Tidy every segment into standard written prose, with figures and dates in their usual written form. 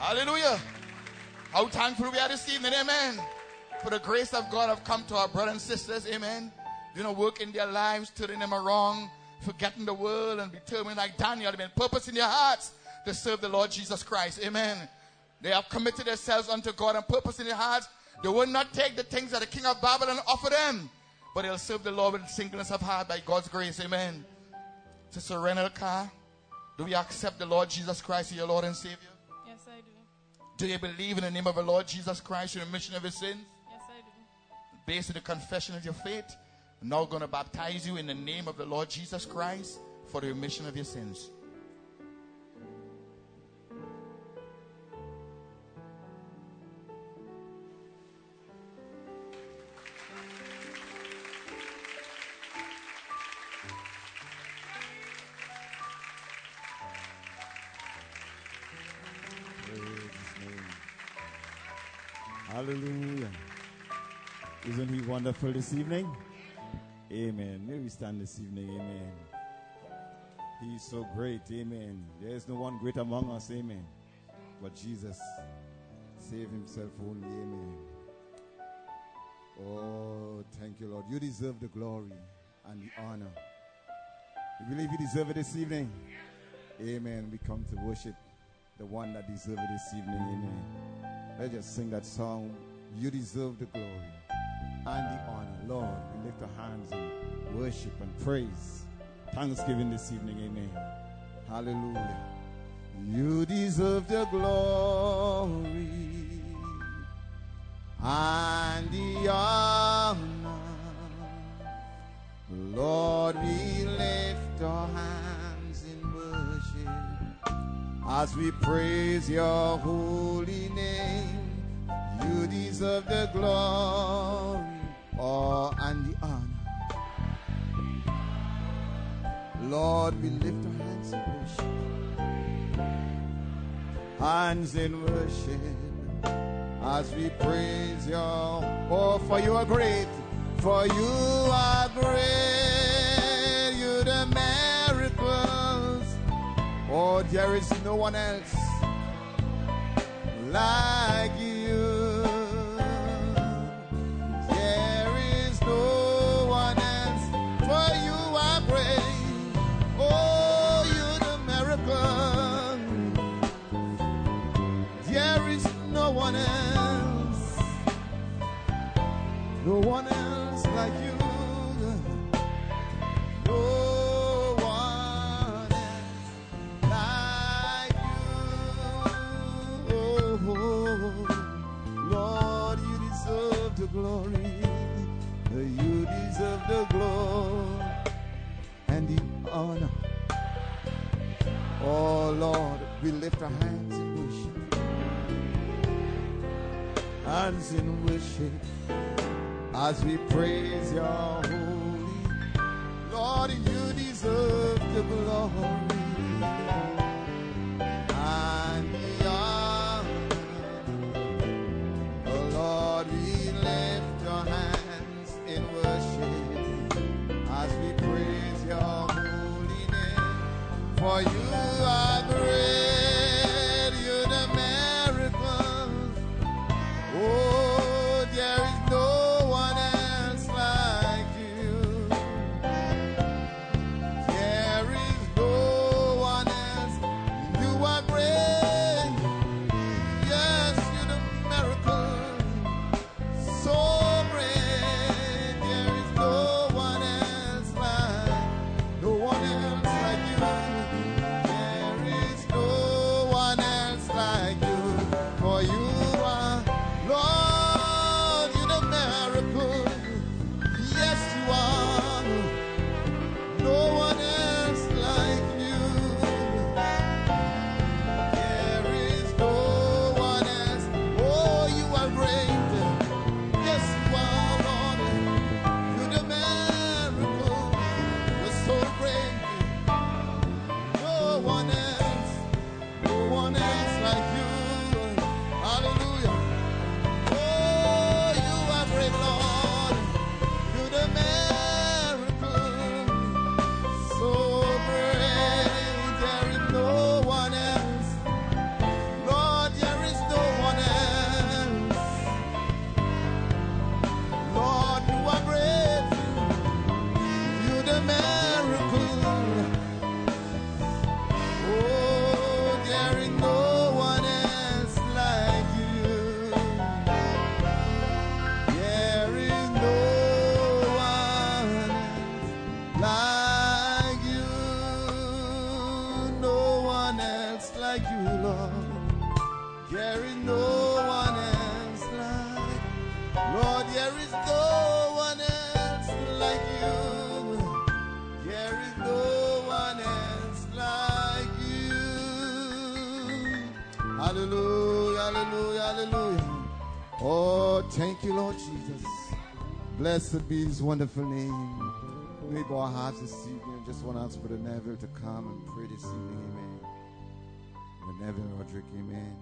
Hallelujah. How thankful we are this evening, amen. For the grace of God have come to our brothers and sisters, amen. You know, work in their lives, turning them around, forgetting the world, and determined like Daniel, and purpose in their hearts to serve the Lord Jesus Christ, amen. They have committed themselves unto God and purpose in their hearts. They will not take the things that the king of Babylon offer them, but they'll serve the Lord with singleness of heart by God's grace, amen. Sister Renal Carr, do you accept the Lord Jesus Christ as your Lord and Savior? Yes, I do. Do you believe in the name of the Lord Jesus Christ in the remission of your sins? Yes, I do. Based on the confession of your faith, I'm now going to baptize you in the name of the Lord Jesus Christ for the remission of your sins. Hallelujah. Isn't he wonderful this evening? Amen. May we stand this evening. Amen. He is so great. Amen. There is no one great among us. Amen. But Jesus saved himself only. Amen. Oh, thank you, Lord. You deserve the glory and the honor. You believe you deserve it this evening? Amen. We come to worship the one that deserves it this evening. Amen. Let's just sing that song. You deserve the glory and the honor. Lord, we lift our hands and worship and praise. Thanksgiving this evening. Amen. Hallelujah. You deserve the glory and the honor. Lord, we lift our hands in worship as we praise your holy name. You deserve the glory and the honor. Lord, we lift our hands in worship. Hands in worship as we praise your. Oh, for you are great. For you are great. You the miracles. Oh, there is no one else like you. There is no one else. For you are great. Oh, you the miracle. There is no one else. No one else like you. No one else like you. Oh, Lord, you deserve the glory. You deserve the glory and the honor. Oh, Lord, we lift our hands in worship. Hands in worship as we praise your holy. Lord, you deserve the glory and the honor. Oh, Lord, we lift our hands in worship as we praise your holy name. For you are great, you're the miracles. Oh, there is no one else like you. There is no one else. You are great. Yes, you're the miracle. So great. There is no one else like. No one else like you. Lord Jesus. Blessed be his wonderful name. We bow our hearts this evening. Just want to ask Brother Neville to come and pray this evening. Amen. Brother Neville Roderick. Amen.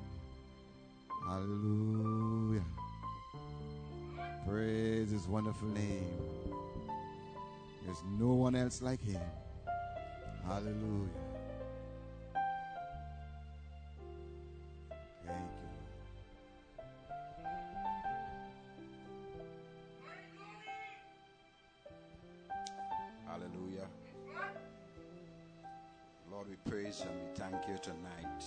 Hallelujah. Praise his wonderful name. There's no one else like him. Hallelujah. Thank you. Hallelujah. Lord, we praise and we thank you tonight.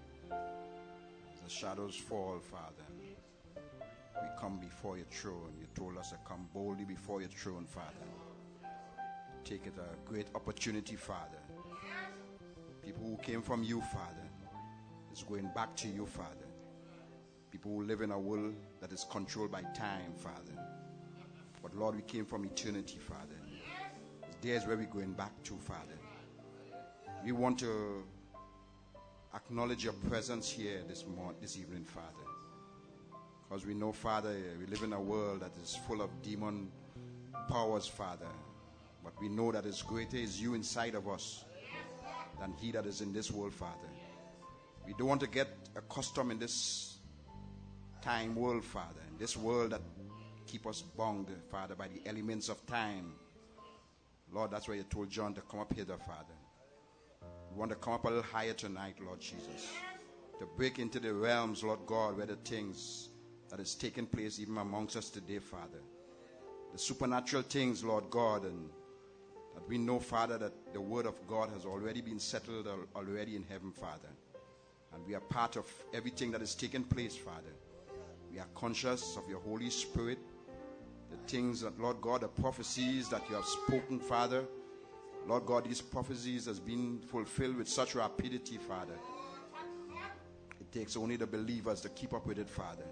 As the shadows fall, Father, we come before your throne. You told us to come boldly before your throne, Father. Take it a great opportunity, Father. People who came from you, Father, is going back to you, Father. People who live in a world that is controlled by time, Father. But Lord, we came from eternity, Father. There's where we're going back to, Father. We want to acknowledge your presence here this evening, Father. Because we know, Father, we live in a world that is full of demon powers, Father. But we know that as greater is you inside of us than he that is in this world, Father. We don't want to get accustomed in this time world, Father. In this world that keep us bound, Father, by the elements of time. Lord, that's why you told John to come up hither, Father. We want to come up a little higher tonight, Lord Jesus. To break into the realms, Lord God, where the things that is taking place even amongst us today, Father. The supernatural things, Lord God, and that we know, Father, that the word of God has already been settled already in heaven, Father. And we are part of everything that is taking place, Father. We are conscious of your Holy Spirit. The things that, Lord God, the prophecies that you have spoken, Father. Lord God, these prophecies has been fulfilled with such rapidity, Father. It takes only the believers to keep up with it, Father.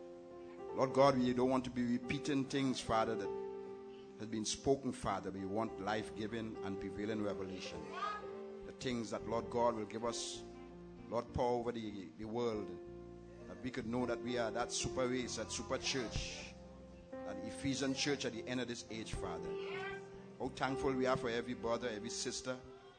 Lord God, we don't want to be repeating things, Father, that has been spoken, Father. We want life-giving and prevailing revelation. The things that, Lord God, will give us, Lord, power over the world. That we could know that we are that super race, that super church, that Ephesian church at the end of this age, Father. How thankful we are for every brother, every sister.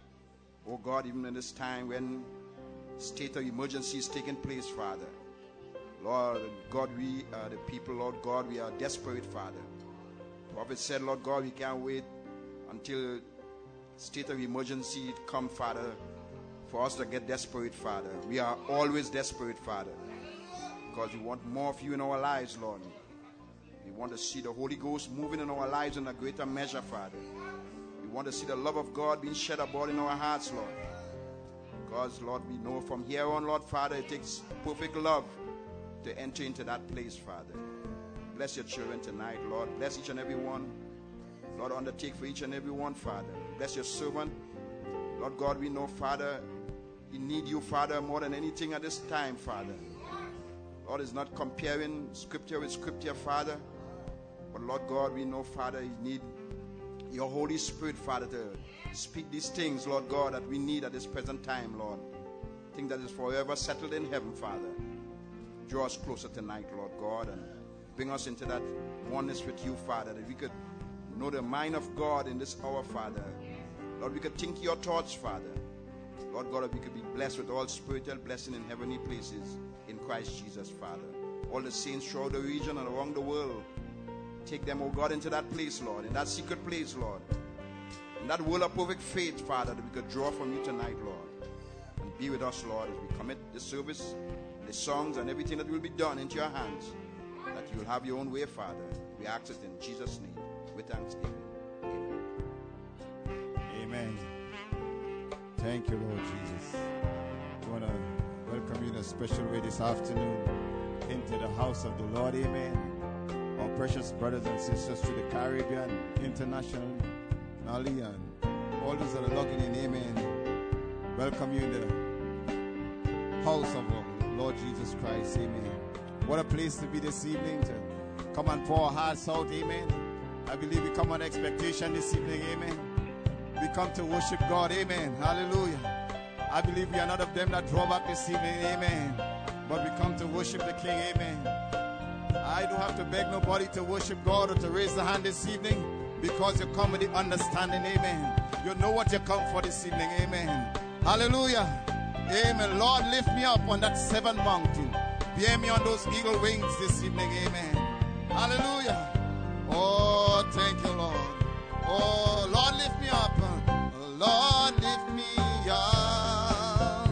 Oh God, even in this time when state of emergency is taking place, Father. Lord God, we are the people, Lord God, we are desperate, Father. The prophet said, Lord God, we can't wait until state of emergency come, Father, for us to get desperate, Father. We are always desperate, Father, because we want more of you in our lives, Lord. We want to see the Holy Ghost moving in our lives in a greater measure, Father. We want to see the love of God being shed abroad in our hearts, Lord. Because, Lord, we know from here on, Lord, Father, it takes perfect love to enter into that place, Father. Bless your children tonight, Lord. Bless each and every one. Lord, undertake for each and every one, Father. Bless your servant. Lord God, we know, Father, he need you, Father, more than anything at this time, Father. Lord, is not comparing scripture with scripture, Father. But Lord God, we know, Father, you need your Holy Spirit, Father, to speak these things, Lord God, that we need at this present time, Lord. Thing that is forever settled in heaven, Father. Draw us closer tonight, Lord God, and bring us into that oneness with you, Father, that we could know the mind of God in this hour, Father. Lord, we could think your thoughts, Father. Lord God, that we could be blessed with all spiritual blessing in heavenly places in Christ Jesus, Father. All the saints throughout the region and around the world, take them, oh God, into that place, Lord, in that secret place, Lord, in that world of perfect faith, Father, that we could draw from you tonight, Lord, and be with us, Lord, as we commit the service, the songs, and everything that will be done into your hands, that you will have your own way, Father. We ask it in Jesus' name, with thanksgiving. Amen. Amen. Thank you, Lord Jesus. We want to welcome you in a special way this afternoon into the house of the Lord. Amen. Our precious brothers and sisters to the Caribbean, international, Nali, and all those that are logging in, amen. Welcome you in the house of our Lord Jesus Christ, amen. What a place to be this evening, to come and pour our hearts out, amen. I believe we come on expectation this evening, amen. We come to worship God, amen. Hallelujah. I believe we are not of them that draw back this evening, amen. But we come to worship the King, amen. I don't have to beg nobody to worship God or to raise the hand this evening, because you come with the understanding, amen. You know what you come for this evening, amen. Hallelujah. Amen. Lord, lift me up on that seventh mountain. Bear me on those eagle wings this evening, amen. Hallelujah. Oh, thank you, Lord. Oh, Lord, lift me up. Lord, lift me up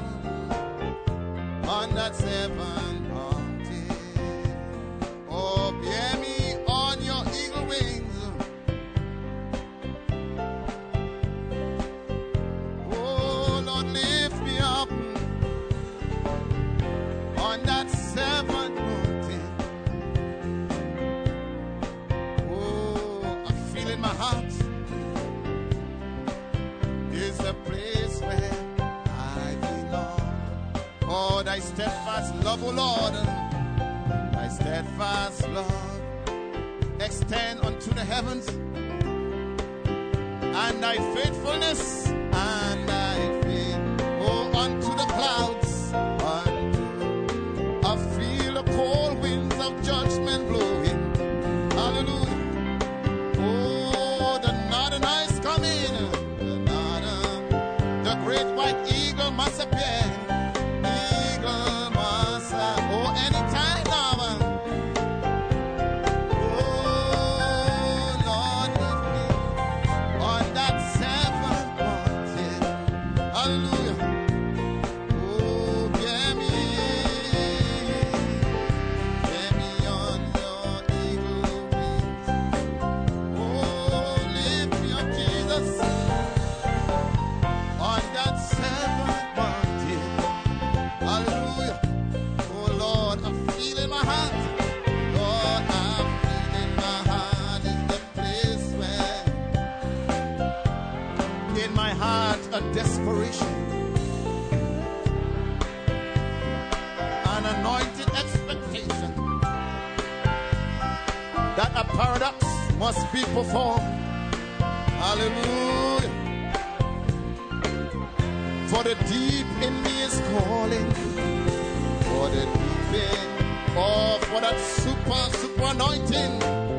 on that seventh mountain. Oh, bear me on your eagle wings. Oh, Lord, lift me up on that seventh mountain. Oh, I feel in my heart is the place where I belong. Oh, thy steadfast love, O Lord, thy steadfast love extend unto the heavens, and thy faithfulness and thy faith, oh, unto the clouds, unto I feel the cold winds of judgment blowing. Hallelujah. Oh, the northern eyes come in, the great white eagle must appear. Eagle must oh, anytime now. Oh, Lord, lift me on that seventh mountain. Hallelujah. Oh, bear me on your eagle wings. Oh, lift me up, Jesus, on that seventh mountain. Hallelujah. Oh Lord, I feel in my heart. Lord, I feel in my heart is the place where, in my heart, a desperation, an anointed expectation that a paradox must be performed. Hallelujah. For the deep in me is calling, for the deep in, oh, for that super anointing,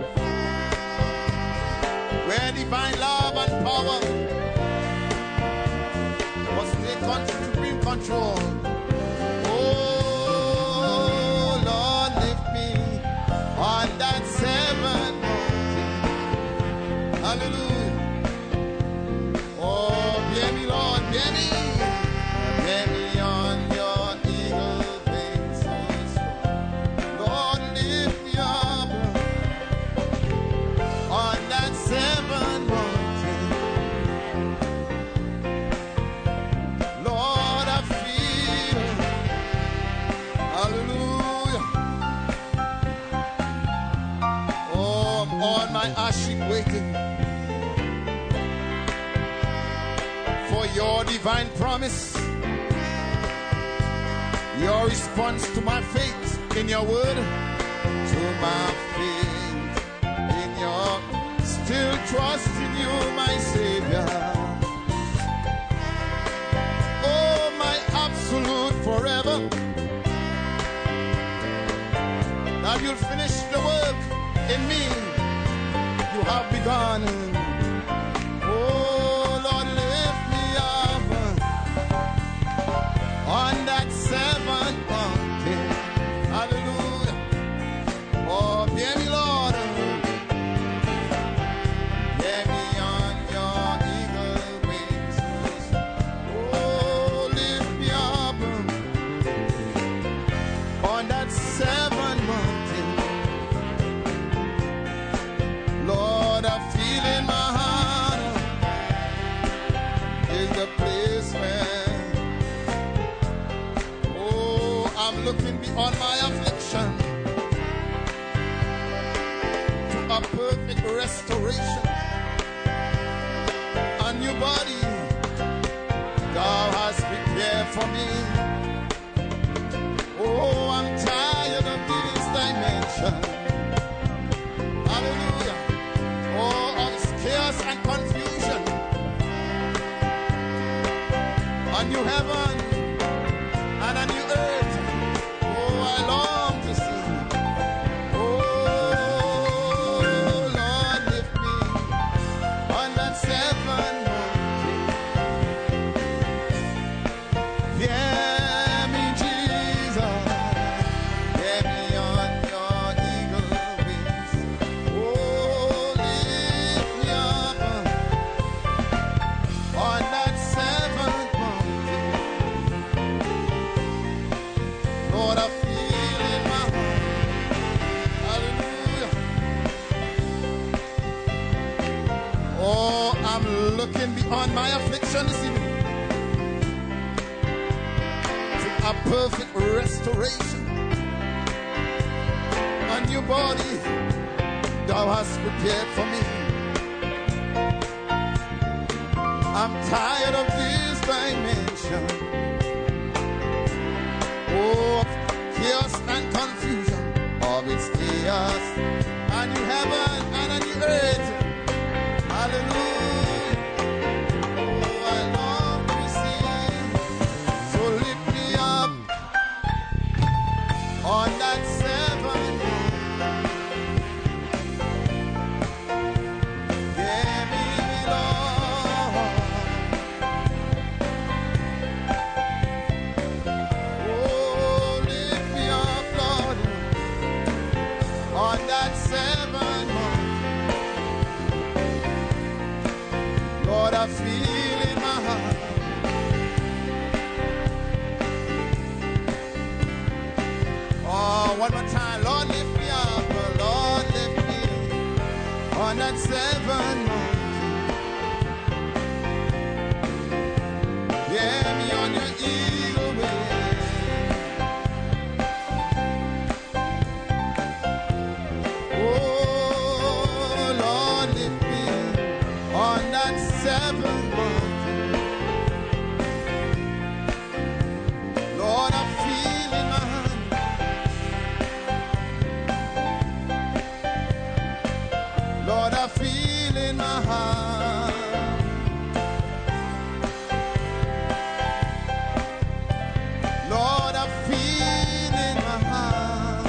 where divine love and power must take supreme control. Oh, Lord, lift me on that seventh mountain. Hallelujah. Oh, bear me, Lord, bear me. Bear me on your eagle wings so strong. Lord, lift me up on that seventh mountain. Lord, I feel, hallelujah. Oh, I'm on my ashik waiting for your divine promise, your response to my faith in your word, to my faith in your still trust in you, my Savior. Oh, my absolute forever, that you'll finish the work in me you have begun. Oh, Lord, lift me up on that seventh mountain. Hallelujah. Oh, bear me, Lord. Bear me on your eagle wings. Oh, lift me up on that seventh mountain. Lord, I feel in my heart is the place where, oh, I'm looking beyond my affliction to a perfect restoration. A new body thou hast prepared for me. Oh, I'm tired of this dimension. Hallelujah. Oh, of chaos and confusion. A new heaven and a new earth. Oh, I long to see. Oh, looking beyond my affliction this evening to a perfect restoration. A new body thou hast prepared for me. I'm tired of this dimension, oh, of chaos and confusion, of its chaos. A new heaven and a new earth. Hallelujah. Oh, I long to see. So lift me up on that seventh mountain. Get me, Lord. Oh, lift me up, Lord, on that seventh mountain. Lord, I feel in my heart. Oh, one more time. Lord, lift me up. Lord, lift me on that seventh mountain. Yeah, me on your eagle wing. Oh, Lord, lift me on that seventh mountain. Lord, I feel in my hand. Lord, I feel in my heart. Lord, I feel in my heart.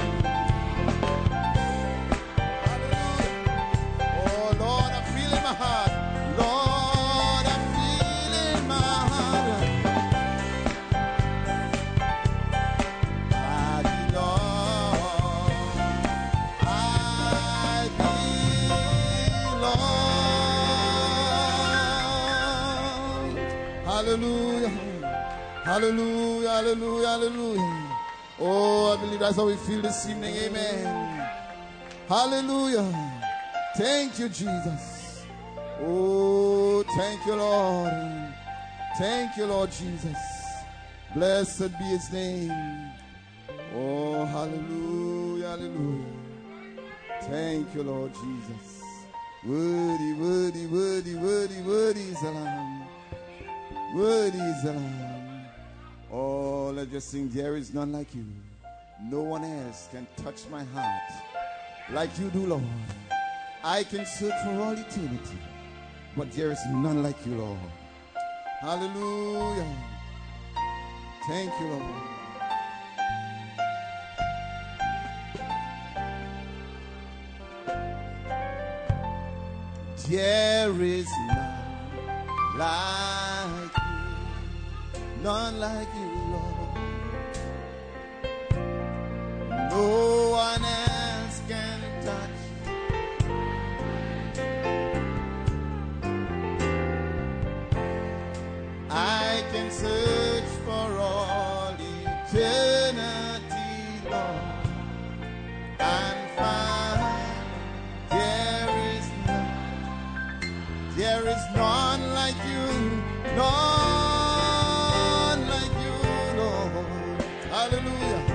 Hallelujah. Oh, Lord, I feel in my heart. Lord, I feel in my heart. I belong. I belong. Hallelujah. Hallelujah, hallelujah, hallelujah. Oh, I believe that's how we feel this evening. Amen. Hallelujah. Thank you, Jesus. Oh, thank you, Lord. Thank you, Lord Jesus. Blessed be his name. Oh, hallelujah, hallelujah. Thank you, Lord Jesus. Worthy, worthy, worthy, worthy, worthy is the Lamb. Worthy is the Lamb. Oh, let's just sing. There is none like you. No one else can touch my heart like you do, Lord. I can search for all eternity, but there is none like you, Lord. Hallelujah. Thank you, Lord. There is none like you, none like you, Lord. No one else can touch. I can search for all eternity, Lord, and find there is none like you, none like you, Lord. Hallelujah.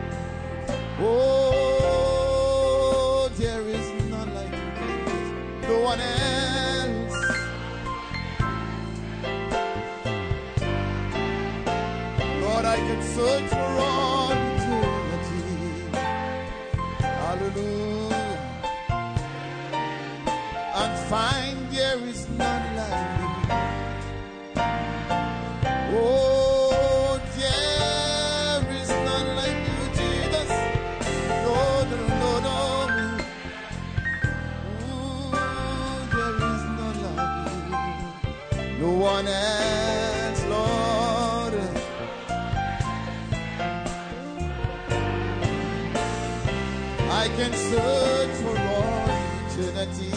Oh, there is none like you, no one else. Lord, I can search for all eternity. Hallelujah. And find there is none like you. Oh, there is none like you, Jesus. Lord, Lord, oh, there is none like you. No one else, Lord. I can search for all eternity.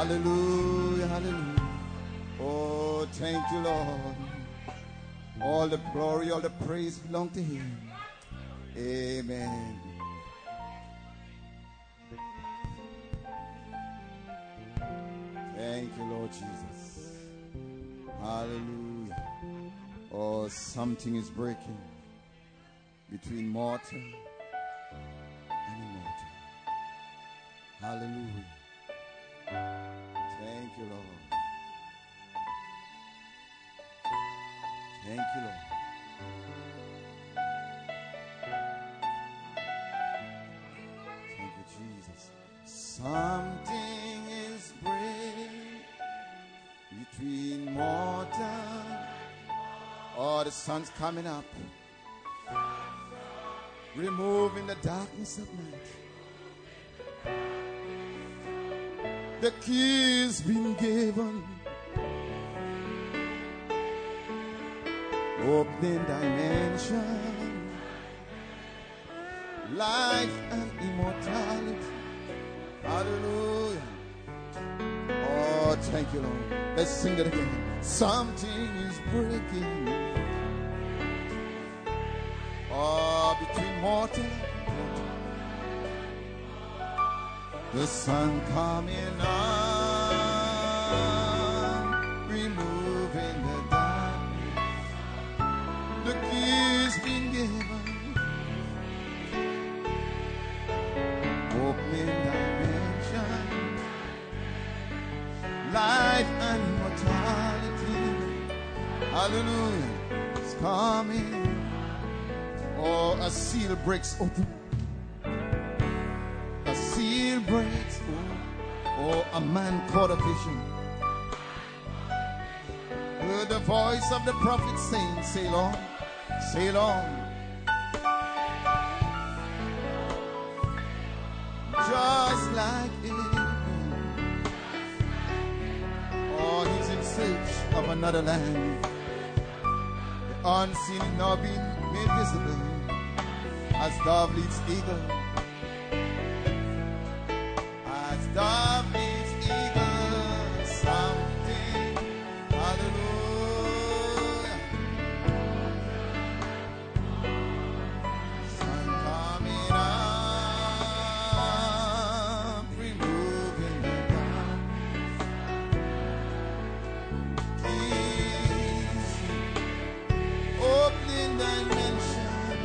Hallelujah, hallelujah. Oh, thank you, Lord. All the glory, all the praise belong to Him. Amen. Thank you, Lord Jesus. Hallelujah. Oh, something is breaking between mortal and immortal. Hallelujah. Thank you, Lord. Thank you, Lord. Thank you, Jesus. Something is breaking between mortal. Oh, the sun's coming up, removing the darkness of night. The key's been given, opening dimension, life and immortality. Hallelujah. Oh, thank you, Lord. Let's sing it again. Something is breaking. Oh, between mortal and mortal. The sun coming on, removing the darkness. The key's been given, opening dimension, life and immortality. Hallelujah. It's coming. Oh, a seal breaks open. A seal breaks open. Oh, a man caught a vision. Heard the voice of the prophet saying, sail on, sail on. Just like Abraham. Oh, he's in search of another land. The unseen is now being made visible as dove leads eagle. As dove leads eagle, something, hallelujah. Sun coming up, removing the dark. Keys, opening dimension,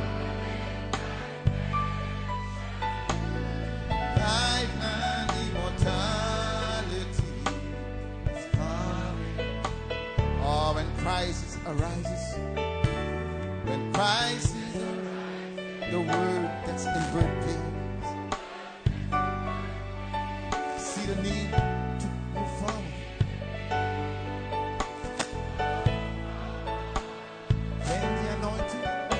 life and immortality is coming. Oh, when crisis arises, when crisis arises, the word that's in birth pains, see the need to move forward. Then the anointing,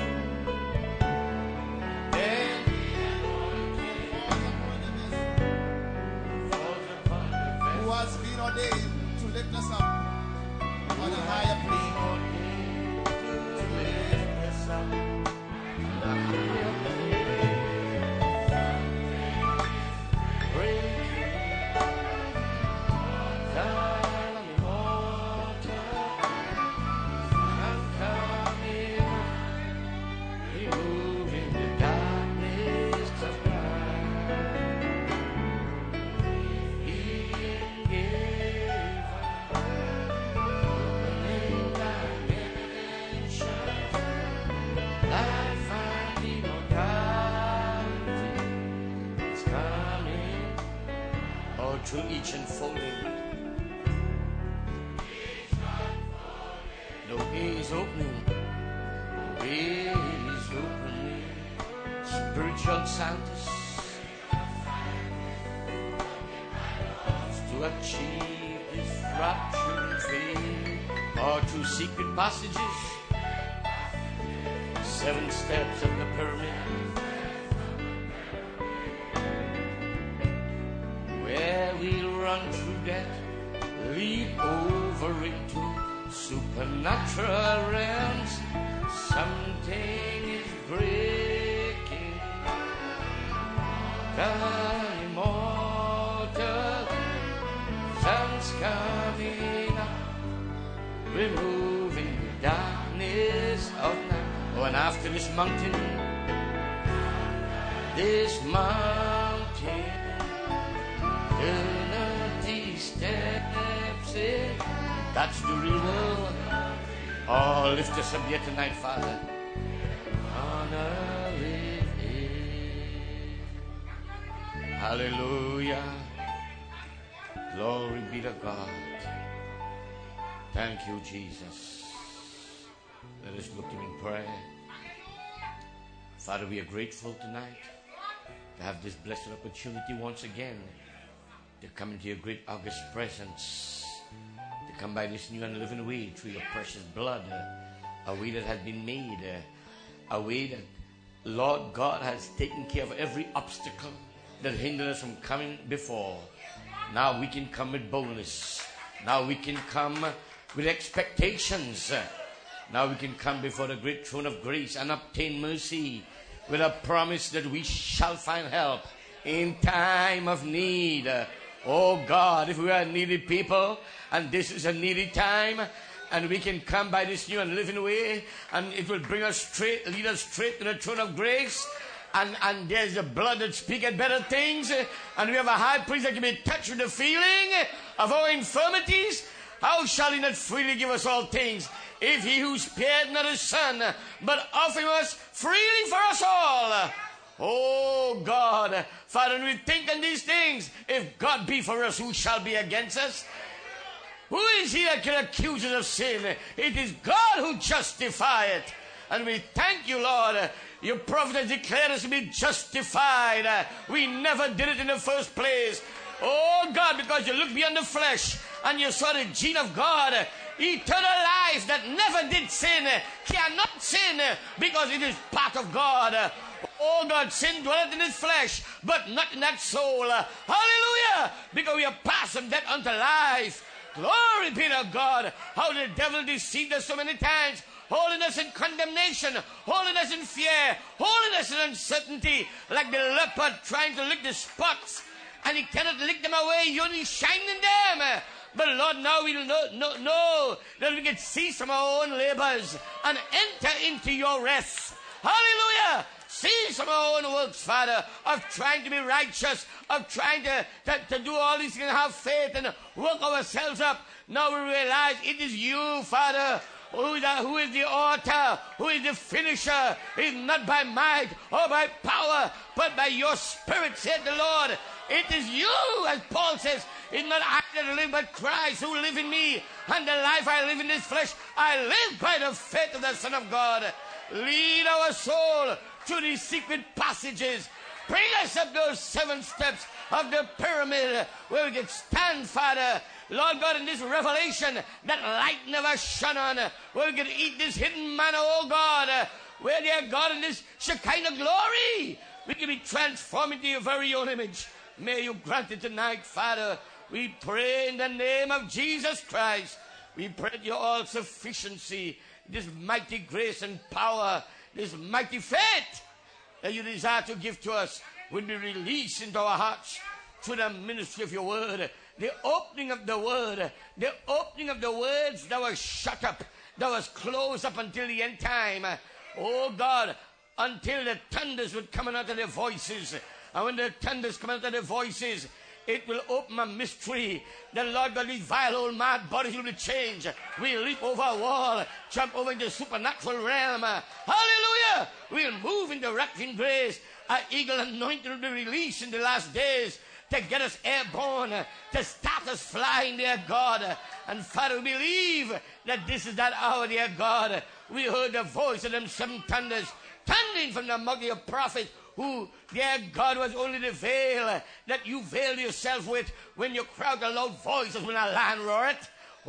who has been ordained to lift us up on a higher plane. Through each unfolding, the way is opening, the way is opening. Spiritual scientists to achieve this rapture and faith, or through secret passages, 7 steps of the pyramid. We'll run through that, leap over into supernatural realms. Something is breaking. The immortal after this mountain, eternity steps in. That's the real world. Oh, lift us up yet tonight, Father. Honor live in. Hallelujah. Glory be to God. Thank you, Jesus. Let us look to Him in prayer. Father, we are grateful tonight to have this blessed opportunity once again to come into your great august presence, to come by this new and living way through your precious blood, a way that has been made, a way that, Lord God, has taken care of every obstacle that hindered us from coming before. Now we can come with boldness. Now we can come with expectations. Now we can come before the great throne of grace and obtain mercy with a promise that we shall find help in time of need. Oh God, if we are needy people and this is a needy time, and we can come by this new and living way, and it will bring us straight, lead us straight to the throne of grace. And there's a blood that speaketh better things, and we have a high priest that can be touched with the feeling of our infirmities. How shall He not freely give us all things, if He who spared not His Son, but offered us freely for us all? Oh God, Father, when we think on these things, if God be for us, who shall be against us? Who is he that can accuse us of sin? It is God who justifieth. And we thank you, Lord. Your prophet has declared us to be justified. We never did it in the first place. Oh God, because you looked beyond the flesh and you saw the gene of God, eternal life that never did sin, cannot sin because it is part of God. Oh God, sin dwelleth in His flesh, but not in that soul. Hallelujah! Because we are passed from death unto life. Glory be to God. How the devil deceived us so many times. Holding us in condemnation, holding us in fear, holding us in uncertainty, like the leopard trying to lick the spots, and he cannot lick them away. You only shine in them. But Lord, now we know that we can cease from our own labors and enter into your rest. Hallelujah! Cease from our own works, Father, of trying to be righteous, of trying to do all these things and have faith and work ourselves up. Now we realize it is you, Father, who is the author, who is the finisher. It's not by might or by power, but by your Spirit, said the Lord. It is you, as Paul says, it's not I that live, but Christ who live in me. And the life I live in this flesh, I live by the faith of the Son of God. Lead our soul through these secret passages. Bring us up those 7 steps of the pyramid where we can stand, Father. Lord God, in this revelation that light never shone on, where we can eat this hidden manna, oh God, where, dear God, in this Shekinah glory, we can be transformed into your very own image. May you grant it tonight, Father. We pray in the name of Jesus Christ. We pray your all-sufficiency, this mighty grace and power, this mighty faith that you desire to give to us will be released into our hearts through the ministry of your word. The opening of the word, the opening of the words that was shut up, that was closed up until the end time. Oh God, until the thunders would come out of their voices. And when the thunders come out of their voices, it will open a mystery. The Lord God, these vile old mad bodies will be changed. We'll leap over a wall, jump over into the supernatural realm. Hallelujah! We'll move into rapturing grace. Our eagle anointing will be released in the last days to get us airborne, to start us flying, dear God. And Father, we believe that this is that hour, dear God. We heard the voice of them 7 thunders, thundering from the mouth of your prophet, who, dear God, was only the veil that you veiled yourself with when you cried the loud voices when a lion roared.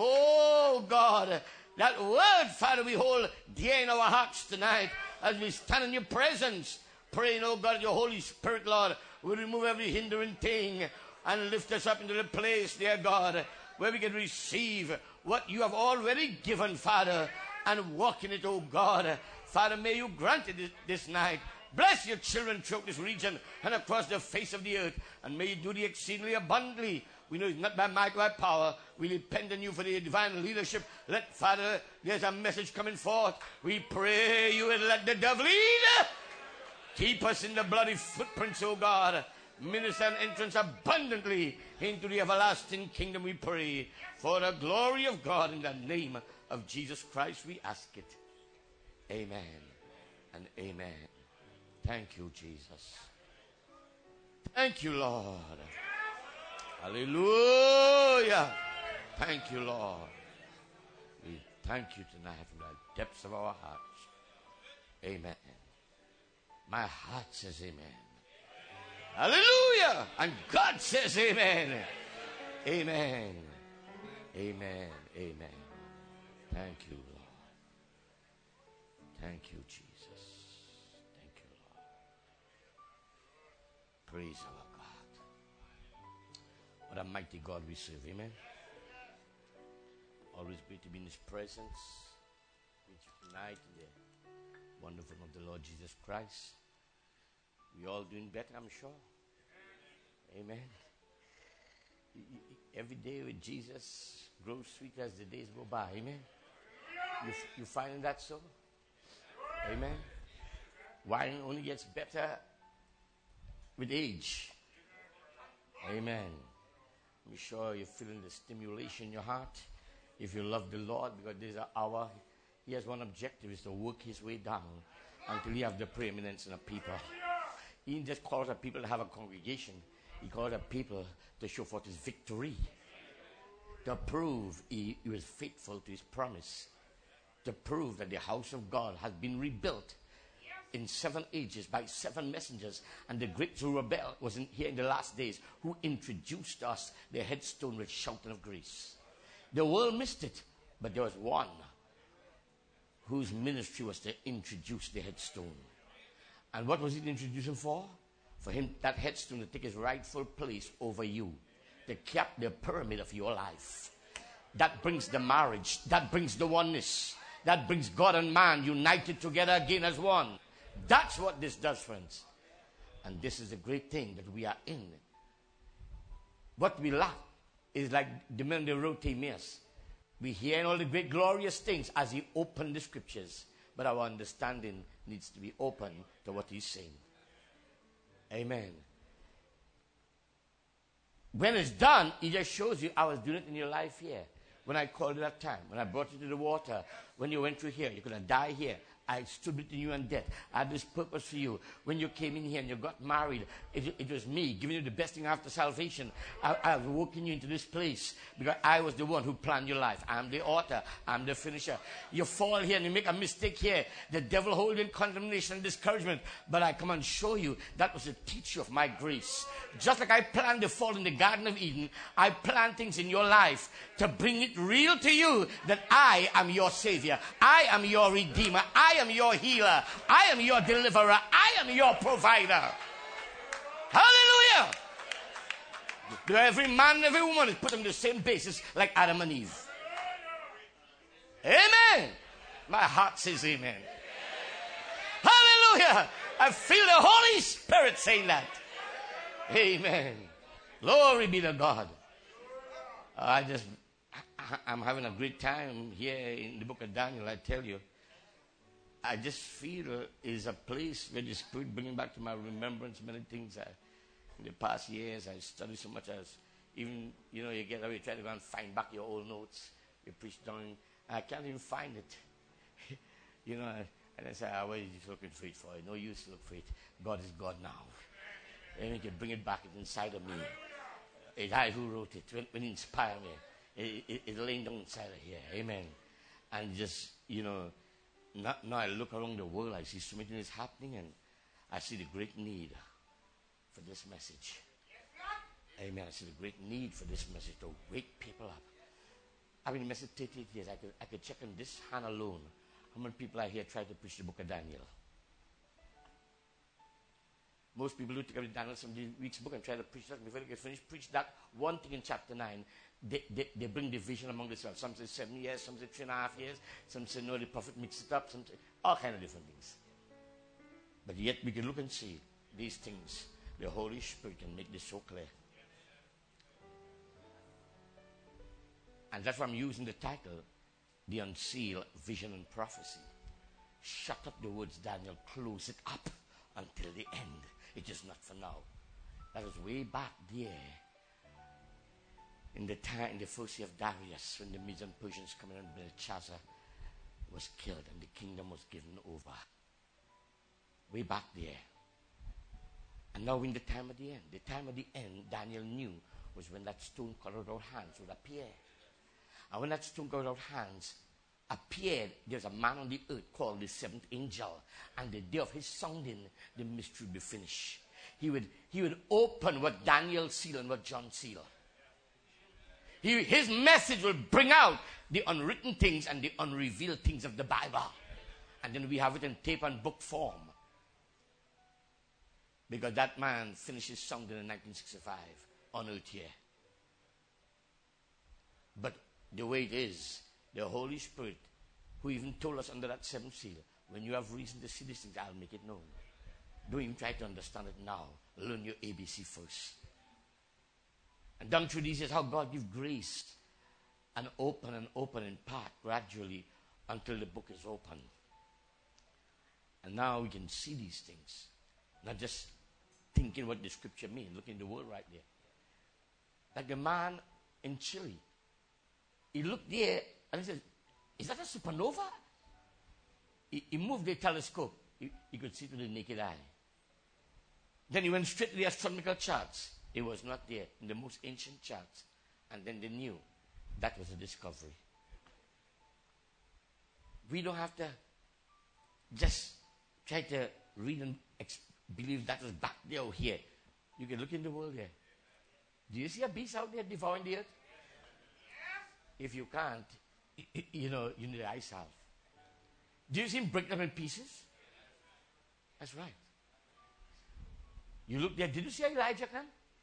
Oh God, that word, Father, we hold dear in our hearts tonight as we stand in your presence, praying, oh God, your Holy Spirit, Lord, will remove every hindering thing and lift us up into the place, dear God, where we can receive what you have already given, Father, and walk in it, oh God. Father, may you grant it this night Bless your children throughout this region and across the face of the earth. And may you do the exceedingly abundantly. We know it's not by might or by power. We depend on you for the divine leadership. Let, Father, there's a message coming forth. We pray you and let the devil lead. Keep us in the bloody footprints, O God. Minister and entrance abundantly into the everlasting kingdom, we pray. For the glory of God, in the name of Jesus Christ, we ask it. Amen and amen. Thank you, Jesus. Thank you, Lord. Hallelujah. Thank you, Lord. We thank you tonight from the depths of our hearts. Amen. My heart says amen. Hallelujah. And God says amen. Amen. Amen. Amen. Thank you, Lord. Thank you, Jesus. Thank you, Lord. Praise our God. What a mighty God we serve. Amen. Always great to be in His presence. Meet you tonight in the wonderful name of the Lord Jesus Christ. We all doing better, I'm sure. Amen. Every day with Jesus grows sweeter as the days go by. Amen. You finding that so? Amen. Wine only gets better with age. Amen. I'm sure you're feeling the stimulation in your heart. If you love the Lord, because there's an hour, He has one objective, is to work His way down until He has the preeminence in the people. He didn't just call the people to have a congregation. He called the people to show forth His victory, to prove He was faithful to His promise, to prove that the house of God has been rebuilt in 7 ages by 7 messengers. And the great Zerubbabel was here in the last days, who introduced us the headstone with shouting of grace. The world missed it, but there was one whose ministry was to introduce the headstone. And what was it introducing for? For him, that headstone to take his rightful place over you, to cap the pyramid of your life. That brings the marriage, that brings the oneness, that brings God and man united together again as one. That's what this does, friends. And this is the great thing that we are in. What we lack is like the men they wrote Timaeus. We hear all the great glorious things as he opened the scriptures, but our understanding needs to be open to what he's saying. Amen. When it's done, he just shows you I was doing it in your life here. When I called you that time, when I brought you to the water, when you went through here, you're going to die here. I stood between you and death. I had this purpose for you. When you came in here and you got married, it was me giving you the best thing after salvation. I was walking you into this place because I was the one who planned your life. I'm the author. I'm the finisher. You fall here and you make a mistake here. The devil holds in condemnation and discouragement. But I come and show you that was a teacher of my grace. Just like I planned the fall in the Garden of Eden, I plan things in your life to bring it real to you that I am your Savior. I am your Redeemer. I am your healer. I am your deliverer. I am your provider. Hallelujah. Every man, every woman is put on the same basis like Adam and Eve. Amen. My heart says amen. Hallelujah. I feel the Holy Spirit saying that. Amen. Glory be to God. I'm having a great time here in the book of Daniel, I tell you. I just feel is a place where the Spirit bringing back to my remembrance many things. In the past years, I studied so much as even, you get away, try to go and find back your old notes. You preach down, I can't even find it. And I say, well, you're just looking for it for it. No use to look for it. God is God now. And He can bring it back inside of me. It's I who wrote it. When He inspired me, it laying down inside of here. Amen. And just, now I look around the world, I see so many things happening, and I see the great need for this message. Amen. I see the great need for this message to wake people up. I've been in message 38 years. I could check on this hand alone how many people are here try to preach the book of Daniel. Most people who take up the Daniel some week's book and try to preach that before they get finished, preach that one thing in chapter 9. They bring division among themselves. Some say 7 years, some say 3.5 years, some say no, the prophet mixed it up, some say all kind of different things. But yet we can look and see these things. The Holy Spirit can make this so clear. And that's why I'm using the title, The Unsealed Vision and Prophecy. Shut up the words, Daniel. Close it up until the end. It is not for now. That was way back there in the time, in the first year of Darius, when the Medes and Persians came in and Belshazzar was killed and the kingdom was given over. Way back there. And now in the time of the end. The time of the end, Daniel knew, was when that stone cut out hands would appear. And when that stone cut out hands appeared, there's a man on the earth called the seventh angel. And the day of his sounding, the mystery would be finished. He would open what Daniel sealed and what John sealed. His message will bring out the unwritten things and the unrevealed things of the Bible. And then we have it in tape and book form. Because that man finished his sounding in 1965 on earth here. But the way it is, the Holy Spirit, who even told us under that seventh seal, when you have reason to see these things, I'll make it known. Don't even try to understand it now. Learn your ABC first. And down through these years, how God gives grace and open in part gradually until the book is open. And now we can see these things. Not just thinking what the scripture means. Look in the word right there. Like the man in Chile. He looked there and he said, is that a supernova? He moved the telescope. He could see it with the naked eye. Then he went straight to the astronomical charts. It was not there in the most ancient charts. And then they knew that was a discovery. We don't have to just try to read and believe that was back there or here. You can look in the world here. Do you see a beast out there devouring the earth? If you can't, you need eye salve. Do you see him break them in pieces? That's right. You look there. Did you see Elijah come?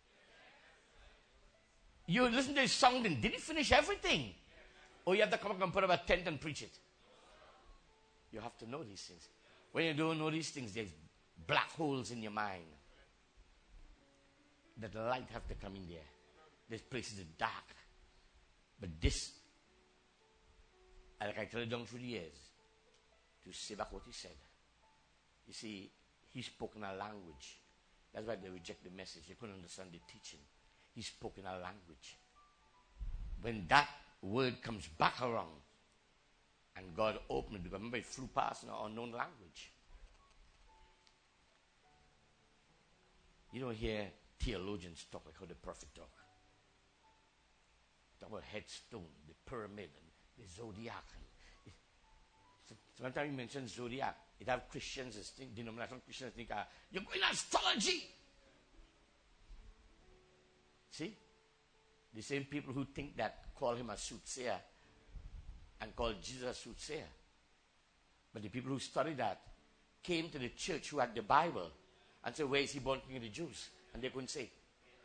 You listen to his sounding. Did he finish everything? Or you have to come up and put up a tent and preach it? You have to know these things. When you don't know these things, there's black holes in your mind. That light have to come in there. There's places that dark. But this, like I tell you down through the years, to say back what he said. You see, he spoke in a language. That's why they reject the message. They couldn't understand the teaching. He spoke in a language. When that word comes back around, and God opened it, because remember it flew past in an unknown language. You don't hear theologians talk like how the prophet talk. Talk about headstone, the pyramid, and the zodiac. Sometimes you mention zodiac, it have Christians, denominational Christians think, you're going astrology. See? The same people who think that call him a soothsayer and call Jesus a soothsayer. But the people who study that came to the church who had the Bible and said, where is he born king of the Jews? And they couldn't say.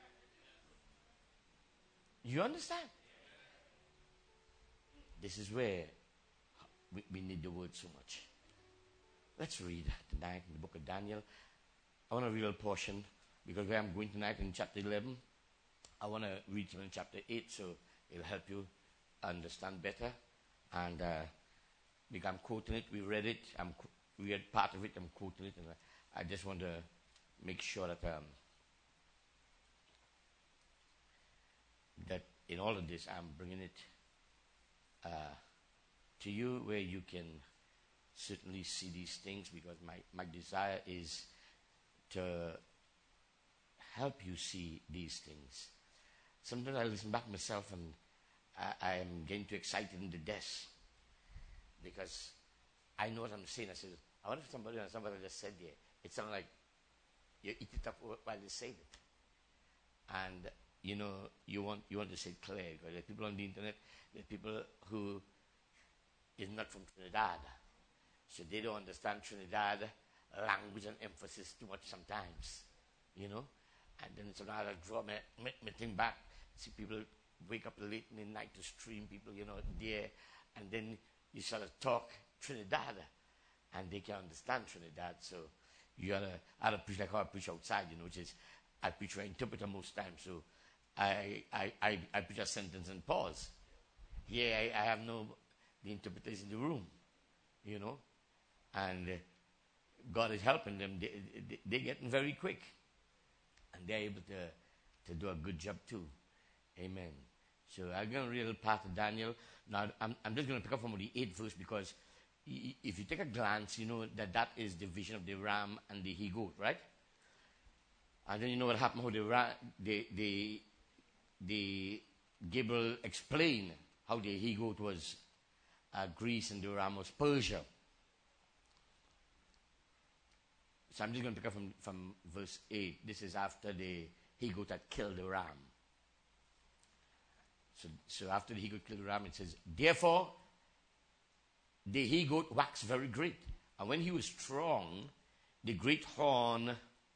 You understand? This is where we need the word so much. Let's read tonight in the book of Daniel. I want to read a portion because where I'm going tonight in chapter 11, I want to read from chapter 8 so it'll help you understand better. And because I'm quoting it, we read it, we read part of it, I'm quoting it, and I just want to make sure that that in all of this, I'm bringing it to you where you can certainly see these things, because my desire is to help you see these things. Sometimes I listen back myself and I am getting too excited in the desk because I know what I'm saying. I said, I wonder if somebody just said there, it sounded like you eat it up while they say it. And you want to say it clear, because there are people on the internet, there are people who is not from Trinidad, so they don't understand Trinidad language and emphasis too much sometimes, And then sometimes I draw my thing back. See people wake up late in the night to stream people, there, and then you sort of talk Trinidad, and they can understand Trinidad. So, You had to preach like how I preach outside, which is I preach with an interpreter most times. So I preach a sentence and pause. Here I have the interpreters in the room, and God is helping them. They're getting very quick, and they're able to do a good job too. Amen. So I'm going to read a little part of Daniel. Now I'm just going to pick up from the 8th verse, because if you take a glance, you know that is the vision of the ram and the he-goat, right? And then you know what happened, how the Gabriel explained how the he-goat was Greece and the ram was Persia. So I'm just going to pick up from verse 8. This is after the he-goat had killed the ram. So after the he-goat killed the ram, it says, therefore, the he-goat waxed very great. And when he was strong, the great horn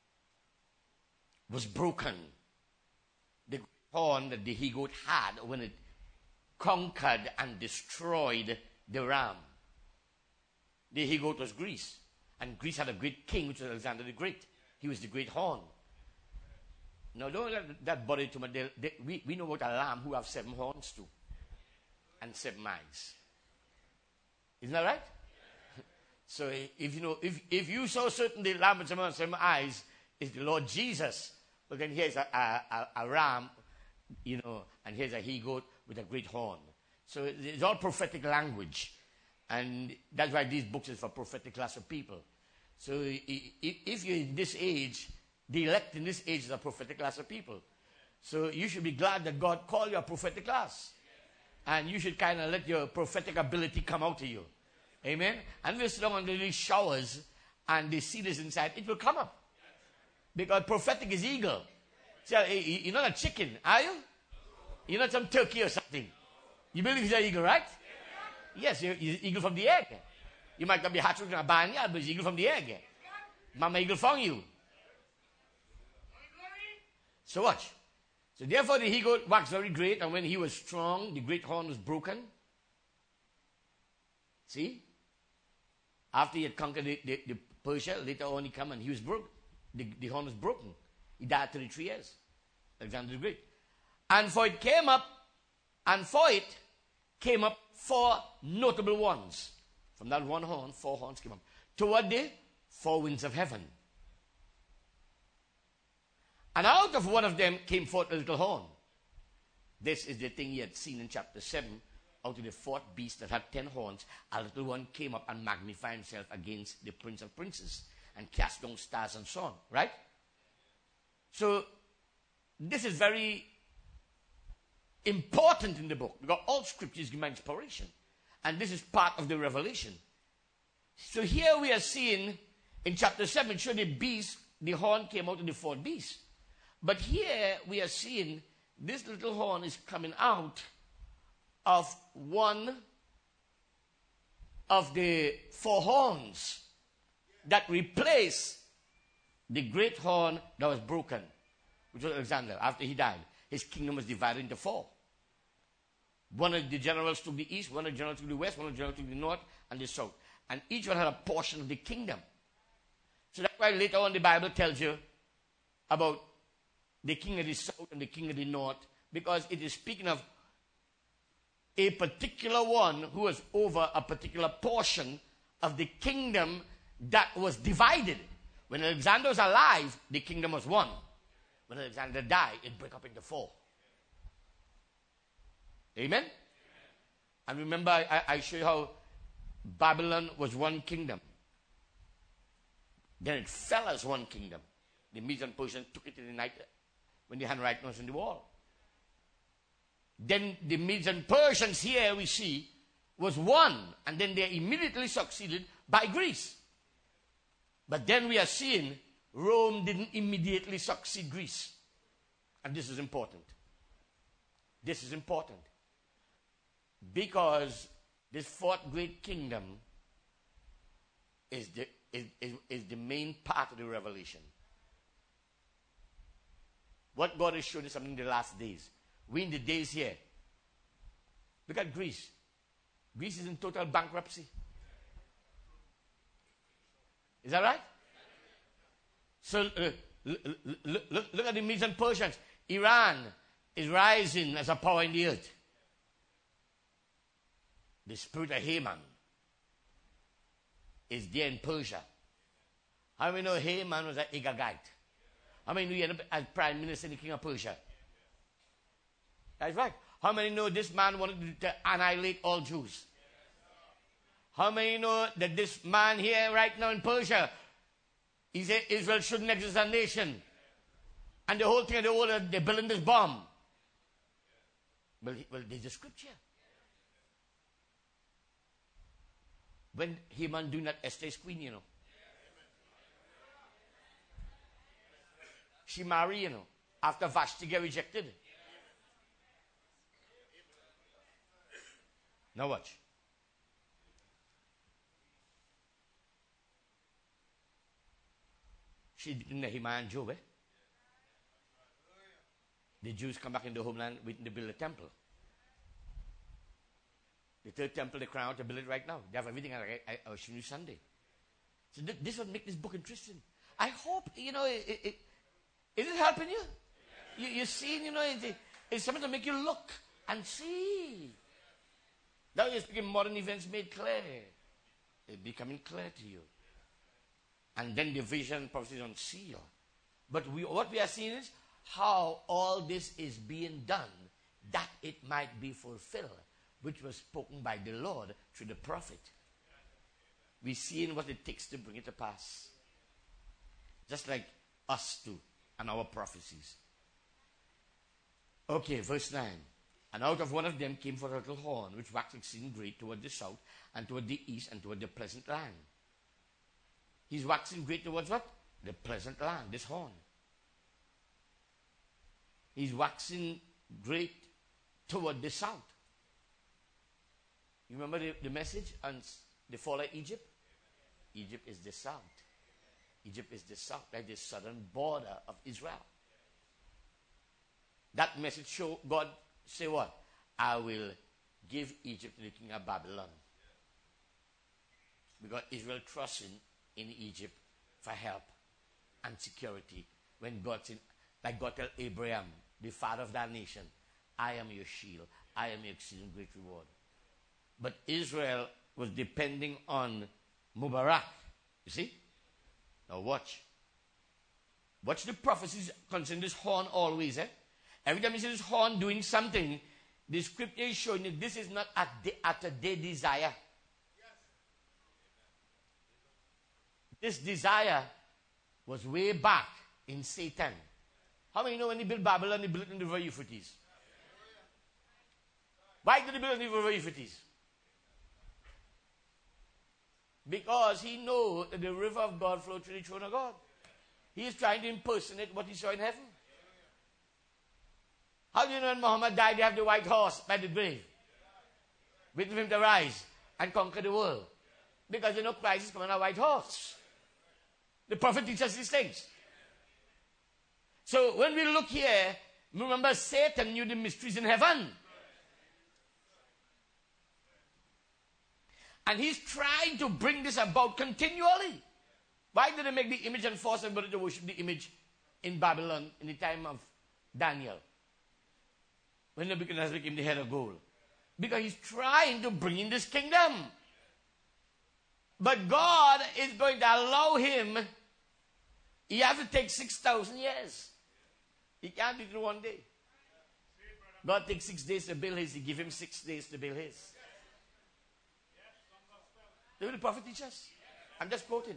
was broken. The horn that the he-goat had when it conquered and destroyed the ram. The he-goat was Greece. And Greece had a great king, which was Alexander the Great. He was the great horn. Now, don't let that bother you too much. We know about a lamb who have 7 horns too. And 7 eyes. Isn't that right? So if you saw certain the lamb with 7 eyes is the Lord Jesus, well then here's a ram, and here's a he-goat with a great horn. So it's all prophetic language. And that's why these books is for prophetic class of people. So if you're in this age, the elect in this age is a prophetic class of people. So you should be glad that God called you a prophetic class. And you should kind of let your prophetic ability come out to you. Amen? And if you sit down under these showers and they see this inside, it will come up. Because prophetic is eagle. So, you're not a chicken, are you? You're not some turkey or something. You believe he's an eagle, right? Yes, you're eagle from the egg. You might not be hatched in a barnyard, but it's eagle from the egg. Mama eagle found you. So watch. So therefore the he-goat waxed very great, and when he was strong, the great horn was broken. See? After he had conquered the Persia, later on he came and he was broken. The horn was broken. He died 33 years. Alexander the Great. And for it came up 4 notable ones. From that one horn, 4 horns came up. Toward the 4 winds of heaven. And out of one of them came forth a little horn. This is the thing he had seen in chapter 7. Out of the 4th beast that had 10 horns, a little one came up and magnified himself against the prince of princes and cast down stars and so on. Right? So, this is very important in the book, because all scriptures give inspiration. And this is part of the revelation. So here we are seeing in chapter 7, sure the horn came out of the 4th beast. But here we are seeing this little horn is coming out of one of the 4 horns that replaced the great horn that was broken, which was Alexander. After he died, his kingdom was divided into 4. One of the generals took the east, one of the generals took the west, one of the generals took the north and the south. And each one had a portion of the kingdom. So that's why later on the Bible tells you about the king of the south and the king of the north, because it is speaking of a particular one who was over a particular portion of the kingdom that was divided. When Alexander was alive, the kingdom was 1. When Alexander died, it broke up into 4. Amen? And remember, I show you how Babylon was one kingdom. Then it fell as one kingdom. The Medes and Persians took it in the night when the handwriting was on the wall. Then the Medes and Persians here we see was one, and then they immediately succeeded by Greece. But then we are seeing Rome didn't immediately succeed Greece. And this is important. This is important. Because this 4th great kingdom is the main part of the revelation. What God is showing us something in the last days. We in the days here. Look at Greece. Greece is in total bankruptcy. Is that right? So look at the Medes and Persians. Iran is rising as a power in the earth. The spirit of Haman is there in Persia. How many know Haman was an Agagite? How many know he ended up as prime minister and the king of Persia? That's right. How many know this man wanted to annihilate all Jews? How many know that this man here right now in Persia, he said Israel shouldn't exist as a nation. And the whole thing of the world, they're building this bomb. Well, there's a scripture. When Haman doing that, Esther's queen, you know. She married, you know, after Vashti get rejected. Now watch. She did Nehemiah and Job, eh? The Jews come back in the homeland waiting to build a temple. The third temple, they cry out to build it right now. They have everything I show you Sunday. So this will make this book interesting. I hope, you know, is it helping you? You're seeing, you know, it's something to make you look and see. Now you're speaking modern events made clear. They're becoming clear to you. And then the vision prophecy is on seal. But what we are seeing is how all this is being done that it might be fulfilled, which was spoken by the Lord through the prophet. We're seeing what it takes to bring it to pass. Just like us too, and our prophecies. Okay, verse 9. And out of one of them came forth a little horn, which waxed exceeding great toward the south, and toward the east, and toward the pleasant land. He's waxing great towards what? The pleasant land, this horn. He's waxing great toward the south. You remember the message on the fall of Egypt? Egypt is the south. Egypt is the south, like the southern border of Israel. That message show God say what? I will give Egypt to the king of Babylon. Because Israel trusting in Egypt for help and security. When God said, like God told Abraham, the father of that nation, I am your shield. I am your exceeding great reward. But Israel was depending on Mubarak. You see? Now watch. Watch the prophecies concerning this horn always. Every time you see this horn doing something, the scripture is showing you this is not at a day desire. This desire was way back in Satan. How many know when he built Babylon, he built it in the river Euphrates? Why did he build it in the river Euphrates? Because he knew that the river of God flowed through the throne of God. He is trying to impersonate what he saw in heaven. How do you know when Muhammad died, they have the white horse by the grave, waiting for him to rise and conquer the world? Because you know Christ is coming on a white horse. The prophet teaches us these things. So when we look here, remember Satan knew the mysteries in heaven. And he's trying to bring this about continually. Why did they make the image and force everybody to worship the image in Babylon in the time of Daniel? When Nebuchadnezzar became the head of gold. Because he's trying to bring in this kingdom. But God is going to allow him. He has to take 6,000 years. He can't do it in one day. God takes 6 days to build his. He give him 6 days to build his. That's what the prophet teaches. I'm just quoting.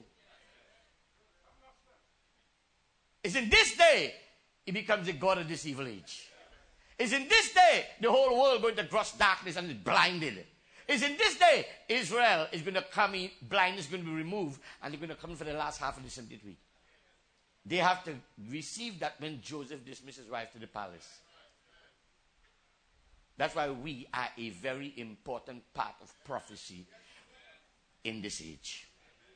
It's in this day he becomes the God of this evil age. It's in this day the whole world going to cross darkness and is blinded. It's in this day Israel is going to come in, blindness is going to be removed, and they're going to come in for the last half of the 70th week. They have to receive that when Joseph dismissed his wife to the palace. That's why we are a very important part of prophecy in this age.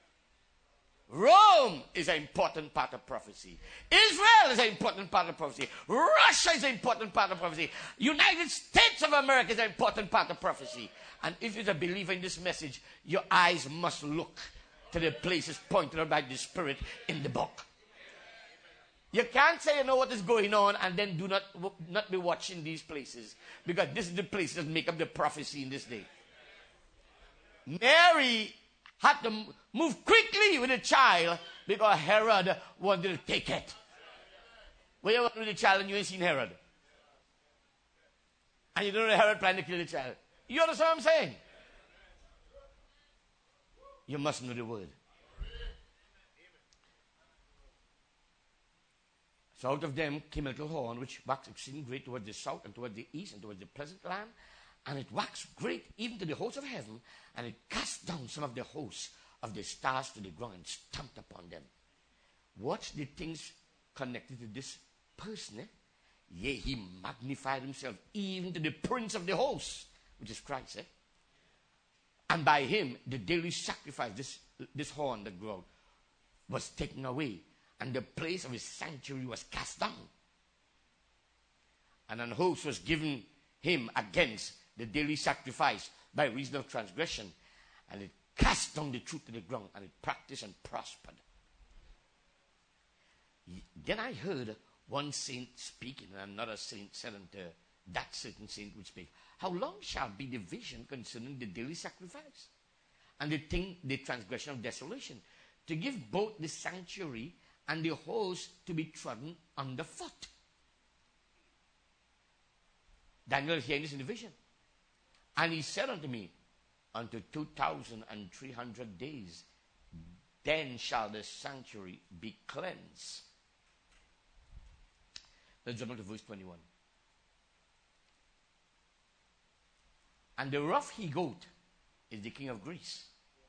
Rome is an important part of prophecy. Israel is an important part of prophecy. Russia is an important part of prophecy. United States of America is an important part of prophecy. And if you're a believer in this message, your eyes must look to the places pointed out by the Spirit in the book. You can't say you know what is going on and then do not be watching these places, because this is the place that make up the prophecy in this day. Mary had to move quickly with the child because Herod wanted to take it. Where you want with the child and you ain't seen Herod? And you don't know Herod planning to kill the child. You understand what I'm saying? You must know the word. So out of them came a little horn, which waxed exceeding great toward the south and toward the east and toward the pleasant land. And it waxed great even to the hosts of heaven, and it cast down some of the hosts of the stars to the ground and stamped upon them. Watch the things connected to this person. Yea, he magnified himself even to the prince of the hosts, which is Christ. And by him, the daily sacrifice, this horn that grew out, was taken away. And the place of his sanctuary was cast down. And an host was given him against the daily sacrifice by reason of transgression. And it cast down the truth to the ground, and it practiced and prospered. Then I heard one saint speaking, and another saint said unto that certain saint which spake, how long shall be the vision concerning the daily sacrifice, and the transgression of desolation, to give both the sanctuary and the host to be trodden underfoot? Daniel hearing this in the vision. And he said unto me, unto 2,300 days, then shall the sanctuary be cleansed. Let's jump to verse 21. And the rough he-goat is the king of Greece.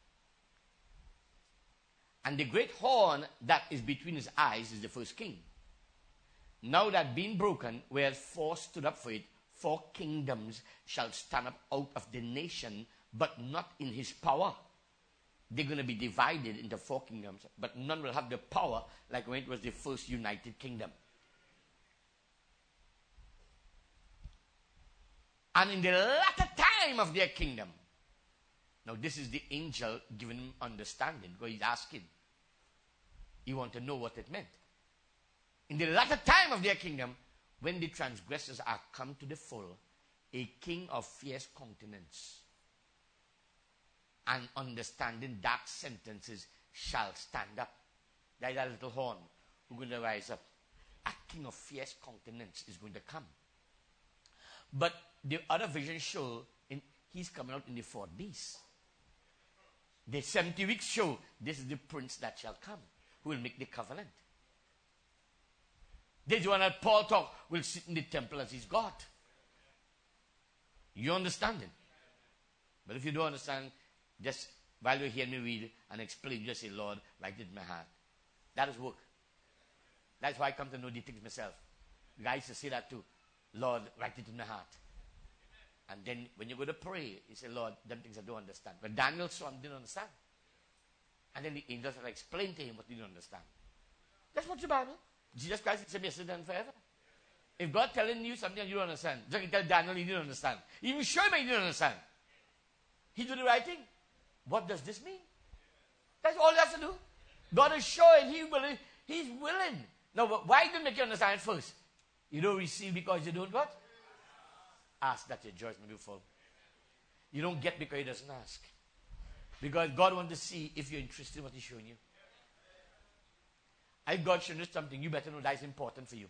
And the great horn that is between his eyes is the first king. Now that being broken, where 4 stood up for it, 4 kingdoms shall stand up out of the nation, but not in his power. They're going to be divided into 4 kingdoms, but none will have the power like when it was the first united kingdom. And in the latter time of their kingdom, now this is the angel giving him understanding, because he's asking. He wanted to know what it meant. In the latter time of their kingdom, when the transgressors are come to the full, a king of fierce countenance and understanding dark sentences shall stand up. That is a little horn who's going to rise up. A king of fierce countenance is going to come. But the other vision show he's coming out in the 4 days. The 70 weeks show this is the prince that shall come, who will make the covenant. This one that Paul talk will sit in the temple as his God. You understand it? But if you don't understand, just while you hear me read and explain, just say, Lord, write it in my heart. That is work. That's why I come to know the things myself. I used to say that too. Lord, write it in my heart. And then when you go to pray, you say, Lord, them things I don't understand. But Daniel's son didn't understand. And then the angels have explained to him what he didn't understand. That's what's the Bible. Jesus Christ is the same yesterday and forever. If God telling you something you don't understand, just like tell Daniel he didn't understand. Even show him he didn't understand. He did the right thing. What does this mean? That's all he has to do. God is showing he's willing. Now, why didn't make you understand it first? You don't receive because you don't what? Ask that your joy may be full. You don't get because he doesn't ask. Because God wants to see if you're interested in what he's showing you. If God shows you something, you better know that's important for you.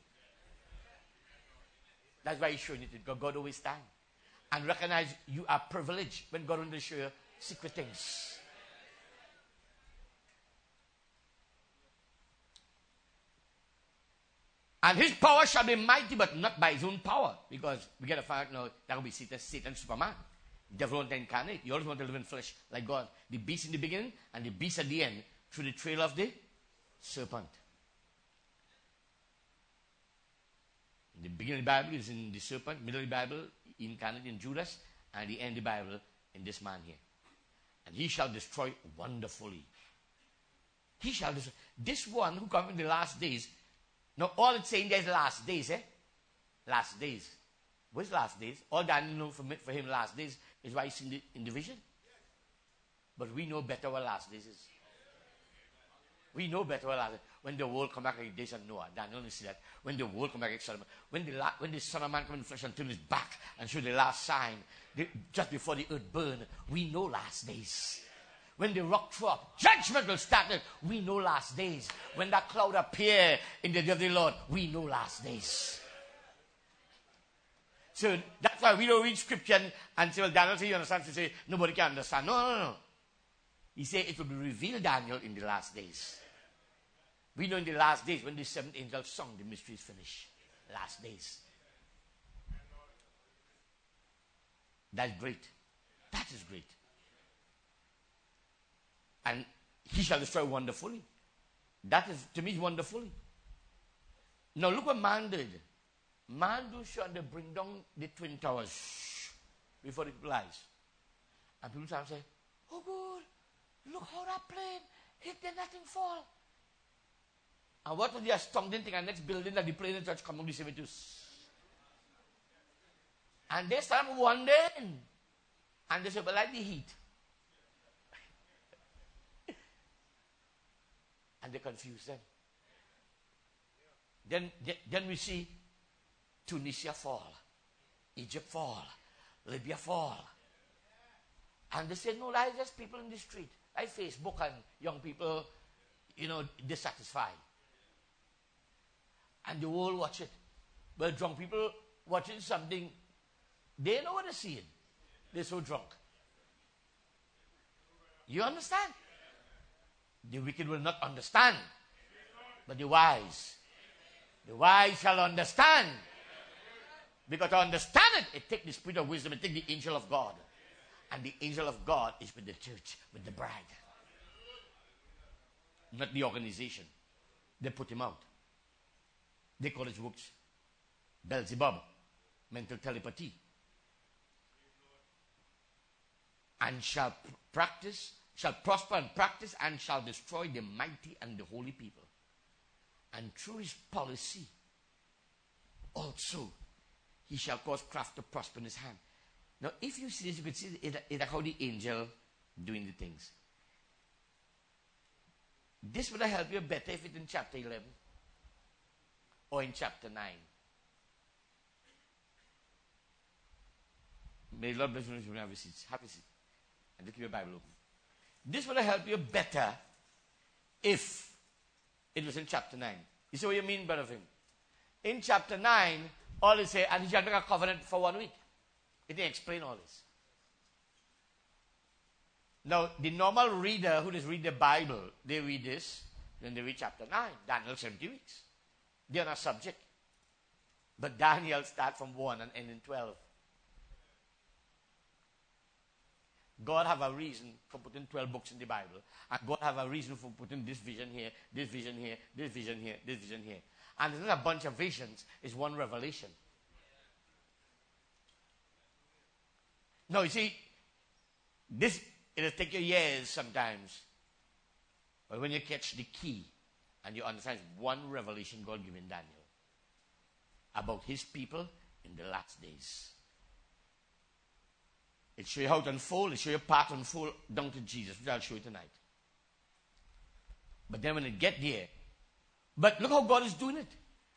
That's why he's showing it. Because God always stands. And recognize you are privileged when God wants to show you secret things. And his power shall be mighty, but not by his own power. Because we get to find out now that will be Satan Superman. Devil want to incarnate. You always want to live in flesh like God. The beast in the beginning and the beast at the end through the trail of the serpent. The beginning of the Bible is in the serpent, middle of the Bible incarnate in Judas, and the end of the Bible in this man here. And he shall destroy wonderfully. He shall destroy. This one who comes in the last days. Now all it's saying there is last days, Last days. What's last days? All that I know for him last days is why he's in the vision. But we know better what last days is. We know better what last days. when the world come back like days of Noah. Daniel didn't see that. When the world come back like Solomon. When the Son of Man come in flesh and turn his back and show the last sign, just before the earth burn, we know last days. When the rock throw up, judgment will start. We know last days. When that cloud appear in the day of the Lord, we know last days. So that's why we don't read scripture and say, well, Daniel say you understand. So say, nobody can understand. No. He said it will be revealed, Daniel, in the last days. We know in the last days, when the seventh angel sung, the mystery is finished. Last days. That's great. That is great. And he shall destroy wonderfully. That is, to me, wonderfully. Now look what man did. Man do show and they bring down the twin towers before the people eyes. And people say, oh good, look how that plane hit, then nothing fall. And what was the astounding thing? And next building that the plane in church come on the 72s. And they start wondering. And they say, but like the heat. And they confuse them. Then we see Tunisia fall, Egypt fall, Libya fall. And they say, no, that's just people in the street. Like Facebook and young people, dissatisfied. And the world watch it. But drunk people watching something, they know what they're seeing. They're so drunk. You understand? The wicked will not understand, but the wise shall understand. Because to understand it takes the spirit of wisdom, it takes the angel of God. And the angel of God is with the church, with the bride. Not the organization. They put him out. They call his works Beelzebub, mental telepathy. And shall prosper and practice, and shall destroy the mighty and the holy people. And through his policy, also, he shall cause craft to prosper in his hand. Now, if you see this, you can see it how the angel doing the things. This would have helped you better if it's in chapter 11 or in chapter 9. May the Lord bless you when you have a seat. Have a seat. And keep your Bible open. This would have helped you better if it was in chapter 9. You see what you mean, brother Finn? In chapter 9, all they say, and he shall make a covenant for 1 week. It didn't explain all this. Now, the normal reader who just read the Bible, they read this, then they read chapter 9, Daniel 70 weeks. They are not subject. But Daniel starts from 1 and end in 12. God have a reason for putting 12 books in the Bible. And God have a reason for putting this vision here, this vision here, this vision here, this vision here. And it's not a bunch of visions, it's one revelation. Now, you see, it'll take you years sometimes. But when you catch the key and you understand it's one revelation God given Daniel about his people in the last days. It show you how to unfold. It show you part to unfold down to Jesus, which I'll show you tonight. But then when it get there, but look how God is doing it.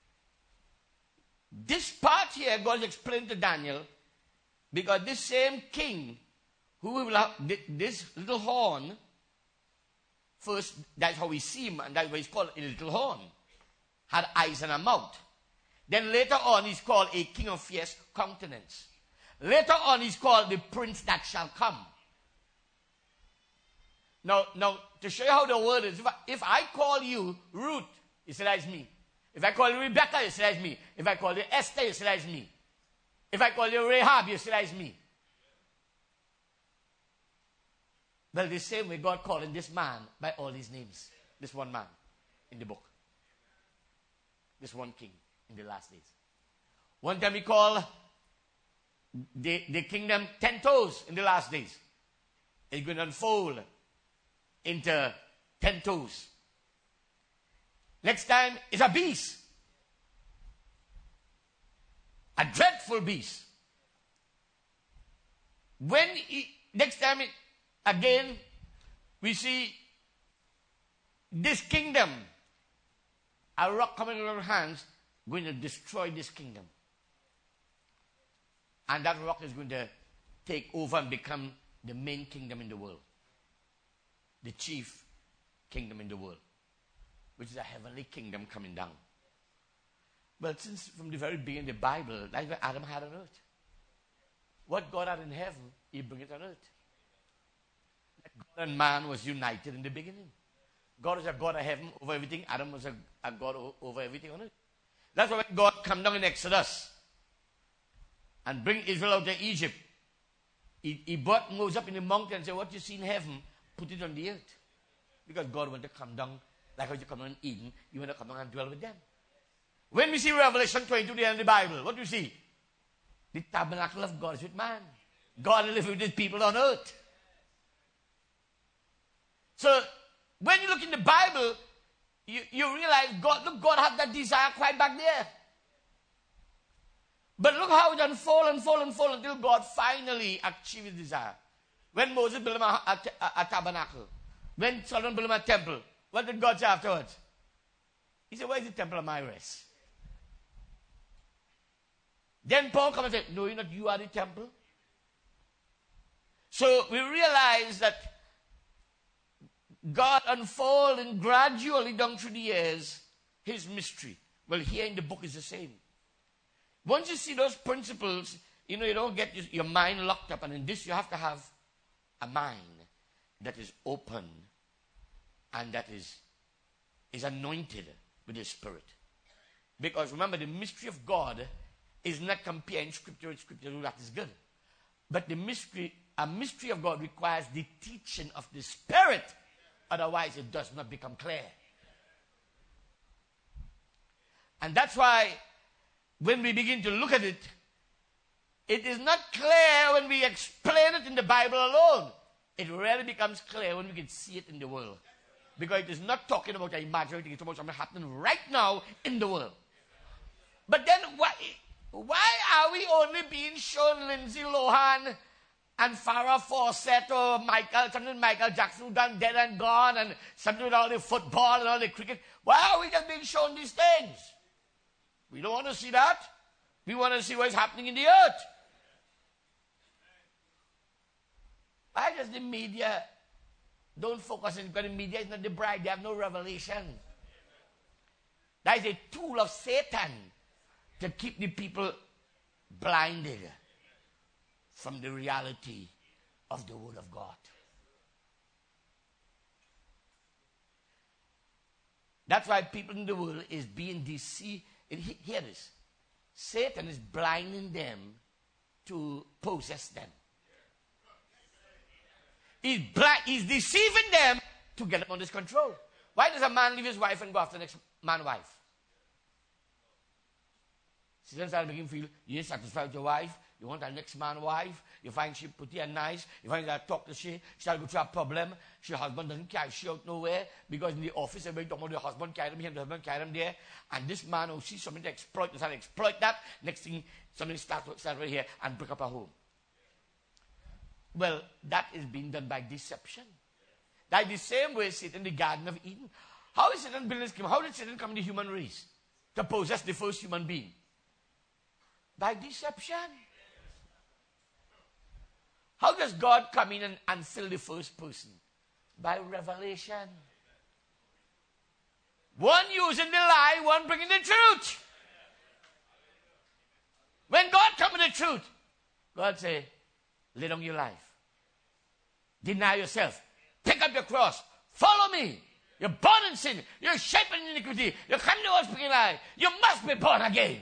This part here, God is explaining to Daniel, because this same king, who will have this little horn, first, that's how we see him, and that's why he's called a little horn, had eyes and a mouth. Then later on, he's called a king of fierce countenance. Later on, he's called the prince that shall come. Now, to show you how the word is, if I call you Ruth, you say that's me. If I call you Rebecca, you say that's me. If I call you Esther, you say that's me. If I call you Rahab, you say that's me. Well, the same way God calling this man by all his names. This one man in the book. This one king in the last days. One time he called the kingdom 10 toes in the last days. It's going to unfold into 10 toes. Next time is a beast. A dreadful beast. Next time again, we see this kingdom a rock coming out of our hands going to destroy this kingdom. And that rock is going to take over and become the main kingdom in the world. The chief kingdom in the world. Which is a heavenly kingdom coming down. Well, since from the very beginning of the Bible, that's what Adam had on earth. What God had in heaven, he bring it on earth. God and man was united in the beginning. God was a God of heaven over everything. Adam was a God over everything on earth. That's why when God come down in Exodus and bring Israel out of Egypt, he brought Moses up in the mountain and said, what you see in heaven, put it on the earth. Because God wanted to come down, like how you come down in Eden, you want to come down and dwell with them. When we see Revelation 22 in the Bible, what do you see? The tabernacle of God is with man. God lives with his people on earth. So, when you look in the Bible, you realize God had that desire quite back there. But look how it unfold until God finally achieved his desire. When Moses built him a tabernacle, when Solomon built him a temple, what did God say afterwards? He said, where is the temple of my rest? Then Paul comes and said, no, you are the temple. So we realize that God unfolding gradually down through the years his mystery. Well, here in the book is the same. Once you see those principles, you don't get your mind locked up. And in this, you have to have a mind that is open and that is anointed with the Spirit. Because remember, the mystery of God is not comparing Scripture with Scripture. That is good. But a mystery of God requires the teaching of the Spirit. Otherwise, it does not become clear. And that's why when we begin to look at it, it is not clear when we explain it in the Bible alone. It really becomes clear when we can see it in the world. Because it is not talking about an imaginary thing, it's about something happening right now in the world. But then why are we only being shown Lindsay Lohan and Farrah Fawcett or Michael Jackson who done dead and gone, and something with all the football and all the cricket? Why are we just being shown these things? We don't want to see that. We want to see what's happening in the earth. Why does the media don't focus on it? Because the media is not the bride. They have no revelation. That is a tool of Satan to keep the people blinded from the reality of the Word of God. That's why people in the world is being deceived. Hear this. Satan is blinding them to possess them. He's deceiving them to get them under his control. Why does a man leave his wife and go after the next man's wife? Satan started making you feel you're satisfied with your wife. You want a next man's wife. You find she pretty and nice. You find that talk to she started go through a problem. Her husband doesn't carry she out nowhere. Because in the office, everybody talking about the husband carry him here, the husband carry him there. And this man who sees something to exploit, they start to exploit that. Next thing, something starts right here and break up a home. Well, that is being done by deception. That is the same way Satan in the Garden of Eden. How is Satan building his kingdom? How did Satan come in the human race to possess the first human being? By deception. How does God come in and fill the first person? By revelation. One using the lie, one bringing the truth. When God comes with the truth, God say, lay down your life. Deny yourself. Pick up your cross. Follow me. You're born in sin. You're shaped in iniquity. You come to the world speaking lie. You must be born again.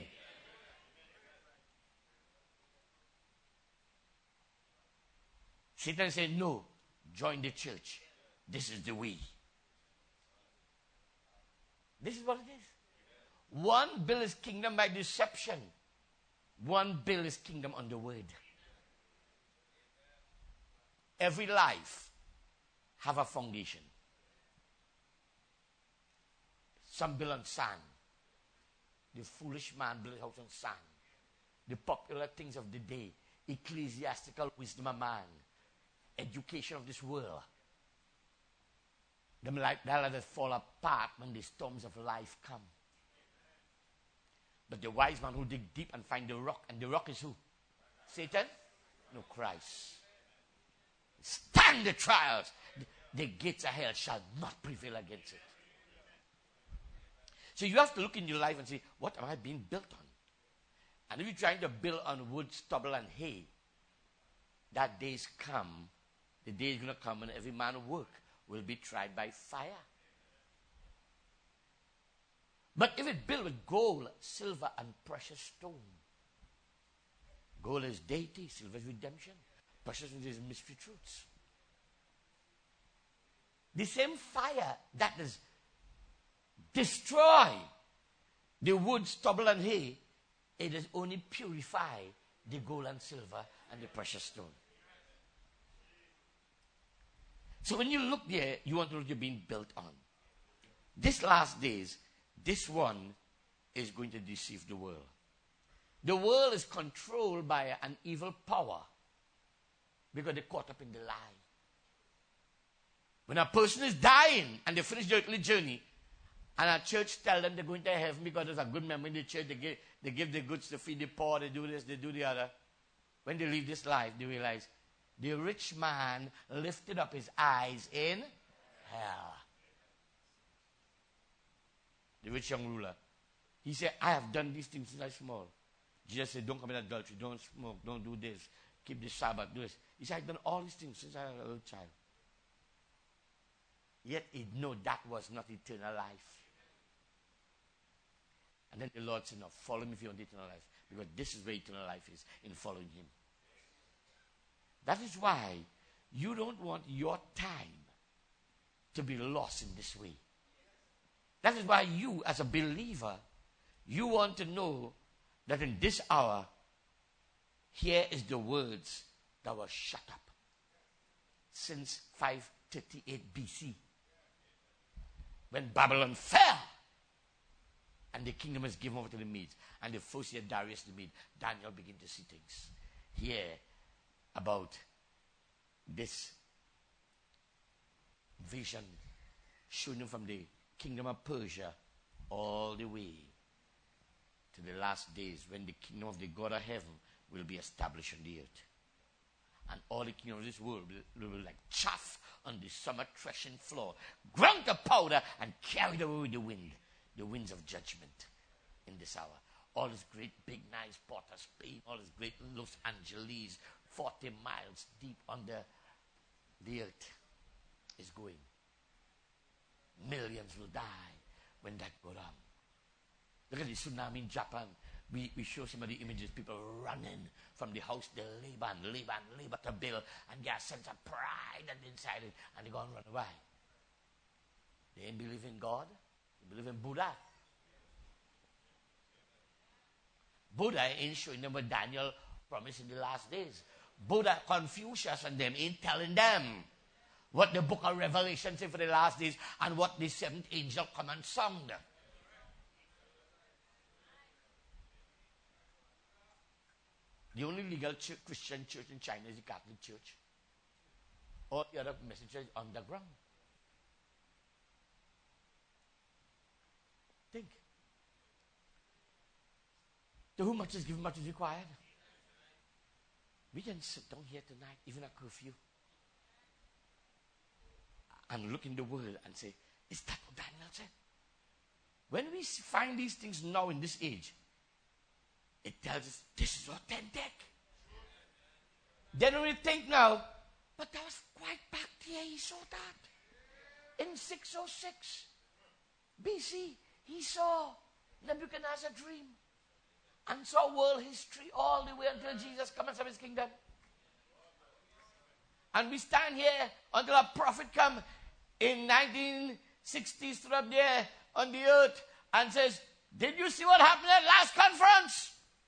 Satan said, no, join the church. This is the way. This is what it is. One build his kingdom by deception. One build his kingdom on the word. Every life have a foundation. Some build on sand. The foolish man built a house on sand. The popular things of the day, ecclesiastical wisdom of man, education of this world, them like that fall apart when the storms of life come. But the wise man who dig deep and find the rock, and the rock is who? Satan? No, Christ. Stand the trials. The gates of hell shall not prevail against it. So you have to look in your life and say, what am I being built on? And if you're trying to build on wood, stubble, and hay, that day is come. The day is going to come when every man of work will be tried by fire. But if it's built with gold, silver, and precious stone, gold is deity, silver is redemption, precious is mystery truths. The same fire that is destroy the wood, stubble, and hay, it is only purify the gold and silver and the precious stone. So when you look there, you want to know what you're being built on. This last days, this one is going to deceive the world. The world is controlled by an evil power because they're caught up in the lie. When a person is dying and they finish their earthly journey, and our church tell them they're going to heaven because there's a good memory in the church, they give the goods to feed the poor, they do this, they do the other. When they leave this life, they realize the rich man lifted up his eyes in hell. The rich young ruler. He said, I have done these things since I was small. Jesus said, don't commit adultery, don't smoke, don't do this, keep the Sabbath, do this. He said, I've done all these things since I was a little child. Yet he knew that was not eternal life. And then the Lord said, no, follow me if you want eternal life. Because this is where eternal life is, in following him. That is why you don't want your time to be lost in this way. That is why you, as a believer, you want to know that in this hour, here is the words that were shut up since 538 BC. When Babylon fell, and the kingdom was given over to the Medes, and the first year Darius the Mede, Daniel began to see things here about this vision showing him from the kingdom of Persia all the way to the last days when the kingdom of the God of heaven will be established on the earth. And all the kingdom of this world will be like chaff on the summer threshing floor, ground to powder and carried away with the wind, the winds of judgment in this hour. All this great big nice Port of Spain, all this great Los Angeles, 40 miles deep under the earth is going. Millions will die when that goes on. Look at the tsunami in Japan. We show some of the images, people running from the house, they labor to build, and get a sense of pride and inside it, and they go and run away. They ain't believe in God, they believe in Buddha. Buddha ain't showing them what Daniel promised in the last days. Buddha, Confucius and them ain't telling them what the book of Revelation says for the last days and what the seventh angel come and sung. The only legal Christian church in China is the Catholic Church. All the other messages underground. Think. To whom much is given, much is required. We can sit down here tonight, even at curfew, and look in the world and say, is that what Daniel said? When we find these things now in this age, it tells us this is authentic. Then we think now, but that was quite back there, he saw that. In 606 BC, he saw Nebuchadnezzar dream and saw world history all the way until Jesus comes of his kingdom. And we stand here until a prophet come in 1960s through up there on the earth and says, did you see what happened at last conference?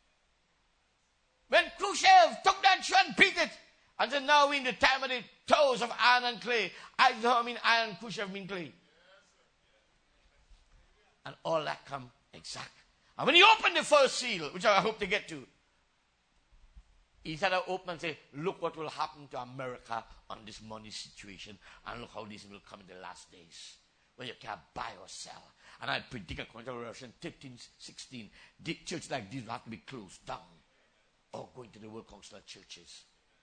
When Khrushchev took that shoe and beat it, and said, now we're in the time of the toes of iron and clay. I don't mean iron, Khrushchev mean clay. And all that come exact. And when he opened the first seal, which I hope to get to, he said, I open and say, look what will happen to America on this money situation, and look how this will come in the last days. when you can't buy or sell. And I predict according to Revelation 13:16, the church like this will have to be closed down or go into the World Council of Churches.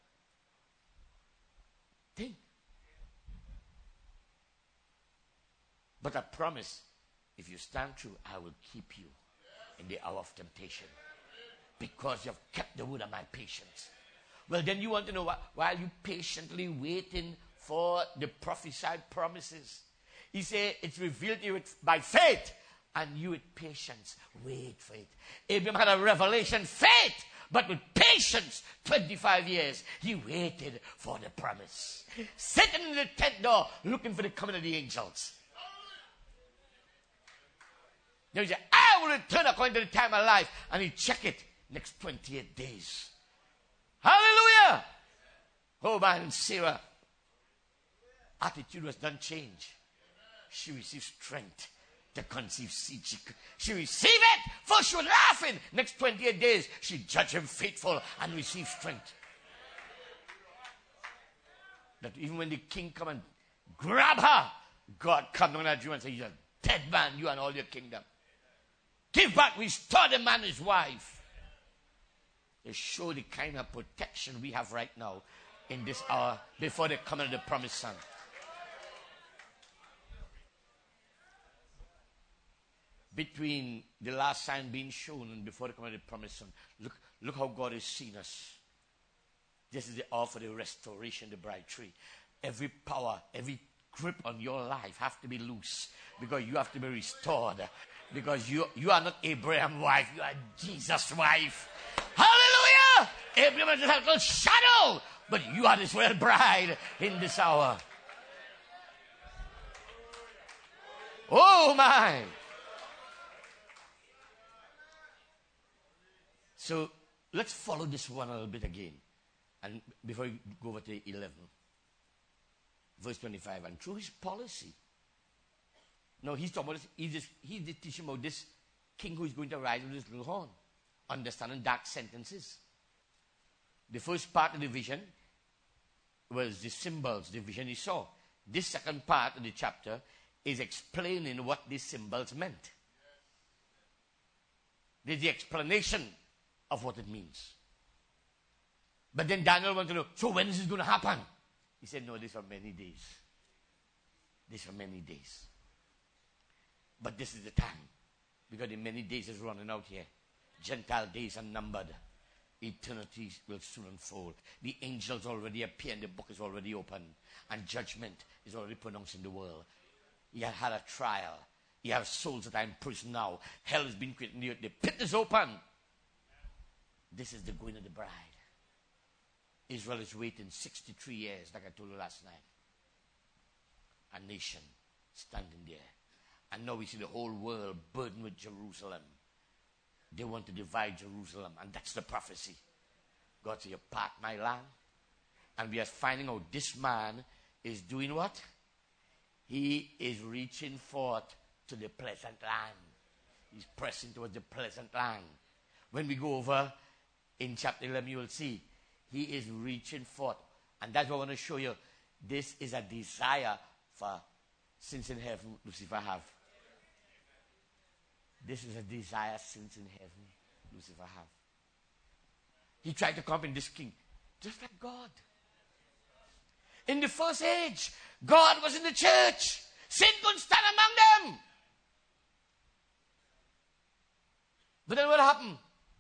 Think. But I promise, if you stand true, I will keep you in the hour of temptation. Because you have kept the word of my patience. Well, then you want to know why are you patiently waiting for the prophesied promises? He said it's revealed to you by faith, and you with patience wait for it. Abraham had a revelation, faith, but with patience, 25 years, he waited for the promise. Sitting in the tent door, looking for the coming of the angels. Then he said, I will return according to the time of life. And he checked it next 28 days. Hallelujah! Oh man, Sarah, attitude was done change. She received strength to conceive seed. She received it, for she was laughing. Next 28 days, she judged him faithful and received strength. That even when the king come and grab her, God come down that dream and say, you're a dead man, you and all your kingdom. Give back, restore the man and his wife. They show the kind of protection we have right now in this hour before the coming of the promised son. Between the last sign being shown and before the coming of the promised son, look how God has seen us. This is the hour for the restoration of the bride tree. Every power, every grip on your life have to be loose because you have to be restored. Because you are not Abraham's wife, you are Jesus' wife. Hallelujah! Abraham is just a little shadow, but you are this real bride in this hour. Oh my! So let's follow this one a little bit again. And before we go over to 11, verse 25, and through his policy. No, he's talking about this, he's teaching about this king who is going to rise with his little horn, understanding dark sentences. The first part of the vision was the symbols, the vision he saw. This second part of the chapter is explaining what these symbols meant. There's the explanation of what it means. But then Daniel wanted to know, so when is this going to happen? He said, no, these are many days. These are many days. But this is the time. Because the many days is running out here. Gentile days are numbered. Eternity will soon unfold. The angels already appear and the book is already open. And judgment is already pronounced in the world. He had a trial. You have souls that are in prison now. Hell has been created in the earth. The pit is open. This is the going of the bride. Israel is waiting 63 years, like I told you last night. A nation standing there. And now we see the whole world burdened with Jerusalem. They want to divide Jerusalem, and that's the prophecy. God said, you part my land. And we are finding out this man is doing what? He is reaching forth to the pleasant land. He's pressing towards the pleasant land. When we go over in chapter 11, you will see he is reaching forth. And that's what I want to show you. This is a desire for sins in heaven Lucifer have. This is a desire sins in heaven Lucifer have. He tried to come in this king, just like God. In the first age, God was in the church. Sin couldn't stand among them. But then what happened?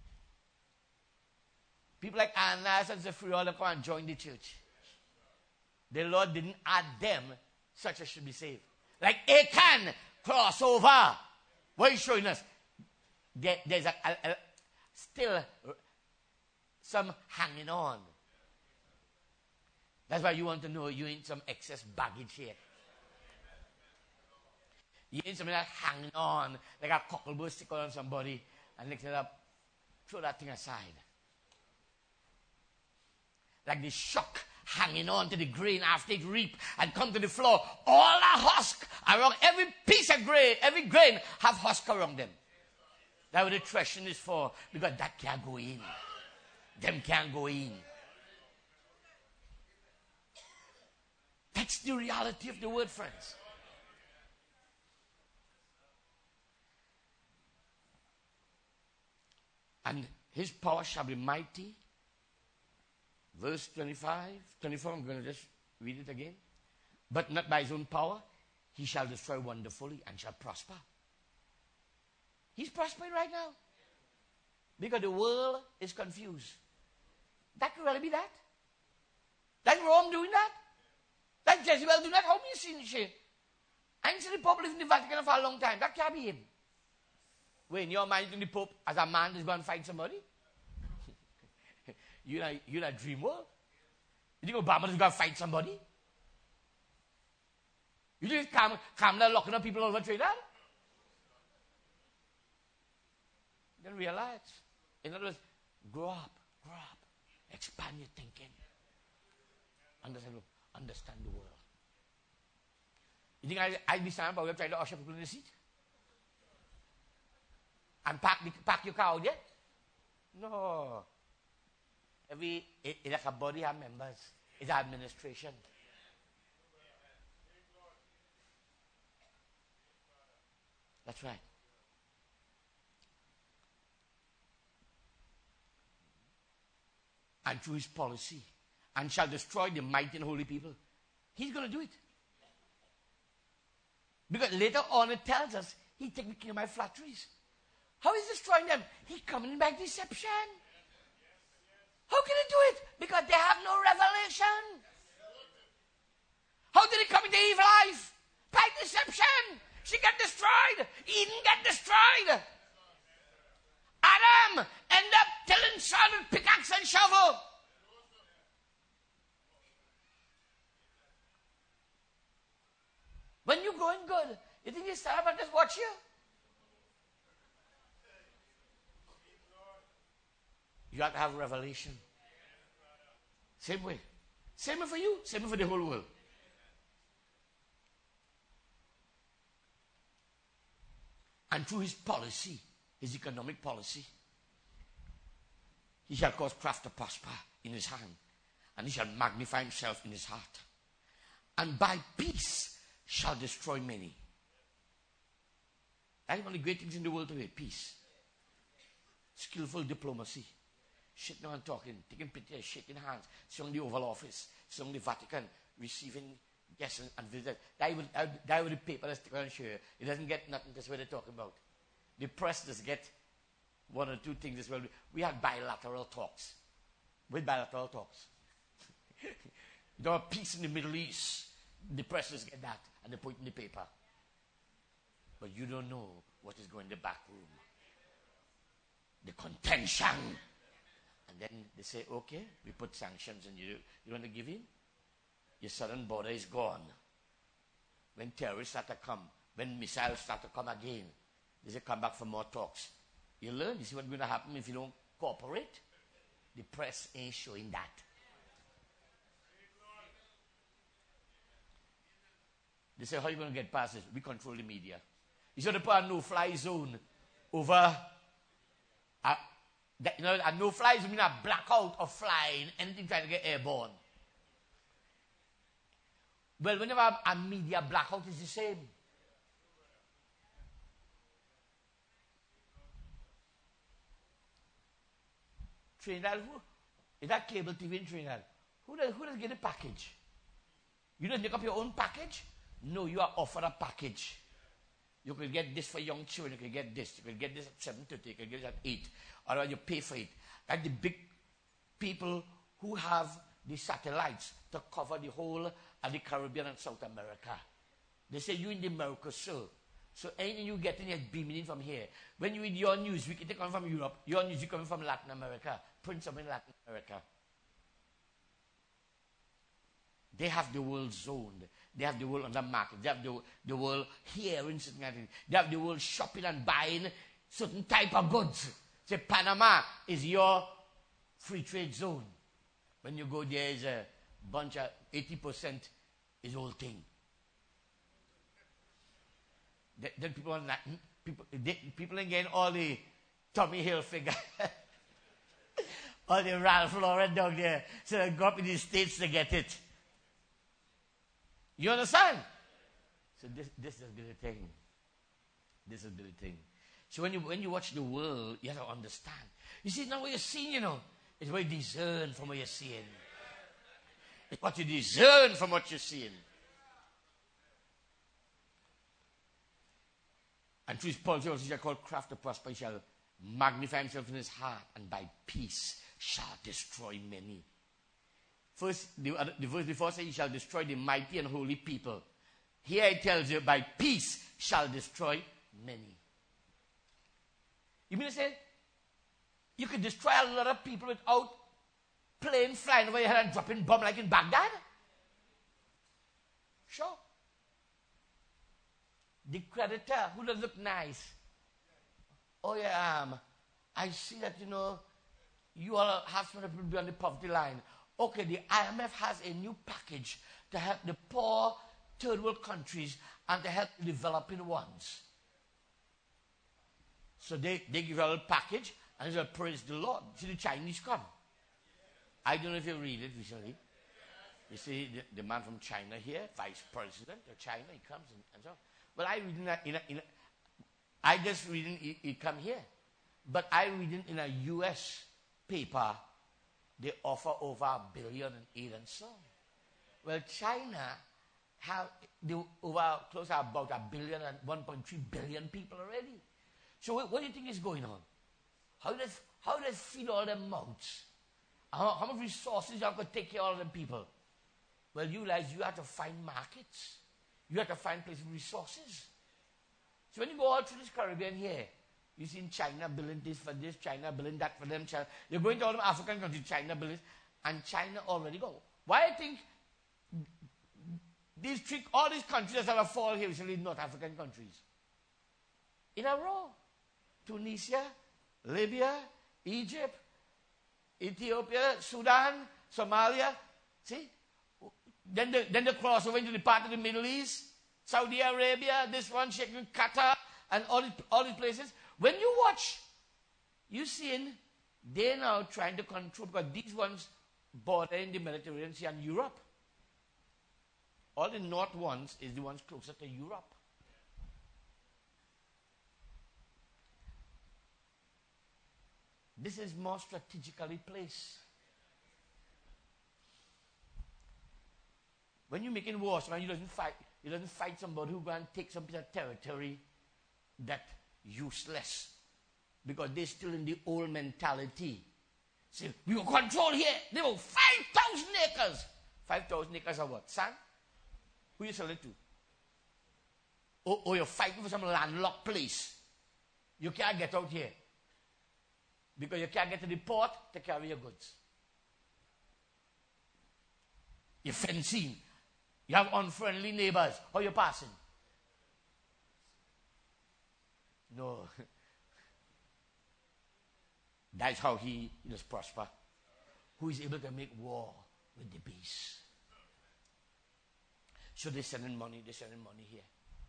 People like Ananias and Sapphira all come and join the church. The Lord didn't add them, such as should be saved. Like Achan, cross over. What are you showing us? There's still some hanging on. That's why you want to know you ain't some excess baggage here. You ain't something that hanging on, like a cockleburr stick on somebody, and lift it up, throw that thing aside. Like the shock hanging on to the grain after it reap and come to the floor. All the husk around every piece of grain, every grain have husk around them. That's what the threshing is for, because that can't go in. Them can't go in. That's the reality of the word, friends. And his power shall be mighty. Verse 25, 24, I'm going to just read it again. But not by his own power. He shall destroy wonderfully and shall prosper. He's prospering right now. Because the world is confused. That could really be that. That Rome doing that. That Jezebel doing that. How many seen shit? I ain't seen the Pope live in the Vatican for a long time. That can't be him. When in your mind, the Pope as a man is going to fight somebody? You're not dream world. You think Obama is going to fight somebody? You think Kamala locking up people all over Trinidad? Then realize. In other words, grow up. Expand your thinking. Understand the world. You think I'd be standing up trying to usher people in the seat? And pack your car out there? No. It's like a body have members. It's administration. That's right. And through his policy, and shall destroy the mighty and holy people. He's going to do it. Because later on it tells us he take the king by flatteries. How is he destroying them? He's coming by deception. How can he do it? Because they have no revelation. How did he come into Eve's life? By deception. She got destroyed. Eden got destroyed. Adam ended up tilling soil with pickaxe and shovel. When you're going good, you think you stand up and just watch you? You have to have revelation. Same way. Same way for you, same way for the whole world. And through his policy, his economic policy, he shall cause craft to prosper in his hand, and he shall magnify himself in his heart. And by peace shall destroy many. That's one of the great things in the world today, peace. Skillful diplomacy. Sitting and talking, taking pictures, shaking hands, sitting in the Oval Office, sitting in the Vatican, receiving guests and visitors. That with the paper that's stick on share. It doesn't get nothing, that's what they're talking about. The press does get one or two things as well. We had bilateral talks. With bilateral talks. You know, peace in the Middle East. The press does get that and they put it in the paper. But you don't know what is going in the back room. The contention. And then they say, okay, we put sanctions and you want to give in? Your southern border is gone. When terrorists start to come, when missiles start to come again, they say come back for more talks. You learn, you see what's going to happen if you don't cooperate? The press ain't showing that. They say, how are you going to get past this? We control the media. You should have put a no-fly zone over... a no-fly zone means a blackout of flying, anything trying to get airborne. Well, whenever a media blackout is the same. Trinidad, is that cable TV in Trinidad? Who does get the package? You don't make up your own package? No, you are offered a package. You could get this for young children, you could get this. You could get this at 7:30, you could get it at 8. Or you pay for it. Like the big people who have the satellites to cover the whole of the Caribbean and South America. They say you in the Mercosur. So anything you get in here beaming in from here. When you read your Newsweek, it comes from Europe. Your Newsweek coming from Latin America. Print something in Latin America. They have the world zoned. They have the world on the market. They have the world hearing certain things. They have the world shopping and buying certain type of goods. Say Panama is your free trade zone. When you go there, is a bunch of 80% is old thing. Then people are people ain't getting all the Tommy Hilfiger, all the Ralph Lauren down there. So they go up in the States to get it. You understand? So this has been the thing. This has been the thing. So when you watch the world, you have to understand. You see, it's not what you're seeing, you know. It's what you discern from what you're seeing. It's what you discern from what you're seeing. And through his policy also shall call craft to prosper. He shall magnify himself in his heart, and by peace shall destroy many. First, the verse before says he shall destroy the mighty and holy people. Here it tells you, by peace shall destroy many. You mean to say, you could destroy a lot of people without plane flying over your head and dropping bomb like in Baghdad? Sure. The creditor who doesn't look nice. Oh yeah, I see that, you know, you all have some people be on the poverty line. Okay, the IMF has a new package to help the poor third world countries and to help the developing ones. So they give you a little package and they praise the Lord. See the Chinese come. I don't know if you read it recently. You see the man from China here, Vice President of China, he comes and so on. But I read I just reading he come here. But I reading in a US paper, they offer over $1 billion in aid and so on. Well, China have over close to about 1 billion and 1.3 billion people already. So what do you think is going on? How does feed all them mouths? How much resources you have to take care of all them people? Well, you realize you have to find markets. You have to find places with resources. So when you go out through this Caribbean here, you see China building this for this, China building that for them. You're going to all the African countries, China building, and China already go. Why I think all these countries that have fallen here recently, North African countries, in a row. Tunisia, Libya, Egypt, Ethiopia, Sudan, Somalia. See? Then they cross over into the part of the Middle East, Saudi Arabia, this one, Qatar, and all these places. When you watch, you see they're now trying to control, because these ones border in the Mediterranean Sea and Europe. All the north ones is the ones closer to Europe. This is more strategically placed. When you're making wars, man, you doesn't fight somebody who's going to take some piece of territory that useless. Because they're still in the old mentality. Say, we will control here. They will 5,000 acres. 5,000 acres of what? Sand? Who you sell it to? Or you're fighting for some landlocked place. You can't get out here. Because you can't get to the port to carry your goods. You're fencing. You have unfriendly neighbors. How are you passing? No. That's how he does prosper. Who is able to make war with the beast. So they're sending money here.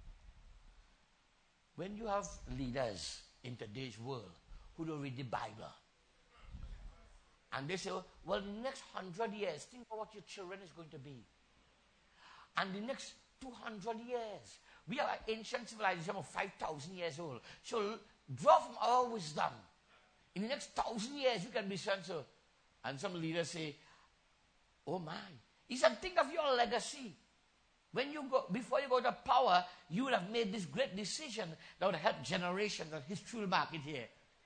When you have leaders in today's world who don't read the Bible, and they say, well, the next 100 years, think about what your children is going to be. And the next 200 years, we have an ancient civilization of 5,000 years old. So draw from our wisdom. In the next 1,000 years, we can be so. And some leaders say, oh my. He said, think of your legacy. When you go, before you go to power, you would have made this great decision that would help generations, and history will mark it here.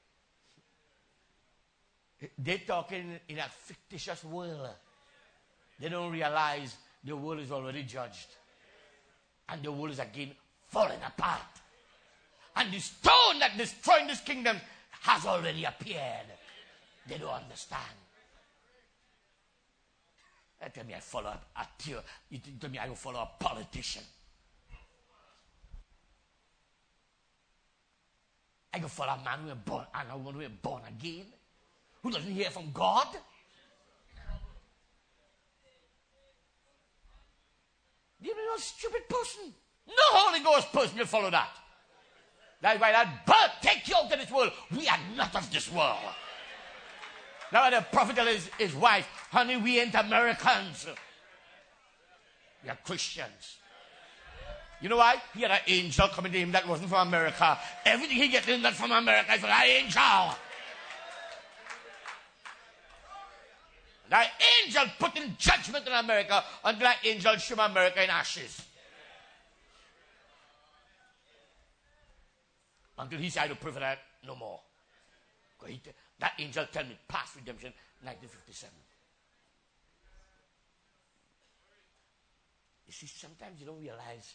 They're talking in a fictitious world. They don't realize the world is already judged. And the world is again falling apart. And the stone that destroying this kingdom has already appeared. They don't understand. You tell me I follow a tear. You tell me I will follow a politician. I can follow a man who is born and a woman who is born again, who doesn't hear from God. You're a stupid person. No Holy Ghost person will follow that. That's why that bird take you out of this world. We are not of this world. Now the prophet tells his wife, honey, we ain't Americans. We are Christians. You know why? He had an angel coming to him that wasn't from America. Everything he gets is not from America. It's from an angel. That angel put in judgment in America until that angel show America in ashes. Until he said to pray for that no more. That angel tell me past redemption 1957. You see, sometimes you don't realize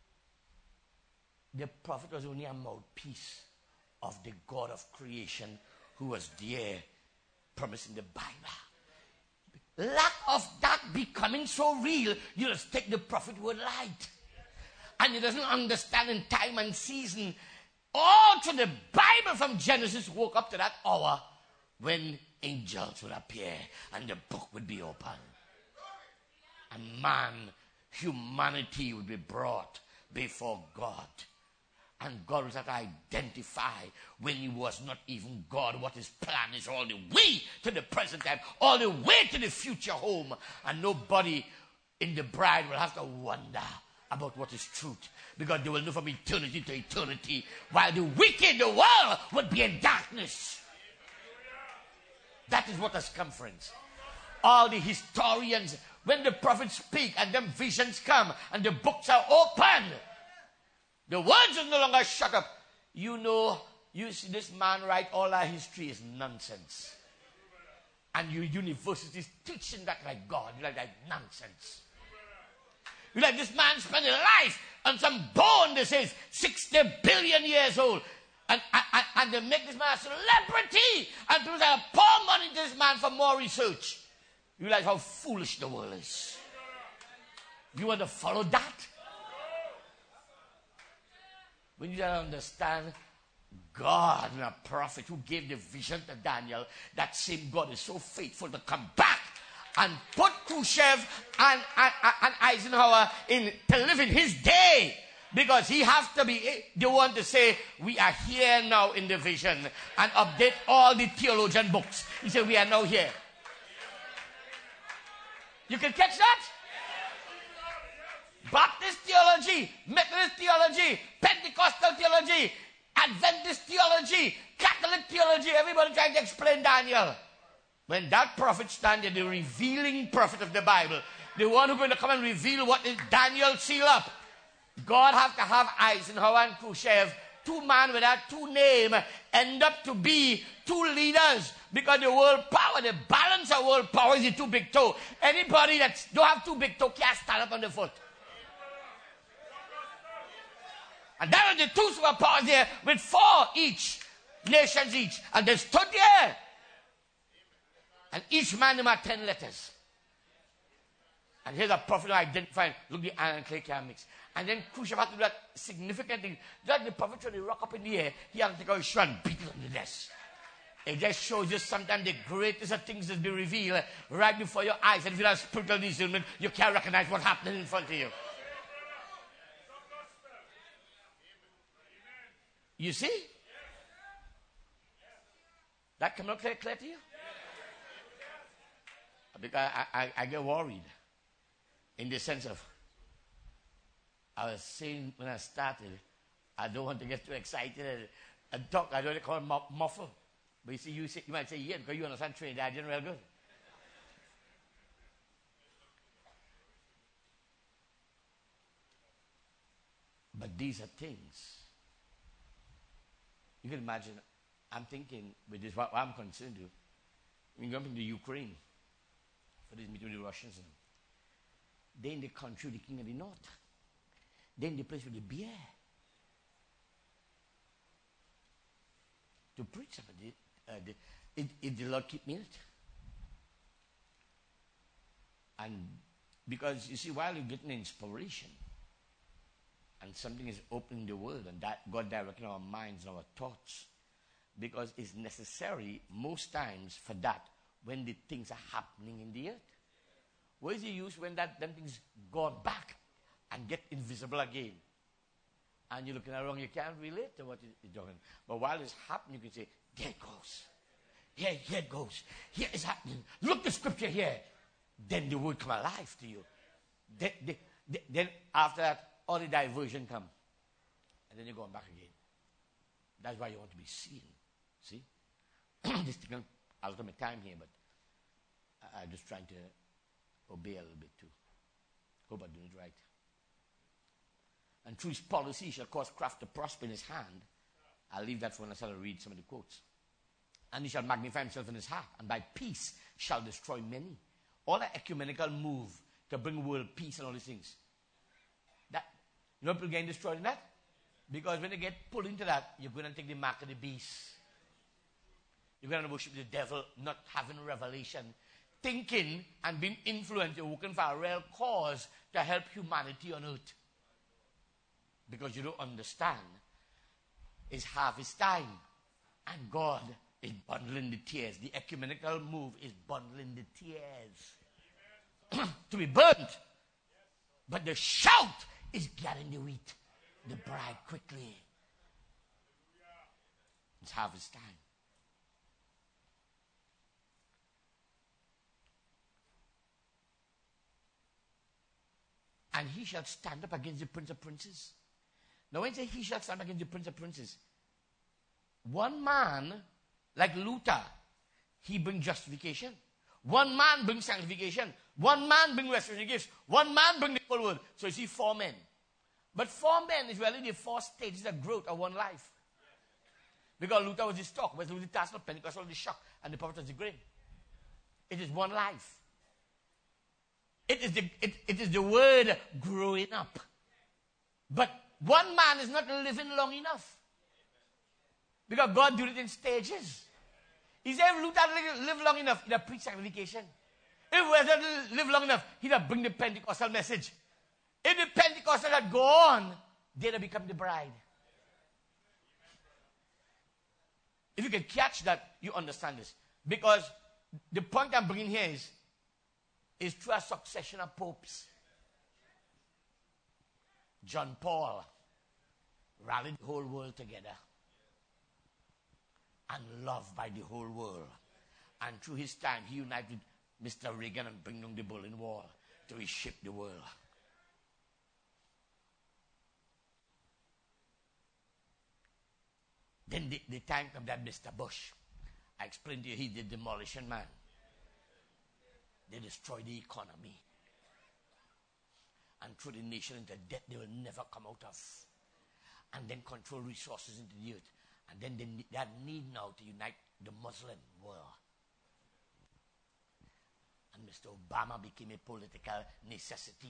the prophet was only a mouthpiece of the God of creation who was there promising the Bible. Lack of that becoming so real, you just take the prophet word light. And he doesn't understand in time and season. All through the Bible from Genesis woke up to that hour when angels would appear and the book would be open. And man, humanity would be brought before God. And God was to identify when he was not even God, what his plan is all the way to the present time, all the way to the future home. And nobody in the bride will have to wonder about what is truth, because they will know from eternity to eternity, while the wicked, the world, would be in darkness. That is what has come, friends. All the historians, when the prophets speak and them visions come and the books are open, the words are no longer shut up. You know, you see this man write all our history is nonsense. And your universities teaching that like God, you like that nonsense. You like this man spent his life on some bone that says 60 billion years old. And they make this man a celebrity. And people say, pour money to this man for more research. You realize how foolish the world is. You want to follow that? When you don't understand God and a prophet who gave the vision to Daniel, that same God is so faithful to come back and put Khrushchev and Eisenhower to live in his day. Because he has to be the one to say, we are here now in the vision, and update all the theologian books. He said, we are now here. You can catch that? Baptist theology, Methodist theology, Pentecostal theology, Adventist theology, Catholic theology, everybody trying to explain Daniel. When that prophet stands there, the revealing prophet of the Bible, the one who's going to come and reveal what is Daniel seal up, God has to have Eisenhower and Khrushchev, two men without two names, end up to be two leaders, because the world power, the balance of world power is the two big toe. Anybody that don't have two big toe can't stand up on the foot. And there are the two superpowers there with 4 each, nations each. And they stood there. And each man them had 10 letters. And here's a prophet identifying, look, the iron and clay can mix. And then Khrushchev had to do that significant thing. That the prophet when he rock up in the air, he had to take out his shoe and beat it on the desk. It just shows you sometimes the greatest of things that be revealed right before your eyes. And if you have spiritual discernment, you can't recognize what's happening in front of you. You see? That come out clear to you? Because I get worried in the sense of, I was saying when I started, I don't want to get too excited and talk. I don't call it muffle. But you see, you might say, yeah, because you understand Trinidadian real good. But these are things. You can imagine, I'm thinking, with this, what I'm concerned with, we're going to Ukraine for this meeting with the Russians. They're in the country, the king of the north. They're in the place with the beer. To preach about it, the Lord keep me in it. And because, you see, while you're getting inspiration, and something is opening the world, and that God directing our minds and our thoughts, because it's necessary most times for that when the things are happening in the earth. What is the use when them things go back and get invisible again? And you're looking around, you can't relate to what is doing. But while it's happening, you can say, there it goes. Here it goes. Here it's happening. Look the scripture here. Then the word come alive to you. Then after that, all the diversion come. And then you're going back again. That's why you want to be seen. See? This thing, I'll take my time here, but I'm just trying to obey a little bit too. Hope I'm doing it right. And through his policy, he shall cause craft to prosper in his hand. I'll leave that for when I start to read some of the quotes. And he shall magnify himself in his heart, and by peace shall destroy many. All that ecumenical move to bring world peace and all these things. That, you know, people getting destroyed in that? Because when they get pulled into that, you're going to take the mark of the beast. You're going to worship the devil, not having revelation. Thinking and being influenced, you're working for a real cause to help humanity on earth. Because you don't understand. It's harvest time. And God is bundling the tears. The ecumenical move is bundling the tears. To be burnt. But the shout is gathering the wheat. The bride quickly. It's harvest time. And he shall stand up against the prince of princes. Now when he says he shall stand up against the prince of princes, one man, like Luther, he brings justification. One man brings sanctification. One man brings restoration gifts. One man brings the whole word. So you see 4 men. But 4 men is really the 4 stages of growth of one life. Because Luther was the stock, whereas Luther was the Pentecostal, the shock, and the prophet was the grain. It is one life. It is the word growing up. But one man is not living long enough. Because God did it in stages. He said if Luther lived long enough, he'd have preached sanctification. If Wesley lived long enough, he'd have bring the Pentecostal message. If the Pentecostal had gone, they'd have become the bride. If you can catch that, you understand this. Because the point I'm bringing here is through a succession of popes. John Paul rallied the whole world together and loved by the whole world. And through his time, he united Mr. Reagan and bring down the Berlin Wall to reshape the world. Then the time of that Mr. Bush, I explained to you, he's the demolition man. They destroy the economy. And throw the nation into debt they will never come out of. And then control resources into the earth. And then they have need now to unite the Muslim world. And Mr. Obama became a political necessity.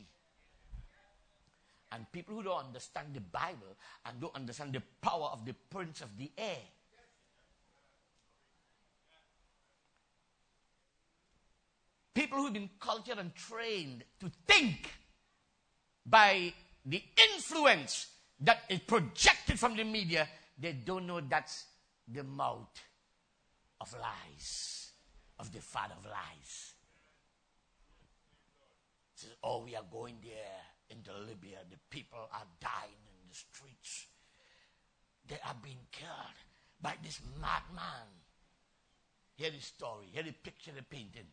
And people who don't understand the Bible and don't understand the power of the prince of the air. People who've been cultured and trained to think by the influence that is projected from the media, they don't know that's the mouth of lies, of the father of lies. Says, oh, we are going there into Libya. The people are dying in the streets. They are being killed by this madman. Hear the story. Hear the picture they're painting.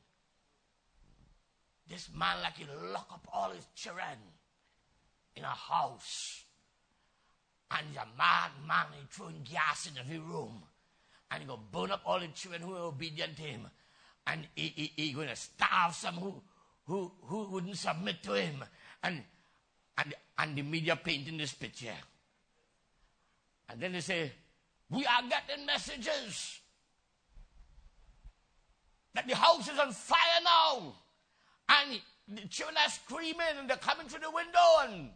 This man, like he lock up all his children in a house. And he's a madman. He's throwing gas in every room. And he's going to burn up all the children who are obedient to him. And he's going to starve some who wouldn't submit to him. And the media painting this picture. And then they say, we are getting messages that the house is on fire now. And the children are screaming and they're coming through the window.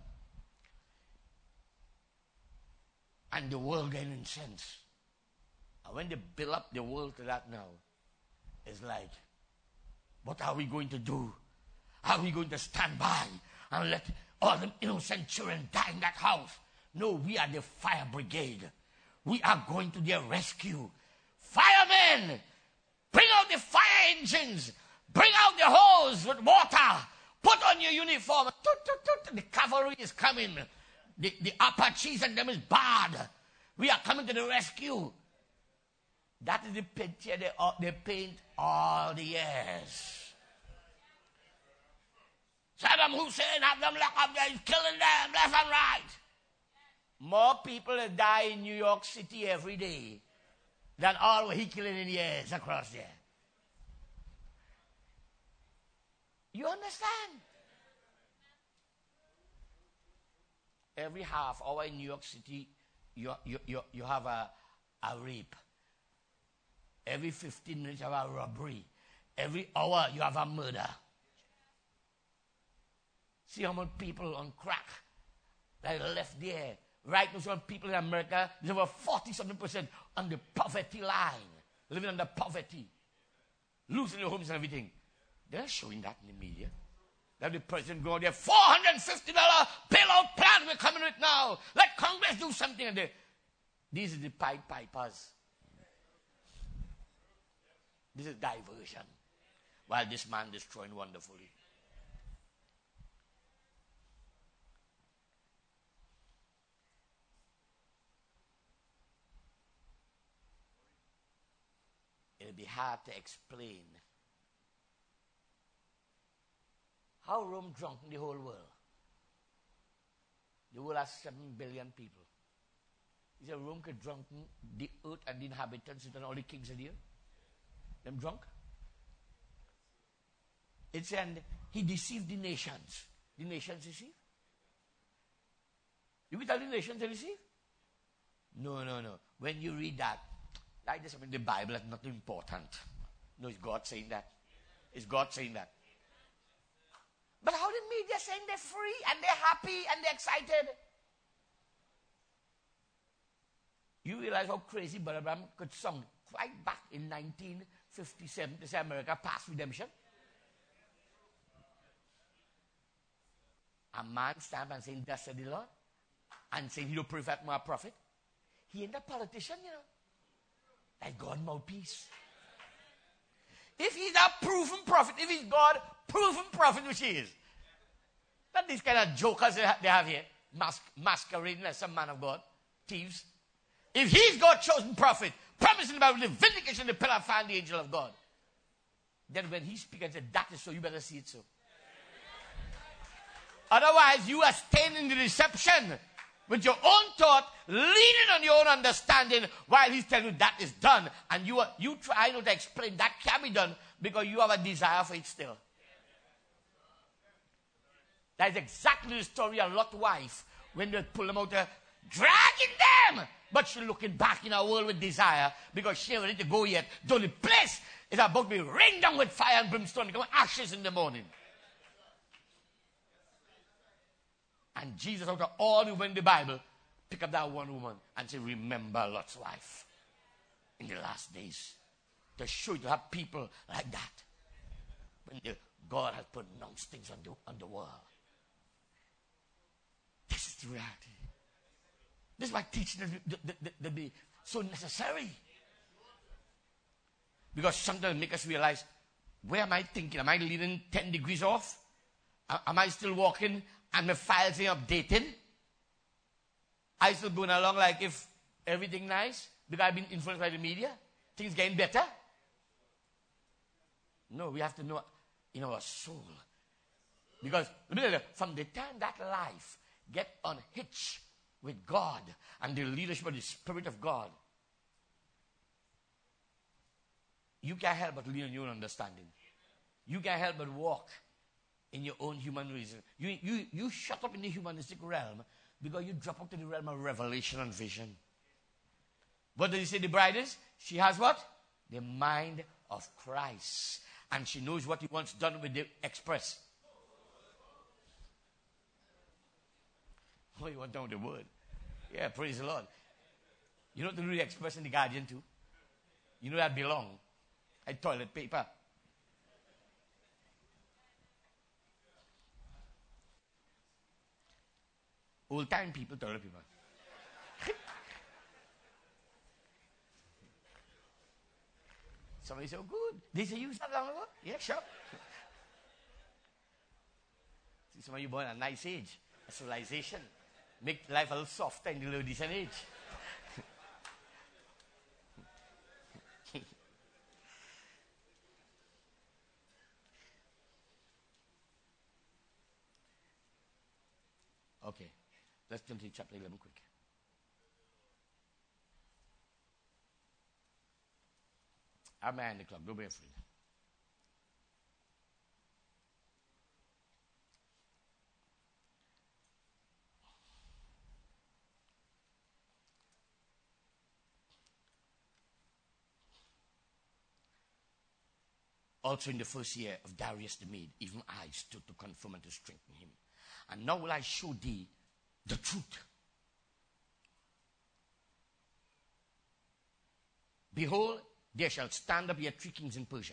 And the world getting incensed. And when they build up the world to that now, it's like, what are we going to do? Are we going to stand by and let all the innocent children die in that house? No, we are the fire brigade. We are going to their rescue. Firemen, bring out the fire engines. Bring out the hose with water. Put on your uniform. The cavalry is coming. The Apaches and them is bad. We are coming to the rescue. That is the picture they paint all the years. Saddam Hussein have them locked up there. He's killing them left and right. More people die in New York City every day than all what he killing in years across there. You understand? Every half hour in New York City, you have a rape. Every 15 minutes, you have a robbery. Every hour, you have a murder. See how many people on crack that are left there. Right now, some people in America, there's over 40-something% on the poverty line, living under poverty, losing their homes and everything. They're showing that in the media. That the president go there, $450 bailout plan we're coming with now. Let Congress do something. And these are the Pied Pipers. This is diversion. While this man destroying wonderfully. It'll be hard to explain how Rome drunk the whole world. The world has 7 billion people. Is a Rome could drunken the earth and the inhabitants and all the kings of the earth? Them drunk? It said he deceived the nations. The nations deceive? You will tell the nations they deceive? No. When you read that, like this, I mean, the Bible is not important. No, it's God saying that. It's God saying that. But how the media saying they're free and they're happy and they're excited? You realize how crazy Brother Abraham could sound right back in 1957 to say America passed redemption? A man stand and saying, thus said the Lord, and saying he don't profit more profit. He ain't a politician, you know. Like God mouthpiece. If he's a proven prophet, if he's God, proven prophet, which he is. Not these kind of jokers they have here, masquerading as some man of God, thieves. If he's God chosen prophet, promising about the vindication of the pillar of fire and the angel of God, then when he speaks and says, that is so, you better see it so. Otherwise, you are staying in the deception with your own thought, leaning on your own understanding while he's telling you that is done. And you try to explain that can be done because you have a desire for it still. That is exactly the story of Lot's wife when they pull them out there, dragging them. But she's looking back in our world with desire because she ain't ready to go yet. Though the place is about to be rained down with fire and brimstone, become ashes in the morning. And Jesus, out of all the women in the Bible, pick up that one woman and say, remember Lot's wife in the last days. To show you to have people like that. When God has pronounced things on the world. This is the reality. This is why teaching will be so necessary. Because sometimes it makes us realize, where am I thinking? Am I leaning 10 degrees off? Am I still walking and my files ain't updated? I still going along like if everything nice? Because I've been influenced by the media? Things getting better? No, we have to know in our soul. Because from the time that life get unhitched with God and the leadership of the Spirit of God, you can't help but lean on your own understanding. You can't help but walk in your own human reason. You shut up in the humanistic realm because you drop up to the realm of revelation and vision. What does he say the bride is? She has what? The mind of Christ. And she knows what he wants done with the express. Oh, you want down the word? Yeah, praise the Lord. You know what to do the express in the Guardian too? You know that belong. Like toilet paper. Old time people, toilet paper. Somebody say, oh, good. They say, use that long ago? Yeah, sure. See, some of you born at a nice age. A civilization. Make life a little softer in the low decent age. Okay. Let's jump to chapter 11 quick. I'm behind the clock. Don't be afraid. Also in the first year of Darius the Mede, even I stood to confirm and to strengthen him. And now will I show thee the truth. Behold, there shall stand up yet 3 kings in Persia.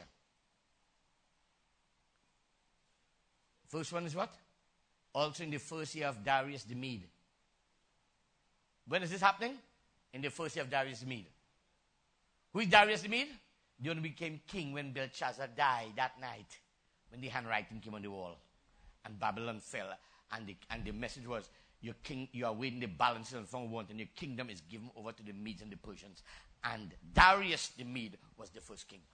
First one is what? Also in the first year of Darius the Mede. When is this happening? In the first year of Darius the Mede. Who is Darius the Mede? The one who became king when Belshazzar died that night, when the handwriting came on the wall and Babylon fell. And the message was, your king, you are weighing the balances on from want, and your kingdom is given over to the Medes and the Persians. And Darius the Mede was the first king.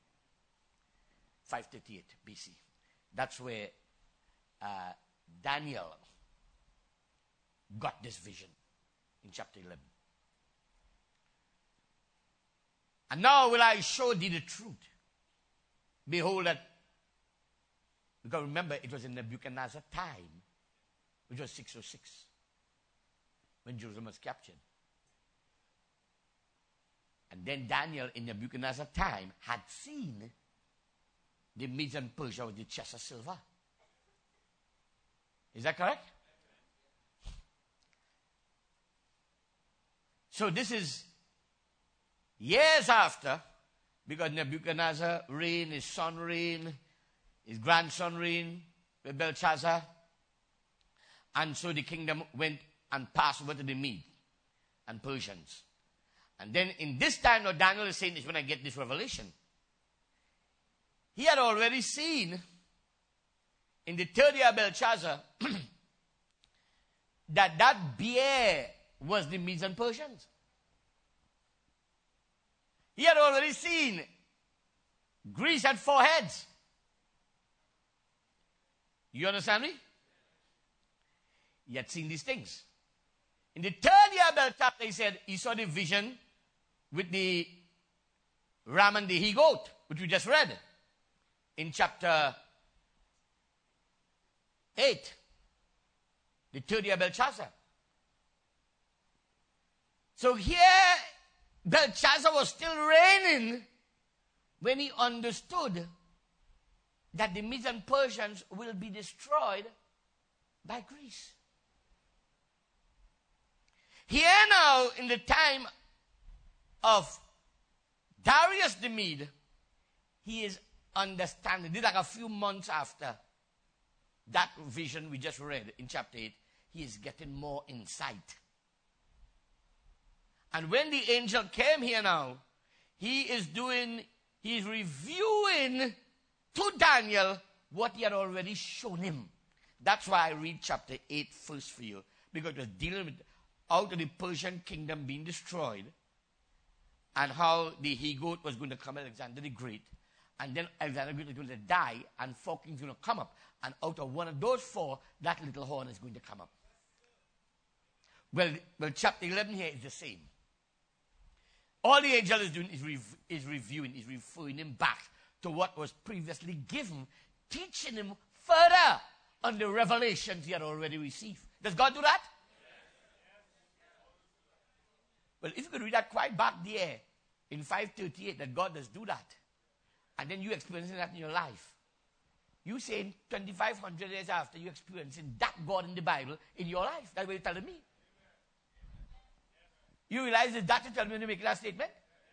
538 BC. That's where Daniel got this vision in chapter 11. And now will I show thee the truth. Behold that, because remember, it was in Nebuchadnezzar's time, which was 606, when Jerusalem was captured. And then Daniel, in Nebuchadnezzar's time, had seen the Medes and Persia with the chest of silver. Is that correct? So this is years after, because Nebuchadnezzar reigned, his son reigned, his grandson reigned with Belshazzar. And so the kingdom went and passed over to the Medes and Persians. And then in this time, now Daniel is saying this when I get this revelation. He had already seen in the 3rd year of Belshazzar that bear was the Medes and Persians. He had already seen Greece had 4 heads. You understand me? He had seen these things. In the 3rd year of Belshazzar, he said he saw the vision with the ram and the he-goat, which we just read in chapter 8. The 3rd year of Belshazzar. So here, Belshazzar was still reigning when he understood that the Medes and Persians will be destroyed by Greece. Here now, in the time of Darius the Mede, he is understanding. This is like a few months after that vision we just read in chapter 8. He is getting more insight. And when the angel came here now, he is reviewing to Daniel what he had already shown him. That's why I read chapter 8 first for you, because it was dealing with out of the Persian kingdom being destroyed, and how the he-goat was going to come, Alexander the Great, and then Alexander the Great is going to die, and 4 kings are going to come up, and out of one of those 4, that little horn is going to come up. Well, chapter 11 here is the same. All the angel is doing is reviewing, is referring him back to what was previously given, teaching him further on the revelations he had already received. Does God do that? Well, if you could read that quite back there in 538, that God does do that, and then you experiencing that in your life, you saying 2,500 years after you experiencing that God in the Bible in your life. That's what you're telling me. You realize that you tell me when you make that statement?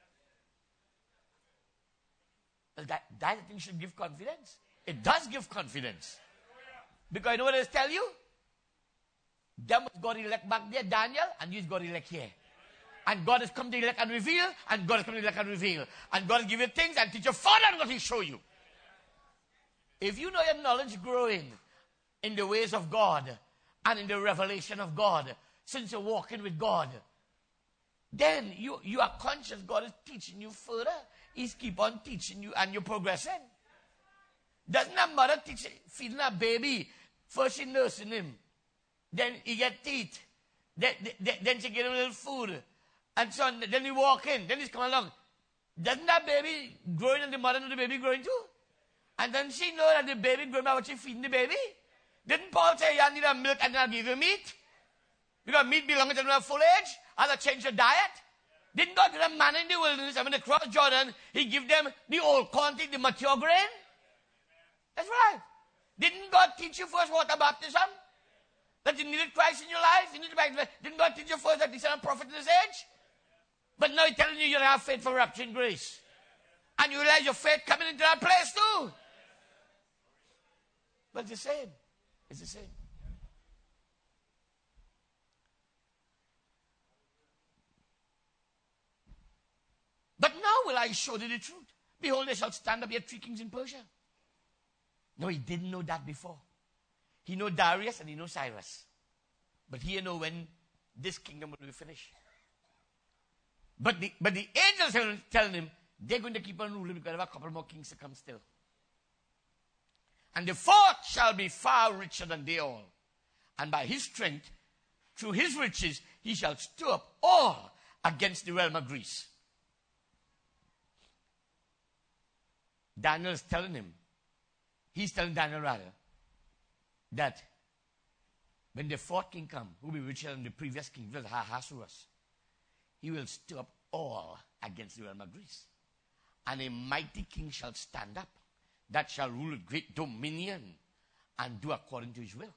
Well, that thing should give confidence. It does give confidence. Because you know what it tell you? Them God elect back there, Daniel, and you God elect here. And God has come to elect and reveal, and God has come to elect and reveal. And God has given you things and teach you further than what He show you. If you know your knowledge growing in the ways of God and in the revelation of God, since you're walking with God, then you are conscious God is teaching you further. He's keep on teaching you and you're progressing. Doesn't a mother teach feeding a baby? First she nursing him. Then he get teeth. Then she get him a little food. And so on. Then he walk in. Then he's come along. Doesn't that baby growing and the mother know the baby growing too? And then she know that the baby growing by what she feeding the baby? Didn't Paul say you need a milk and then I'll give you meat? Because meat belongs to the full age. I'll change your diet. Didn't God give them manna in the wilderness? And when they crossed Jordan, he gave them the old quantity, the mature grain? That's right. Didn't God teach you first water baptism? That you needed Christ in your life? You needed Christ. Didn't God teach you first that he's a prophet in this age? But now he's telling you you don't have faith for rapture in grace. And you realize your faith coming into that place too. But it's the same. It's the same. But now will I show thee the truth. Behold, there shall stand up yet 3 kings in Persia. No, he didn't know that before. He know Darius and he know Cyrus. But he know when this kingdom will be finished. But the angels are telling him they're going to keep on ruling because there are a couple more kings to come still. And the 4th shall be far richer than they all. And by his strength, through his riches, he shall stir up all against the realm of Greece. Daniel is telling him, he's telling Daniel rather, that when the 4th king come, who will be richer than the previous king, which was Ahasuerus, he will stir up all against the realm of Greece. And a mighty king shall stand up, that shall rule with great dominion and do according to his will.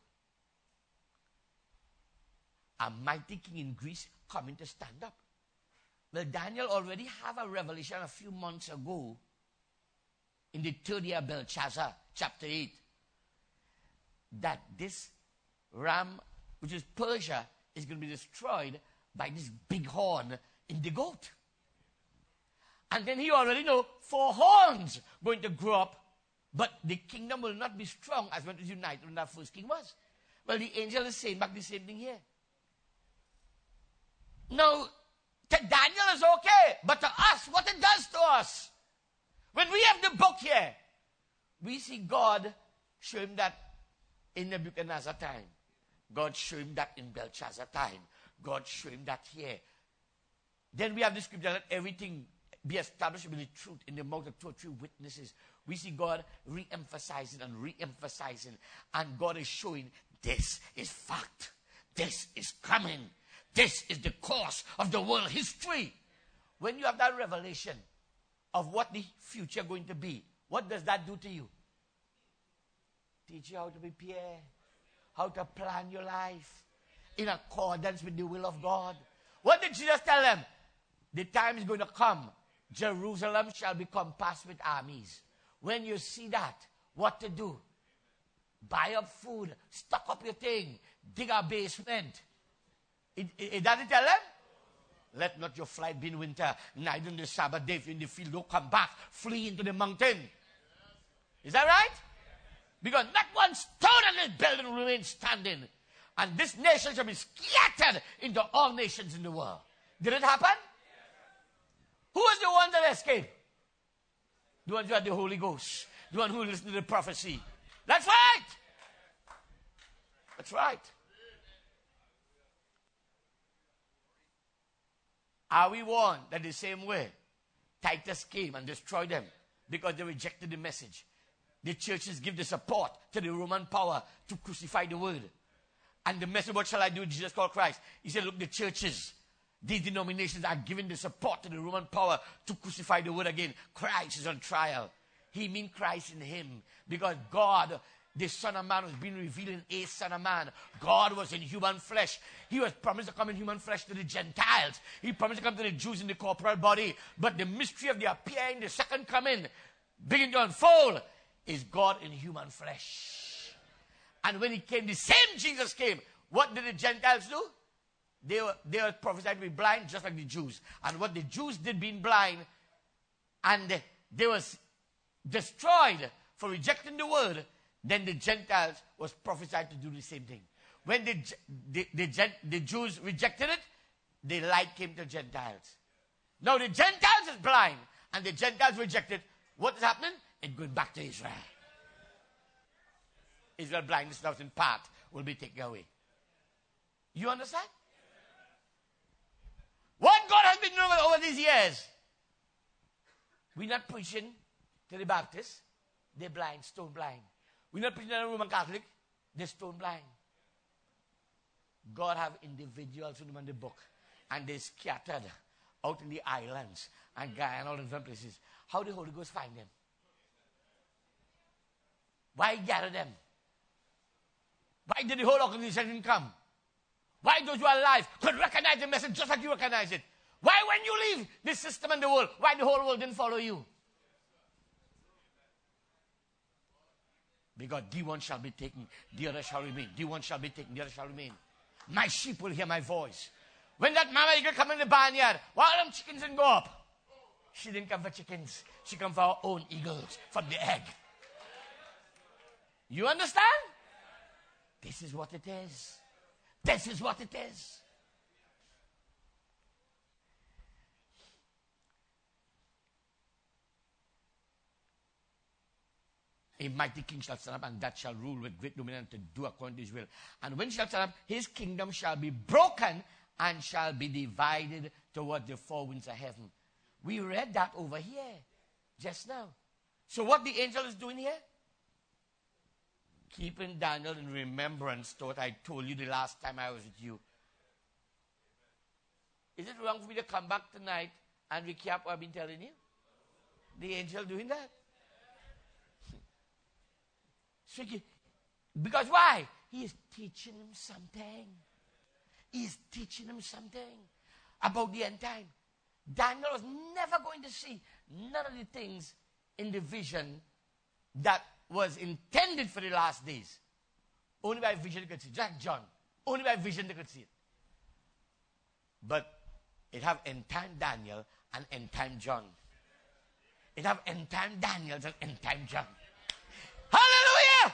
A mighty king in Greece coming to stand up. Well, Daniel already have a revelation a few months ago in the 3rd year of Belshazzar, chapter 8, that this ram, which is Persia, is going to be destroyed by this big horn in the goat. And then he already know 4 horns going to grow up, but the kingdom will not be strong as when it was united when that first king was. Well, the angel is saying back the same thing here. Now, to Daniel is okay, but to us, what it does to us, when we have the book here, we see God show him that in Nebuchadnezzar time. God show him that in Belshazzar time. God show him that here. Then we have the scripture that everything be established with the truth in the mouth of 2 or 3 witnesses. We see God re-emphasizing and re-emphasizing. And God is showing this is fact. This is coming. This is the course of the world history. When you have that revelation of what the future going to be, what does that do to you? Teach you how to prepare, how to plan your life in accordance with the will of God. What did Jesus tell them? The time is going to come. Jerusalem shall be compassed with armies. When you see that, what to do? Buy up food, stock up your thing, dig a basement. Does it tell them? Let not your flight be in winter, neither in the Sabbath day. If you're in the field, don't come back. Flee into the mountain. Is that right? Because not one stone of this building will remain standing. And this nation shall be scattered into all nations in the world. Did it happen? Who was the one that escaped? The one who had the Holy Ghost. The one who listened to the prophecy. That's right. That's right. Are we warned that the same way Titus came and destroyed them because they rejected the message? The churches give the support to the Roman power to crucify the word. And the message, what shall I do with Jesus called Christ? He said, look, the churches, these denominations are giving the support to the Roman power to crucify the word again. Christ is on trial. He means Christ in him. Because God, the Son of Man, was being revealed in a Son of Man. God was in human flesh. He was promised to come in human flesh to the Gentiles. He promised to come to the Jews in the corporal body. But the mystery of the appearing, the second coming, begin to unfold, is God in human flesh. And when he came, the same Jesus came. What did the Gentiles do? They were prophesied to be blind just like the Jews. And what the Jews did being blind, and they was destroyed for rejecting the word, then the Gentiles was prophesied to do the same thing. When the Jews rejected it, the light came to Gentiles. Now the Gentiles is blind, and the Gentiles rejected. What is happening? It's going back to Israel. Israel blindness now in part will be taken away. You understand? What God has been doing over these years. We're not preaching to the Baptists. They're blind, stone blind. We're not preaching to the Roman Catholic. They're stone blind. God have individuals in the book. And they scattered out in the islands and Guyana, all in different places. How did the Holy Ghost find them? Why gather them? Why did the whole organization come? Why those who are alive could recognize the message just like you recognize it? Why when you leave this system and the world, why the whole world didn't follow you? Because the one shall be taken, the other shall remain. The one shall be taken, the other shall remain. My sheep will hear my voice. When that mama eagle come in the barnyard, why them chickens didn't go up? She didn't come for chickens. She come for her own eagles from the egg. You understand? This is what it is. This is what it is. A mighty king shall stand up, and that shall rule with great dominion to do according to his will. And when he shall stand up, his kingdom shall be broken and shall be divided toward the four winds of heaven. We read that over here just now. So what the angel is doing here? Keeping Daniel in remembrance to what I told you the last time I was with you. Is it wrong for me to come back tonight and recap what I've been telling you? The angel doing that? Because why? He is teaching him something. He is teaching him something about the end time. Daniel was never going to see none of the things in the vision that was intended for the last days. Only by vision they could see it. Just like John. Only by vision they could see it. But it have end time Daniel and end time John. It have end time Daniel and end time John. Hallelujah!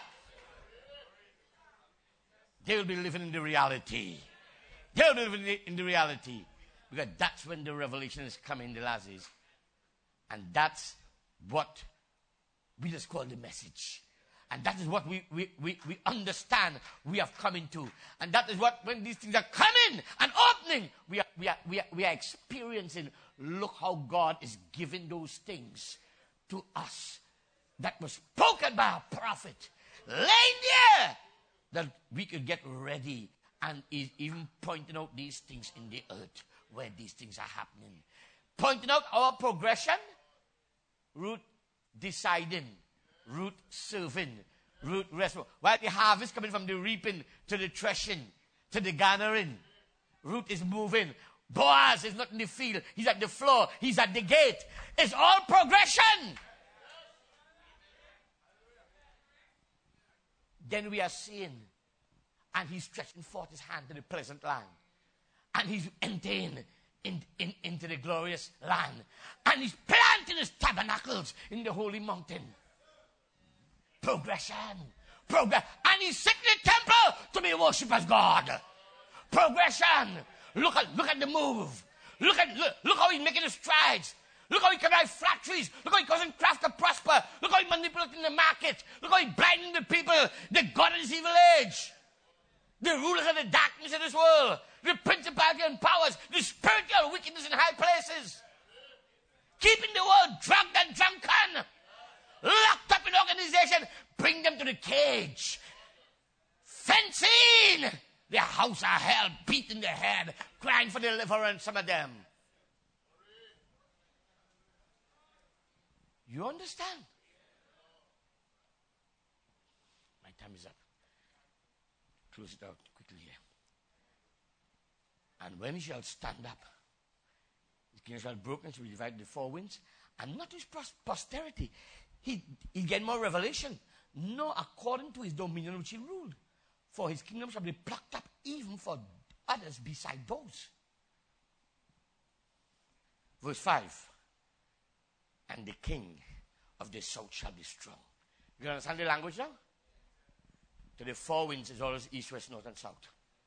They will be living in the reality. They will be living in the reality. Because that's when the revelation is coming in the last days. And that's what we just call the message. And that is what we understand we have come into. And that is what, when these things are coming and opening, we are experiencing. Look how God is giving those things to us that was spoken by a prophet. Laying there that we could get ready, and is even pointing out these things in the earth where these things are happening. Pointing out our progression, root deciding, root serving, root responsible. While the harvest coming from the reaping to the threshing to the gathering, root is moving. Boaz is not in the field, he's at the floor, he's at the gate. It's all progression. Then we are seeing, and he's stretching forth his hand to the pleasant land. And he's entering into the glorious land. And he's planting his tabernacles in the holy mountain. Progression. Progress. And he's sitting in the temple to be worshipped as God. Progression. Look at the move. Look how he's making his strides. Look how he can have factories. Look how he causing craft to prosper. Look how he manipulating the market. Look how he's blinding the people. The God of this evil age. The rulers of the darkness of this world. The principality and powers. The spiritual wickedness in high places. Keeping the world drunk and drunken. Locked up in organization. Bring them to the cage. Fencing. Their house are hell. Beating their head. Crying for deliverance, some of them. You understand? My time is up. Close it out quickly here. And when he shall stand up, his kingdom shall be broken, shall be divided into four winds, and not his posterity. He get more revelation. No, according to his dominion which he ruled. For his kingdom shall be plucked up even for others beside those. Verse 5. And the king of the south shall be strong. You understand the language now? To the four winds is always east, west, north, and south.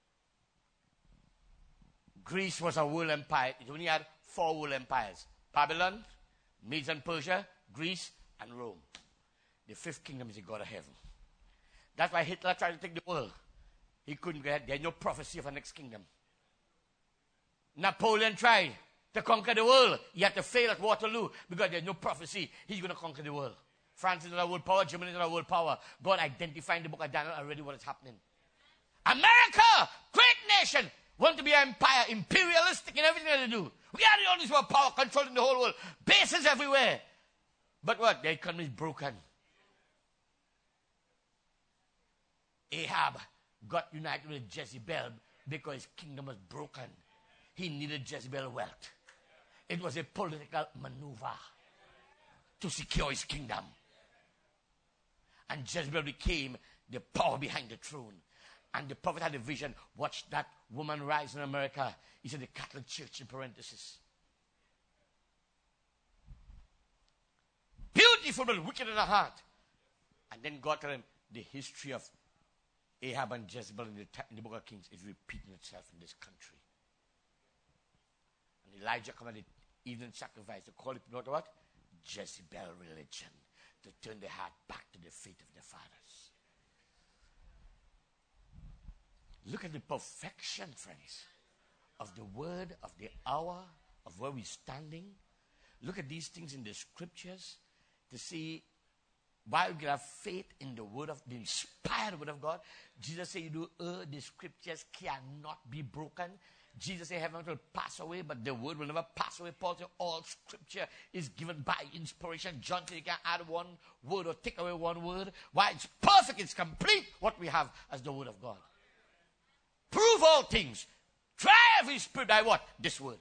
Greece was a world empire. It only had four world empires. Babylon, Medes and Persia, Greece, and Rome. The fifth kingdom is the God of heaven. That's why Hitler tried to take the world. He couldn't get it. There had no prophecy of a next kingdom. Napoleon tried to conquer the world. He had to fail at Waterloo because there's no prophecy. He's going to conquer the world. France is not a world power. Germany is not a world power. God identified in the book of Daniel already what is happening. America, great nation. want to be an empire, imperialistic in everything that they do. We are the only one power controlling the whole world. Bases everywhere. But what? The economy is broken. Ahab got united with Jezebel because his kingdom was broken. He needed Jezebel wealth. It was a political maneuver to secure his kingdom. And Jezebel became the power behind the throne. And the prophet had a vision. Watch that woman rise in America. He said the Catholic Church in parenthesis. Beautiful but wicked in the heart. And then God told him the history of Ahab and Jezebel in the book of Kings is repeating itself in this country. And Elijah came at the evening sacrifice to call the people out what? Jezebel religion. To turn their heart back to the faith of their fathers. Look at the perfection, friends, of the word, of the hour, of where we're standing. Look at these things in the scriptures to see why we can have faith in the word of the inspired word of God. Jesus said, the scriptures cannot be broken. Jesus said, heaven will pass away, but the word will never pass away. Paul said, all scripture is given by inspiration. John said, you can add one word or take away one word. Why? It's perfect, it's complete, what we have as the word of God. Prove all things. Try every spirit by what? This word.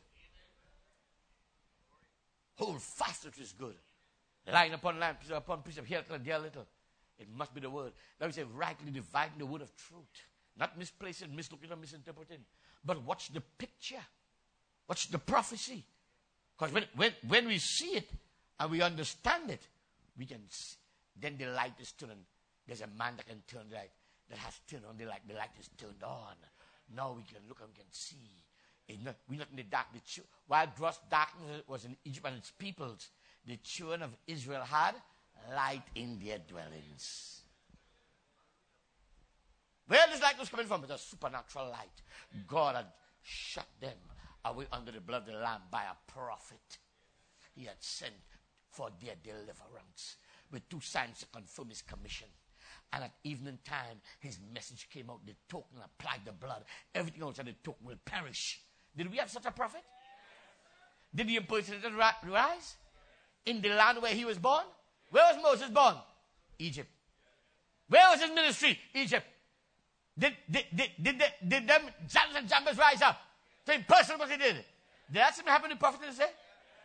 Hold fast which is good. Line upon line, precept upon precept, here a little, there a little. It must be the word. That we say, rightly dividing the word of truth. Not misplacing, mislooking, or misinterpreting. But watch the picture. Watch the prophecy. Because when we see it and we understand it, we can see. Then the light is turned. There's a man that can turn the light. That has turned on the light. The light is turned on. Now we can look and we can see. We're not in the dark. While gross darkness was in Egypt and its peoples, the children of Israel had light in their dwellings. Where this light was coming from? It was a supernatural light. God had shut them away under the blood of the Lamb by a prophet. He had sent for their deliverance with 2 signs to confirm his commission. And at evening time, his message came out. The token applied the blood. Everything outside the token will perish. Did we have such a prophet? Did the impersonator rise? In the land where he was born? Where was Moses born? Egypt. Where was his ministry? Egypt. Did them Jannes and Jambres rise up to impersonate what he did? Did that something happen to the prophet in the day?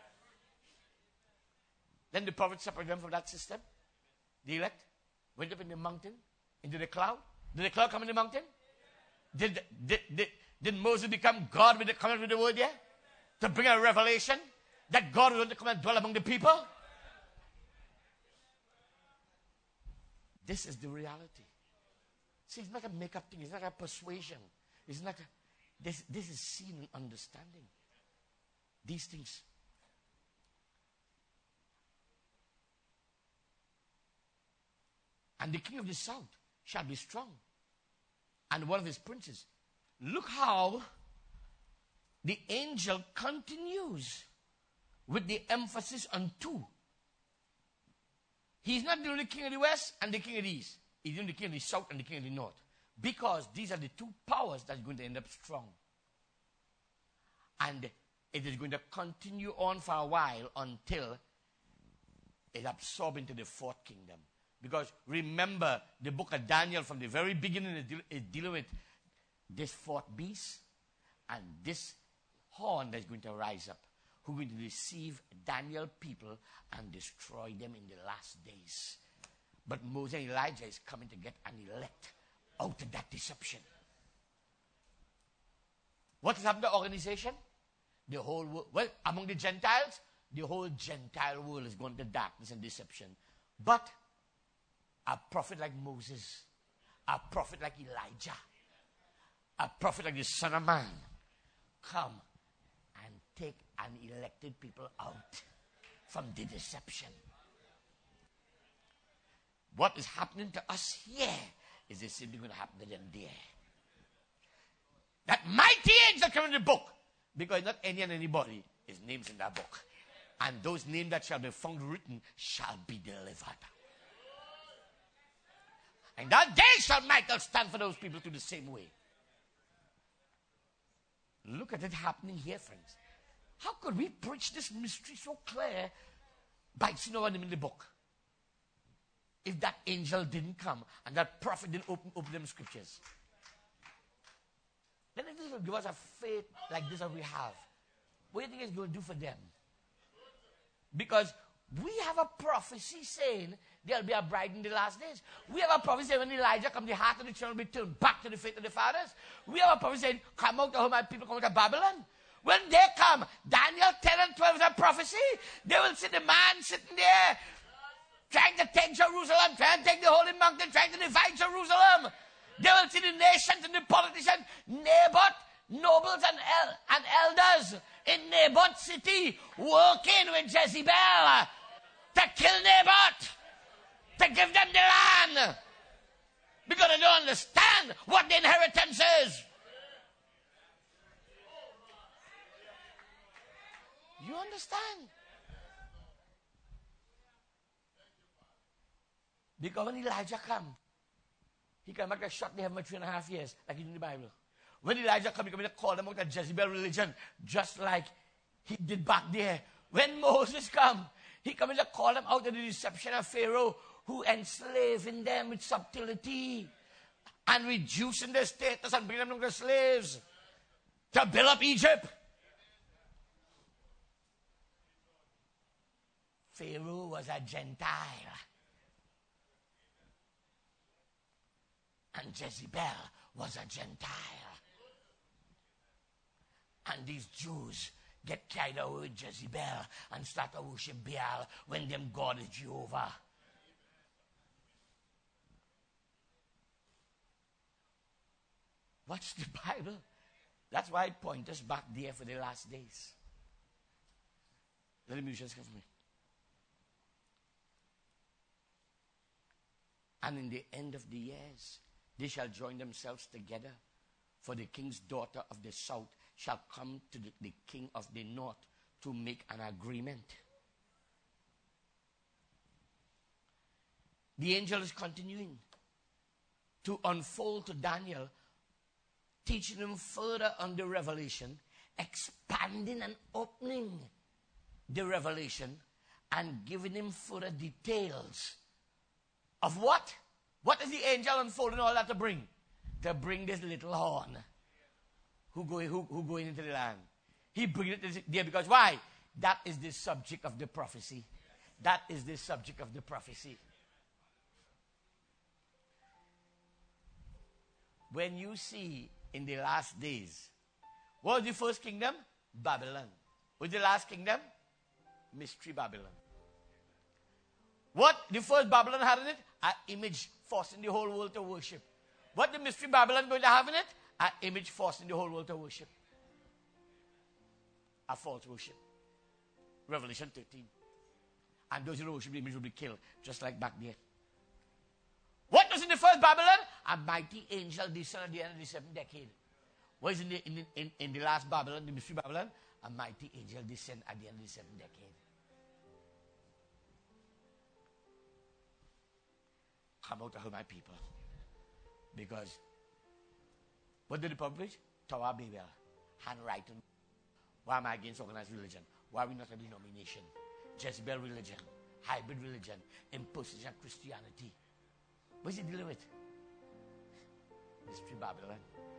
Then the prophet separated them from that system. The elect went up in the mountain, into the cloud. Did the cloud come in the mountain? Did Moses become God with the comment with the word there? To bring a revelation that God was going to come and dwell among the people? This is the reality. See, it's not a make-up thing. It's not a persuasion. It's not this is seen and understanding. These things. And the king of the south shall be strong. And one of his princes. Look how the angel continues with the emphasis on 2. He's not the only king of the west and the king of the east. He's the only king of the south and the king of the north. Because these are the 2 powers that are going to end up strong. And it is going to continue on for a while until it absorbs into the 4th kingdom. Because remember, the book of Daniel from the very beginning is dealing with this 4th beast and this horn that's going to rise up, who will deceive Daniel people and destroy them in the last days. But Moses and Elijah is coming to get an elect out of that deception. What has happened to the organization? The whole world, well, among the Gentiles, the whole Gentile world is going to darkness and deception. But a prophet like Moses, a prophet like Elijah, a prophet like the Son of Man, come and take an elected people out from the deception. What is happening to us here is the same thing going to happen to them there. That mighty angel came in the book, because not any and anybody is names in that book. And those names that shall be found written shall be delivered. And that day shall Michael stand for those people to the same way. Look at it happening here, friends. How could we preach this mystery so clear by seeing no one in the book? If that angel didn't come and that prophet didn't open them scriptures. Then if this will give us a faith like this that we have, what do you think it's going to do for them? Because we have a prophecy saying there'll be a bride in the last days. We have a prophecy saying when Elijah comes, the heart of the children will be turned back to the faith of the fathers. We have a prophecy saying, come out of my people, come out of Babylon. When they come, Daniel 10 and 12 is a prophecy. They will see the man sitting there trying to take Jerusalem, trying to take the holy mountain, trying to divide Jerusalem. They will see the nations and the politicians, Naboth, nobles and elders in Naboth's city working with Jezebel to kill Naboth, to give them the land. Because they don't understand what the inheritance is. You understand? Because when Elijah come, he came back and shut the heaven for 3.5 years, like in the Bible. When Elijah come, he came to call them out of Jezebel religion, just like he did back there. When Moses come, he came to call them out of the deception of Pharaoh, who enslaving them with subtlety and reducing their status and bringing them to slaves to build up Egypt. Pharaoh was a Gentile. And Jezebel was a Gentile. And these Jews get carried away with Jezebel and start to worship Baal when them God is Jehovah. Watch the Bible. That's why I point us back there for the last days. Let the musicians come for me. And in the end of the years, they shall join themselves together, for the king's daughter of the south shall come to the king of the north to make an agreement. The angel is continuing to unfold to Daniel, teaching him further on the revelation, expanding and opening the revelation, and giving him further details of what? What is the angel unfolding all that to bring? To bring this little horn who going into the land. He brings it there because why? That is the subject of the prophecy. That is the subject of the prophecy. When you see in the last days, what was the first kingdom? Babylon. What was the last kingdom? Mystery Babylon. What the first Babylon had in it? An image forcing the whole world to worship. What the mystery Babylon going to have in it? An image forcing the whole world to worship. A false worship. Revelation 13. And those who worship the image will be killed, just like back there. What was in the first Babylon? A mighty angel descended at the end of the 7th decade. What is in the last Babylon, the mystery Babylon? A mighty angel descended at the end of the 7th decade. Come out of my people. Because what did the publish? Tower Babel. Handwriting. Why am I against organized religion? Why are we not a denomination? Jezebel religion. Hybrid religion. Imposition Christianity. What is he dealing with? Mystery Babylon.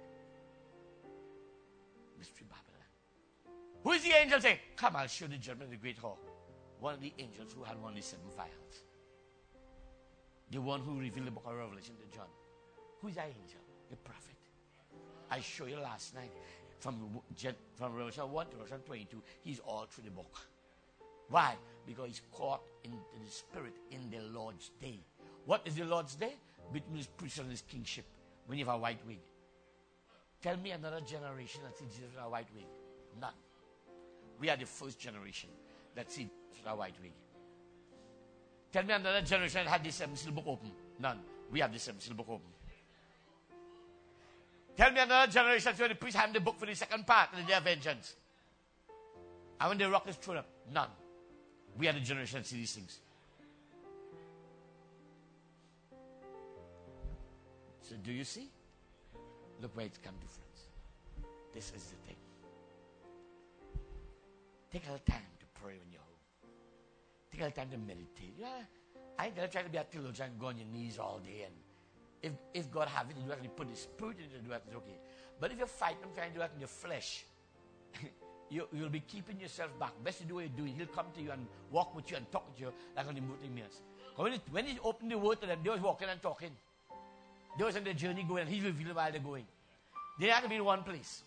Mystery Babylon. Who is the angel saying, come, I'll show the judgment of the great whore. One of the angels who had one of the 7 vials. The one who revealed the book of Revelation to John. Who is that angel? The prophet. I showed you last night from Revelation 1 to Revelation 22. He's all through the book. Why? Because he's caught in the spirit in the Lord's day. What is the Lord's day? Between his priesthood and his kingship. When you have a white wig. Tell me another generation that sees Jesus with a white wig. None. We are the first generation that sees Jesus with a white wig. Tell me another generation that had the 7th seal book open. None. We have the 7th seal book open. Tell me another generation where the priest had the book for the second part of the day of vengeance. And when the rock is thrown up, none. We are the generation that see these things. So do you see? Look where it's come to, friends. This is the thing. Take a little time to pray when you're home. Take a little time to meditate. Yeah, I ain't gonna try to be a theologian, go on your knees all day. And if God have it to do that, and He put His Spirit in it to do that, it's okay. But if you're fighting Him, trying to do that in your flesh, you'll be keeping yourself back. Best to do what you're doing. He'll come to you and walk with you and talk with you like on the mountain mirrors. When He opened the word to them, they was walking and talking. They was on their journey going, and He revealed while they're going. They had to be in one place.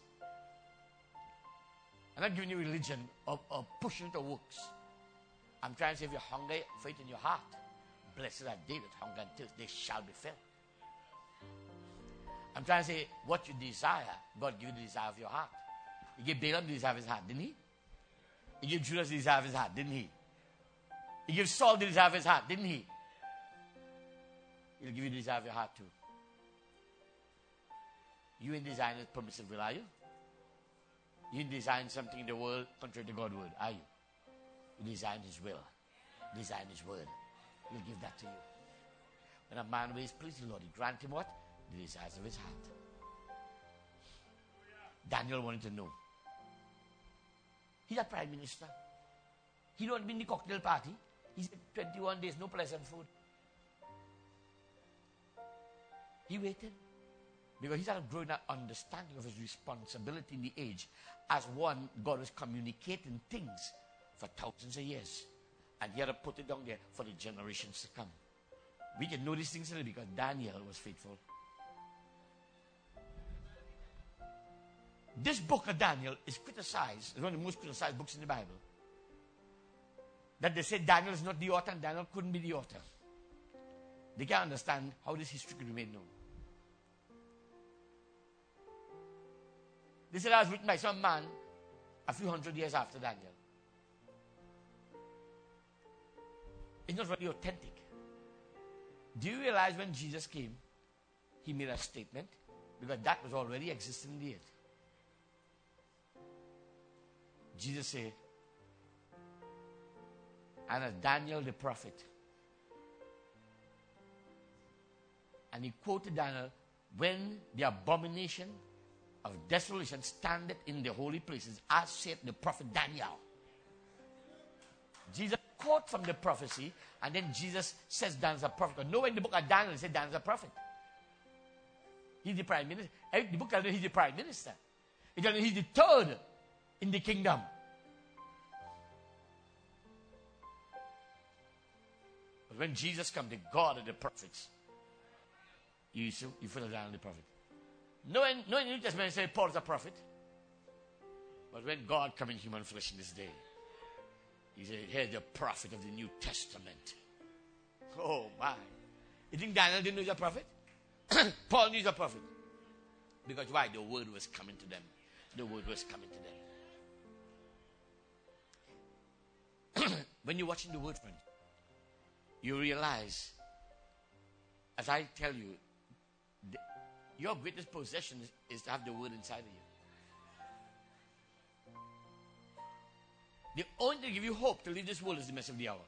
I'm not giving you religion or pushing to works. I'm trying to say, if you hunger for it in your heart, blessed are they that hunger and thirst, they shall be filled. I'm trying to say, what you desire, God give you the desire of your heart. He gave Balaam the desire of his heart, didn't He? He gave Judas the desire of his heart, didn't He? He gave Saul the desire of his heart, didn't He? He'll give you the desire of your heart too. You ain't designing it permissive will, are you? You ain't designing something in the world contrary to God's word, are you? You design His will. Design His word. He'll give that to you. When a man ways please the Lord, He grant him what? The desires of his heart. Daniel wanted to know. He's a prime minister. He don't be in the cocktail party. He said 21 days, no pleasant food. He waited. Because he had a growing understanding of his responsibility in the age. As one, God was communicating things for thousands of years. And he had to put it down there for the generations to come. We can know these things today because Daniel was faithful. This book of Daniel is criticized. It's one of the most criticized books in the Bible. That they say Daniel is not the author and Daniel couldn't be the author. They can't understand how this history could remain known. They said I was written by some man a few hundred years after Daniel. It's not really authentic. Do you realize when Jesus came, He made a statement? Because that was already existing in the earth. Jesus said, and as Daniel the prophet, and he quoted Daniel, when the abomination of desolation standeth in the holy places, as said the prophet Daniel. Jesus quote from the prophecy, and then Jesus says Daniel's a prophet. Because nowhere in the book of Daniel, he said Daniel's a prophet. He's the prime minister. The book tells you he's the prime minister. It tells you he's the third in the kingdom. But when Jesus comes, the God of the prophets, you follow Daniel the prophet. No in the New Testament say Paul is a prophet. But when God comes in human flesh in this day, He said, here's the prophet of the New Testament. Oh my. You think Daniel didn't know he's a prophet? Paul knew he's a prophet. Because why? The word was coming to them. The word was coming to them. When you're watching the word, friend, you realize, as I tell you, your greatest possession is to have the word inside of you. The only thing to give you hope to leave this world is the message of the hour.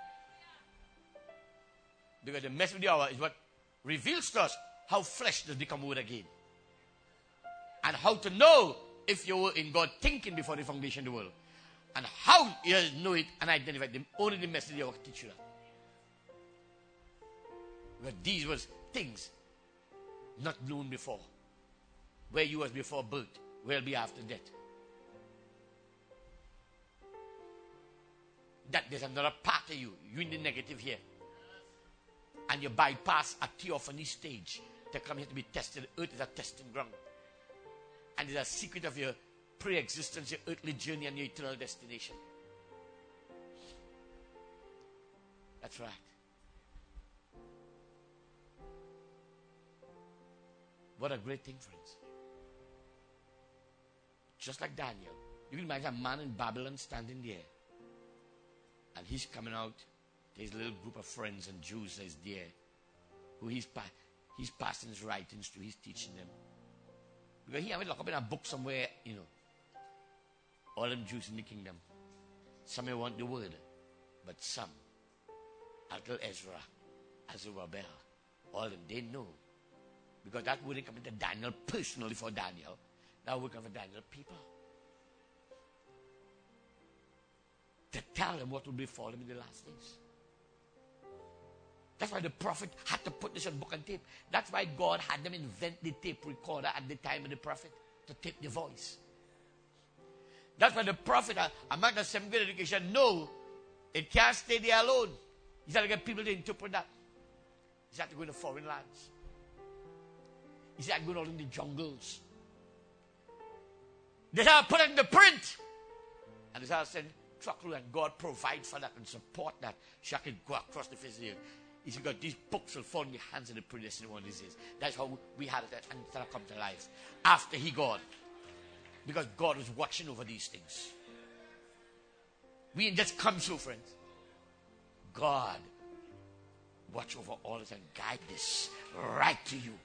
Because the message of the hour is what reveals to us how flesh does become word again. And how to know if you were in God thinking before the foundation of the world. And how you know it and identify it. Only the message of the hour can teach you that. Because these were things not known before. Where you was before birth, where you'll be after death. That there's another part of you. You in the negative here. And you bypass a theophany stage to come here to be tested. Earth is a testing ground. And it's a secret of your pre-existence, your earthly journey and your eternal destination. That's right. What a great thing, friends. Just like Daniel. You can imagine a man in Babylon standing there. And he's coming out to his little group of friends and Jews that is there. Who he's passing his writings to. He's teaching them. Because he haven't locked up in a book somewhere, all them Jews in the kingdom. Some may want the word. But some, Uncle Ezra, Zerubbabel, all of them, they know. Because that word didn't come into Daniel personally for Daniel. That word come for Daniel people. to tell them what will befall them in the last days. That's why the prophet had to put this on book and tape. That's why God had them invent the tape recorder at the time of the prophet to tape the voice. That's why the prophet, a man of some good education, no, it can't stay there alone. He's got to get people to interpret that. He's had to go to foreign lands. He's had to go out in the jungles. They have to put it in the print. And they have to send truckload, and God provide for that and support that. So I can go across the face of the earth. He said, God, these books will fall in the hands of the predestined one these days. That's how we had it until I come to life. After he gone. Because God was watching over these things. We didn't just come through, friends. God watch over all this and guide this right to you.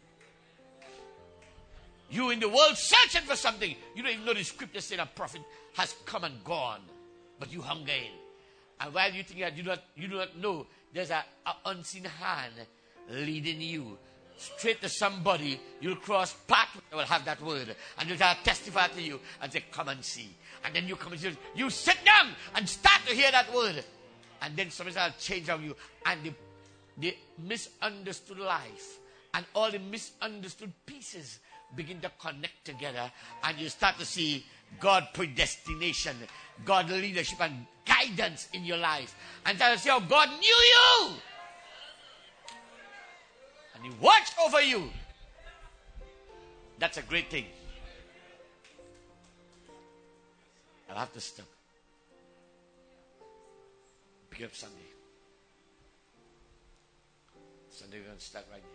You in the world searching for something. You don't even know the scripture saying a prophet has come and gone. But you hunger in. And while you think that you do not know, there's an unseen hand leading you straight to somebody. You'll cross path that will have that word, and they'll testify to you and say, come and see. And then you come and see, you sit down and start to hear that word, and then something will change on you. And the misunderstood life and all the misunderstood pieces begin to connect together, and you start to see God predestination, God leadership and guidance in your life. And start to see how God knew you. And he watched over you. That's a great thing. I'll have to stop. Pick up Sunday. Sunday we're going to start right here.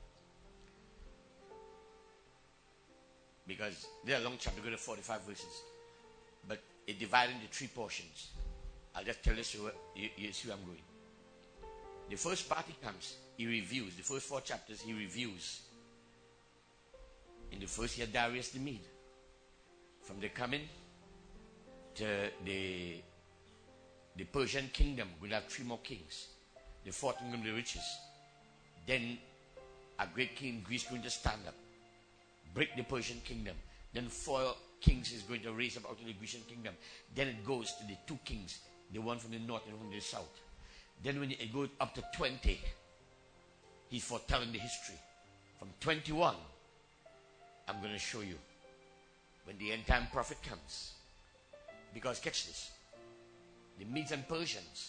Because they're a long chapter, go to 45 verses. But it divided into 3 portions. I'll just tell you so you see where I'm going. The first part he comes, he reviews. The first 4 chapters he reviews. In the first year, Darius the Mede. From the coming to the Persian kingdom, we'll have 3 more kings. The 4th kingdom, the richest. Then a great king, Greece, going to stand up. Break the Persian kingdom. Then 4 kings is going to raise up out of the Grecian kingdom. Then it goes to the 2 kings, the one from the north and one from the south. Then when it goes up to 20, he's foretelling the history. From 21, I'm going to show you when the end time prophet comes. Because catch this, the Medes and Persians,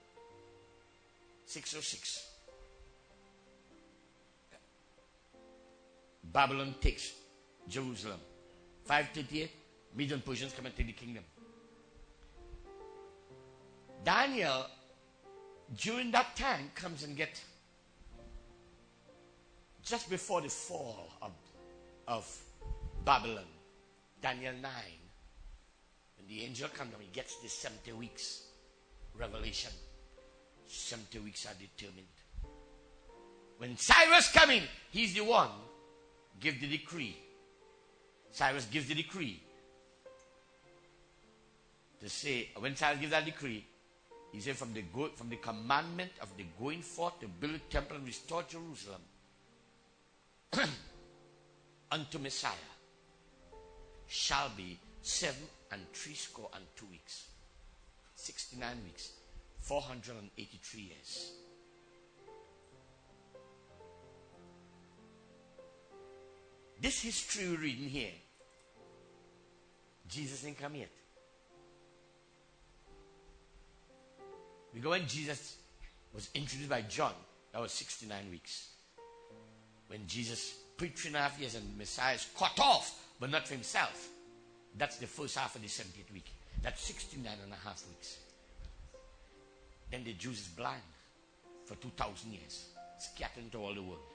606. Babylon takes Jerusalem. 538, Medes and Persians come and take the kingdom. Daniel, during that time, comes and get, just before the fall of Babylon, Daniel 9, when the angel comes down, he gets the 70 weeks revelation. 70 weeks are determined. When Cyrus comes in, he's the one give the decree. Cyrus gives the decree to say, when Cyrus gives that decree, he said from the commandment of the going forth to build a temple and restore Jerusalem unto Messiah shall be 7 and 70 and 2 weeks. 69 weeks. 483 years. This history we're reading here, Jesus didn't come yet. Because when Jesus was introduced by John, that was 69 weeks. When Jesus preached 3.5 years and Messiah is cut off, but not for himself, that's the first half of the 70th week. That's 69.5 weeks. Then the Jews is blind for 2,000 years, scattered into all the world.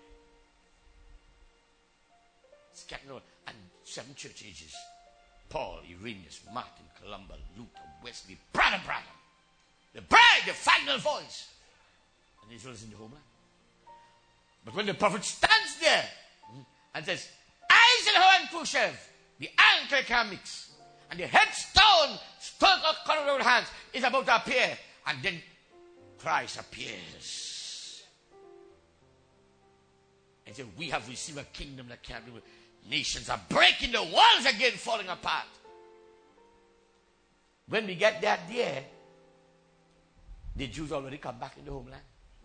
Scattered all, and 7 church ages. Paul, Irenaeus, Martin, Columba, Luther, Wesley, Branham. The bride, the final voice. And Israel is in the homeland. But when the prophet stands there and says, Eisenhower and Khrushchev, the Anglican mix, and the headstone, stuck on our hands, is about to appear. And then Christ appears. And says, we have received a kingdom that can't be. Nations are breaking, the walls again falling apart. When we get that there, the Jews already come back in the homeland.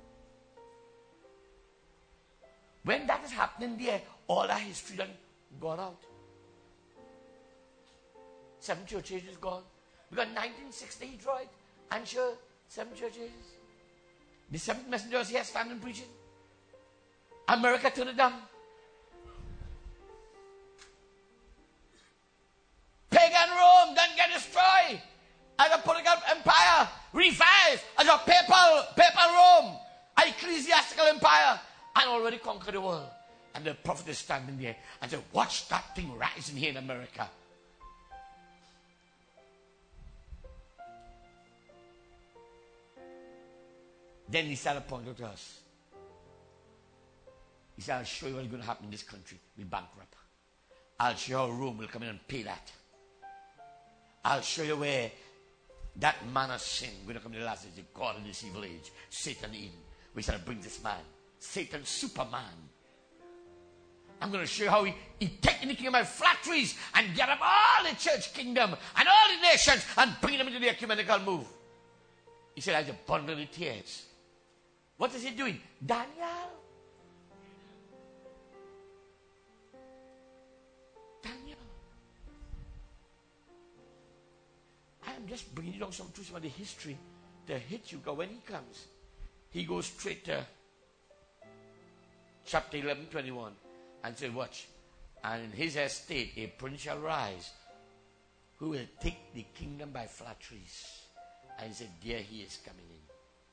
When that is happening there, all our history done gone out. 7 churches is gone. Because 1960 he tried. And sure, 7 churches. The 7th messenger was here standing preaching. America turned it down. Pagan Rome then get destroyed. As a political empire, revive as a papal Rome, an ecclesiastical empire, and already conquered the world. And the prophet is standing there and said, watch that thing rising here in America. Then he started pointing to us. He said, I'll show you what's going to happen in this country. We'll bankrupt. I'll show you how Rome will come in and pay that. I'll show you where that man of sin going to come in the last age, the God of this evil age, Satan in. We shall bring this man, Satan Superman. I'm going to show you how he take in the kingdom by flatteries and get up all the church kingdom and all the nations and bring them into the ecumenical move. He said, I just bundle the tears. What is he doing? Daniel. I am just bringing you down some truths about the history to hit you. Because when he comes, he goes straight to chapter 11:21 and said, watch. And in his estate a prince shall rise who will take the kingdom by flatteries. And he said, there he is coming in.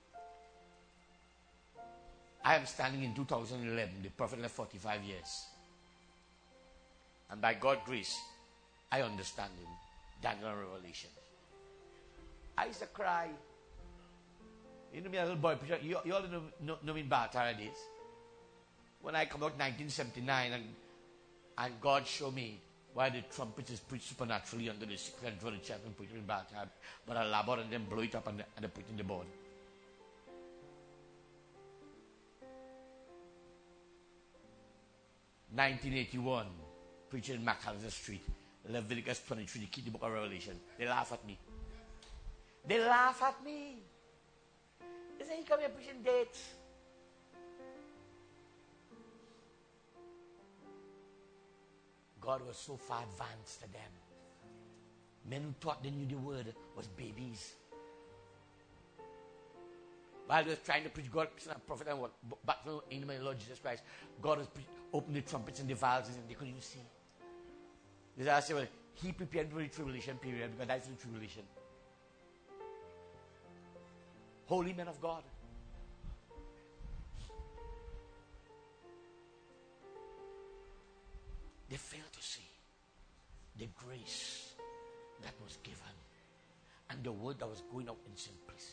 I am standing in 2011. The prophet left 45 years. And by God's grace, I understand him. Daniel and Revelation. I used to cry. You know me, a little boy. You all know me in Baltara days. When I come out in 1979 and God showed me why the trumpet is preached supernaturally under the 600 chapel and put it in Baltara. But I lab and then blow it up and they put it in the board. (1981) preaching in MacAllister Street, Leviticus 23, the key to the book of Revelation. They laugh at me. They laugh at me. They say, he come here preaching dates. God was so far advanced to them. Men who thought they knew the word was babies. While they were trying to preach God, preaching a prophet and what? Back in the Lord Jesus Christ, God was opened the trumpets and the valves and they couldn't even see. They say, well, he prepared for the tribulation period because that's the tribulation. Holy men of God. They failed to see the grace that was given and the word that was going out in simplicity.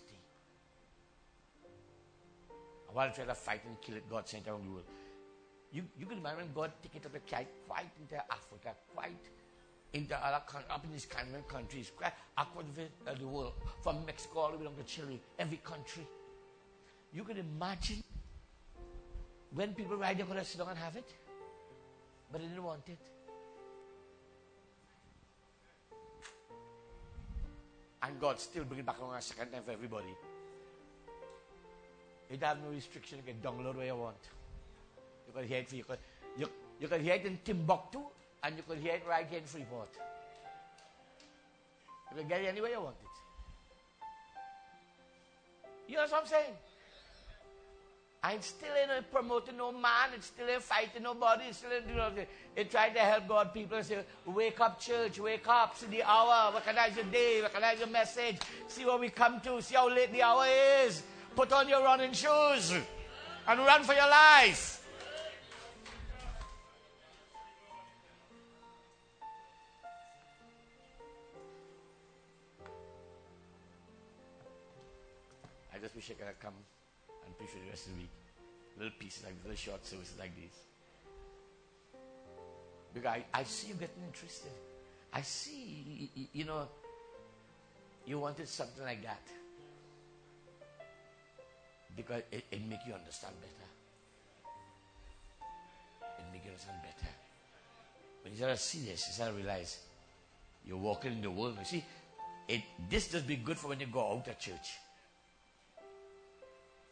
And while trying to fight and kill it, God sent around the world. You can imagine God taking it up quite into Africa, quite into other up in these Caribbean countries, quite across the world, from Mexico all the way down to Chile, every country. You can imagine when people right there could have sit down and have it, but they didn't want it. And God still bring it back along a second time for everybody. It have no restriction. You can download where you want. You can hear it free. You can hear it in Timbuktu and you can hear it right here in Freeport. You can get it anywhere you want it. You know what I'm saying? I'm still in promoting no man. It's still in fighting nobody. It's still in, it trying to help God people and say, wake up church, wake up, see the hour, recognize your day, recognize your message, see what we come to, see how late the hour is. Put on your running shoes and run for your life. I just wish I could come and preach for the rest of the week. Little pieces, like little short services like this. Because I see you getting interested. I see, you wanted something like that. Because it make you understand better. It make you understand better. When you start to see this, you start to realize you're walking in the world. You see, this just be good for when you go out of church.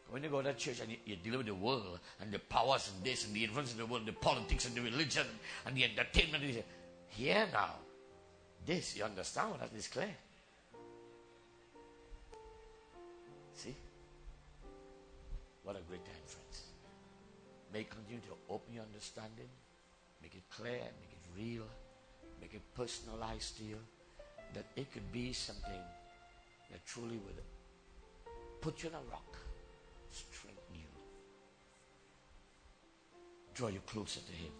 When you go to church and you deal with the world and the powers and this and the influence of the world, the politics and the religion and the entertainment, you say, here now, this, you understand what that is clear. See? What a great time, friends. May it continue to open your understanding, make it clear, make it real, make it personalized to you, that it could be something that truly would put you on a rock, strengthen you, draw you closer to Him.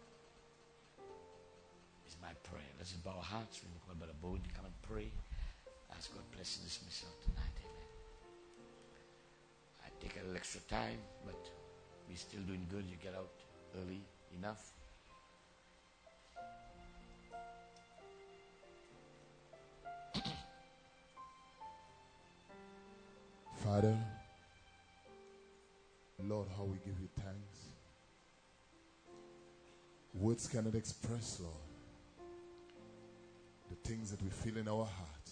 It's my prayer. Let's bow our hearts. We call Brother Bowen to come and pray. Ask God bless and dismiss us tonight. Amen. I take a little extra time, but we're still doing good. You get out early enough. Father, Lord, how we give you thanks. Words cannot express, Lord, the things that we feel in our hearts.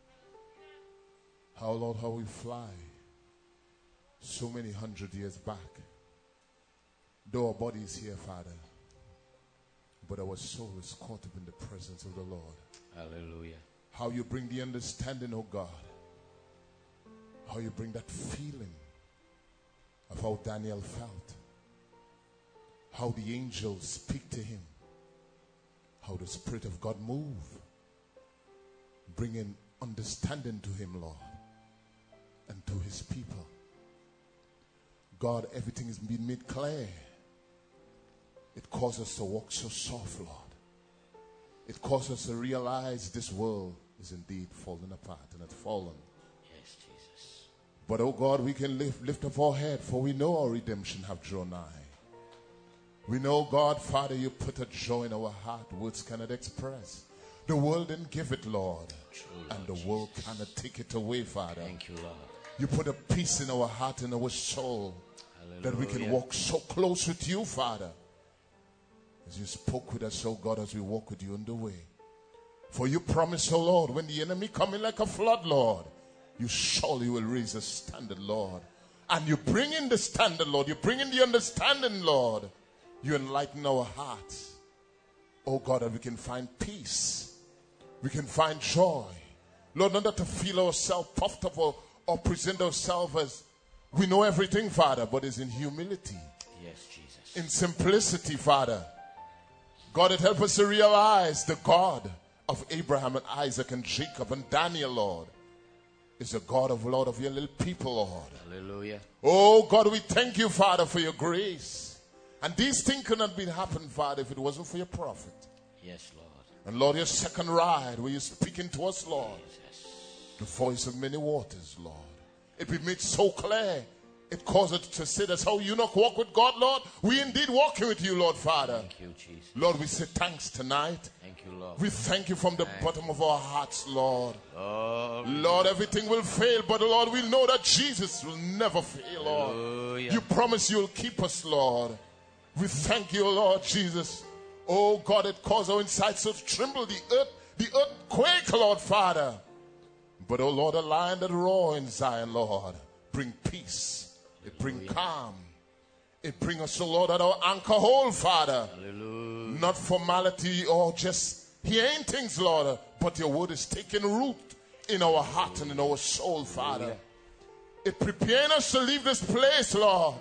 How, Lord, how we fly so many 100 years back. Though our body is here, Father, but our soul is caught up in the presence of the Lord. Hallelujah. How you bring the understanding, oh God. How you bring that feeling of how Daniel felt. How the angels speak to him. How the Spirit of God move. Bringing understanding to him, Lord. And to his people. God, everything is being made clear. It causes us to walk so soft, Lord. It causes us to realize this world is indeed falling apart and has fallen. Yes, Jesus. But, oh God, we can lift up our head, for we know our redemption have drawn nigh. We know, God, Father, you put a joy in our heart words cannot express. The world didn't give it, Lord. True, and the Lord world Jesus. cannot take it away, Father. Thank you, Lord. You put a peace in our heart and our soul. Hallelujah. That we can walk so close with you, Father. As you spoke with us, oh God, as we walk with you on the way. For you promise, oh Lord, when the enemy come in like a flood, Lord, you surely will raise a standard, Lord. And you bring in the standard, Lord. You bring in the understanding, Lord. You enlighten our hearts. Oh God, that we can find peace. We can find joy. Lord, not to feel ourselves puffed up or present ourselves as we know everything, Father, but it's in humility. Yes, Jesus. In simplicity, Father. God, it help us to realize the God of Abraham and Isaac and Jacob and Daniel, Lord, is the God of Lord of your little people, Lord. Hallelujah. Oh God, we thank you, Father, for your grace. And these things could not be happened, Father, if it wasn't for your prophet. Yes, Lord. And Lord, your second ride, where you're speaking to us, Lord, Jesus. the voice of many waters, Lord. It be made so clear. It causes us to say that's how you not walk with God, Lord. We indeed walking with you, Lord, Father. Thank you, Jesus. Lord, we say thanks tonight. Thank you, Lord. We thank you from the bottom of our hearts, Lord. Lord. Lord, everything will fail, but Lord, we know that Jesus will never fail, Lord. Hallelujah. You promise you'll keep us, Lord. We thank you, Lord Jesus. Oh God, it caused our insides to tremble, the earth quake, Lord Father. But oh Lord, a lion that roar in Zion, Lord, bring peace. It bring calm. It bring us, oh Lord, at our anchor hold, Father. Hallelujah. Not formality or just hearing things, Lord, but your word is taking root in our heart and in our soul, Father. Hallelujah. It preparing us to leave this place, Lord.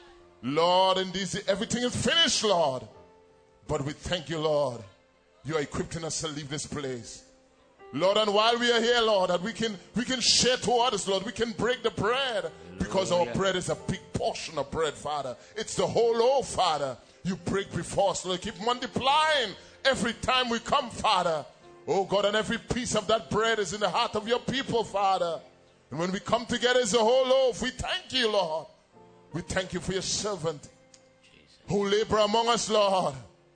Lord, and everything is finished, Lord. But we thank you, Lord. You are equipping us to leave this place. Lord, and while we are here, Lord, that we can share to others, Lord. We can break the bread. Because our bread is a big portion of bread, Father. It's the whole loaf, Father. You break before us, Lord. Keep multiplying every time we come, Father. Oh God, and every piece of that bread is in the heart of your people, Father. And when we come together as a whole loaf, we thank you, Lord. We thank you for your servant who labor among us, Lord.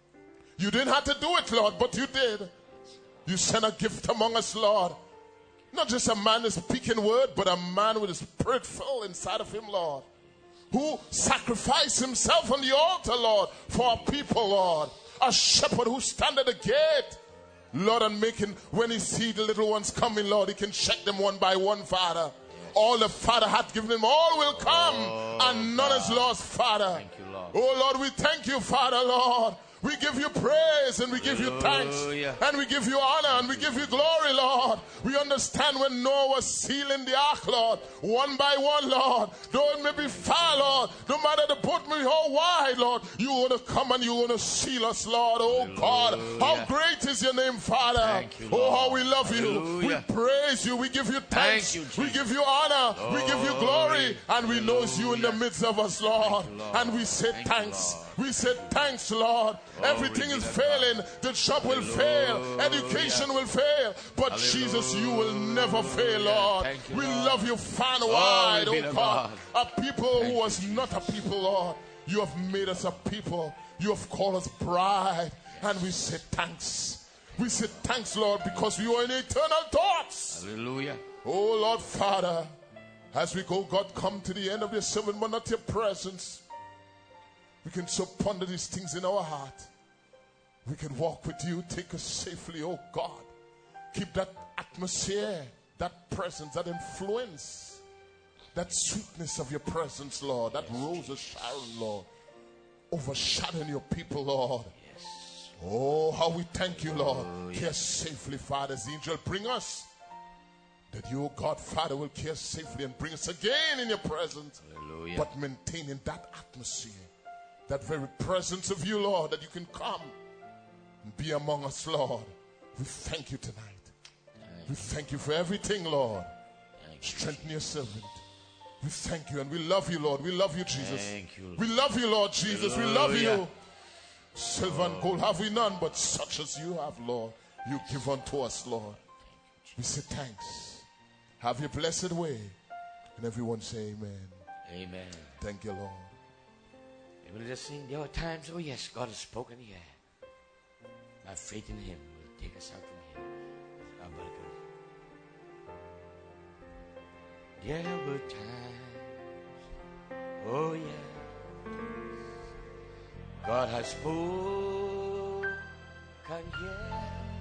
You didn't have to do it, Lord, but you did. You sent a gift among us, Lord. Not just a man speaking word, but a man with a spirit full inside of him, Lord. Who sacrificed himself on the altar, Lord, for our people, Lord. A shepherd who stand at the gate, Lord, and making, when he see the little ones coming, Lord, he can check them one by one, Father. all the Father hath given him, all will come, and none is lost, Father. Thank you, Lord. Oh Lord, we thank you, Father, Lord. We give you praise and we give you thanks and we give you honor and we give you glory, Lord. We understand when Noah was sealing the ark, Lord, one by one, Lord, though it may be far, Lord, no matter the boat may be how wide, Lord, you want to come and you want to seal us, Lord. Oh God, how great is your name, Father. Thank you, oh, Lord. how we love you. Hallelujah. We praise you. We give you thanks. Thank you, Jesus. We give you honor. We give you glory. And we know it's you in the midst of us, Lord. Thank you, Lord. And we say Thank you, thanks. Lord. We say thanks, Lord. Everything is failing. The shop will fail. Education will fail. But Jesus, you will never fail, Lord. Thank you, We Lord. love you far and wide, Glory be oh to God. God. A people who was not a people, Lord. You have made us a people. You have called us bride. And we say thanks. We say thanks, Lord, because you are in eternal thoughts. Hallelujah. Oh, Lord Father, as we go, God, come to the end of this sermon, but not your presence. We can so ponder these things in our heart. We can walk with you, take us safely, oh God. Keep that atmosphere, that presence, that influence, that sweetness of your presence, Lord, that rose of Sharon, Lord, overshadowing your people, Lord. Yes. Oh, how we thank you, Lord. Care safely, Father, as the angel bring us. That you, God, Father, will care safely and bring us again in your presence. Hallelujah. But maintaining that atmosphere, that very presence of you, Lord, that you can come and be among us, Lord. We thank you tonight. We thank you for everything, Lord. Strengthen your servant. We thank you and we love you, Lord. We love you, Jesus. Thank you, Lord. We love you, Lord Jesus. We love you. Hallelujah. Silver and gold have we none, but such as you have, Lord, you give unto us, Lord. We say thanks. Have your blessed way. And everyone say amen. Amen. Thank you, Lord. We will just sing. There are times, oh yes, God has spoken here. Our faith in Him will take us out from here. Our balcony. There were times, oh yeah, God has spoken here.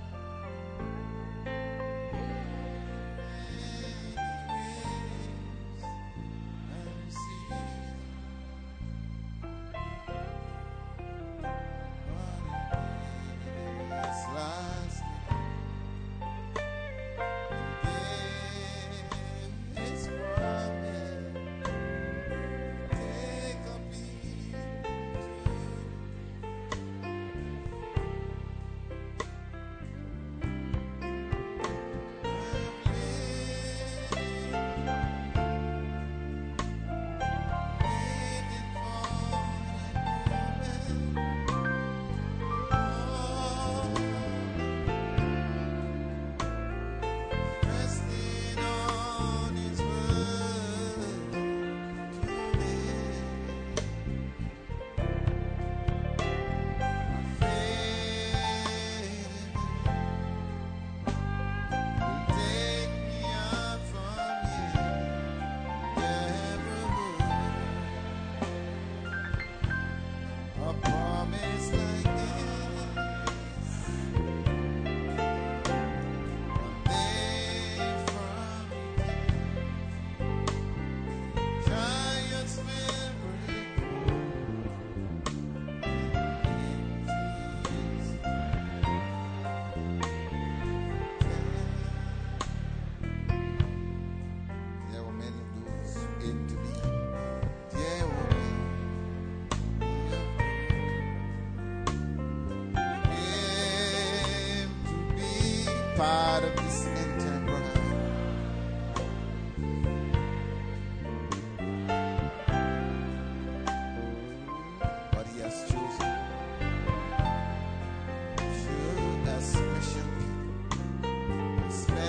Part of this enterprise. But He has chosen a special people,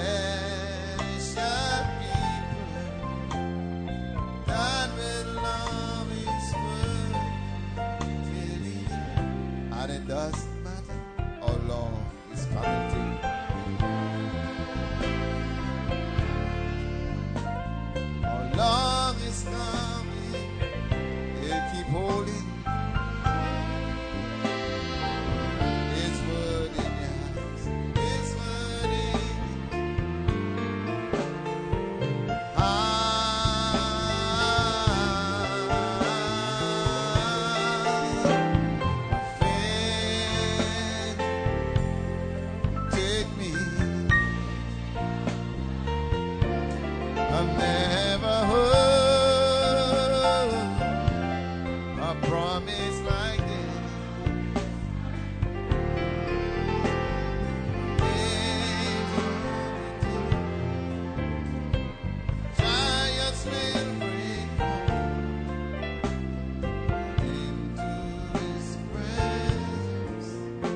that will love His word till the end. And it doesn't matter how long it's coming to. Long is coming, they keep holding His word in your hands, His word in your hands. promise like this. Giants will break into His presence.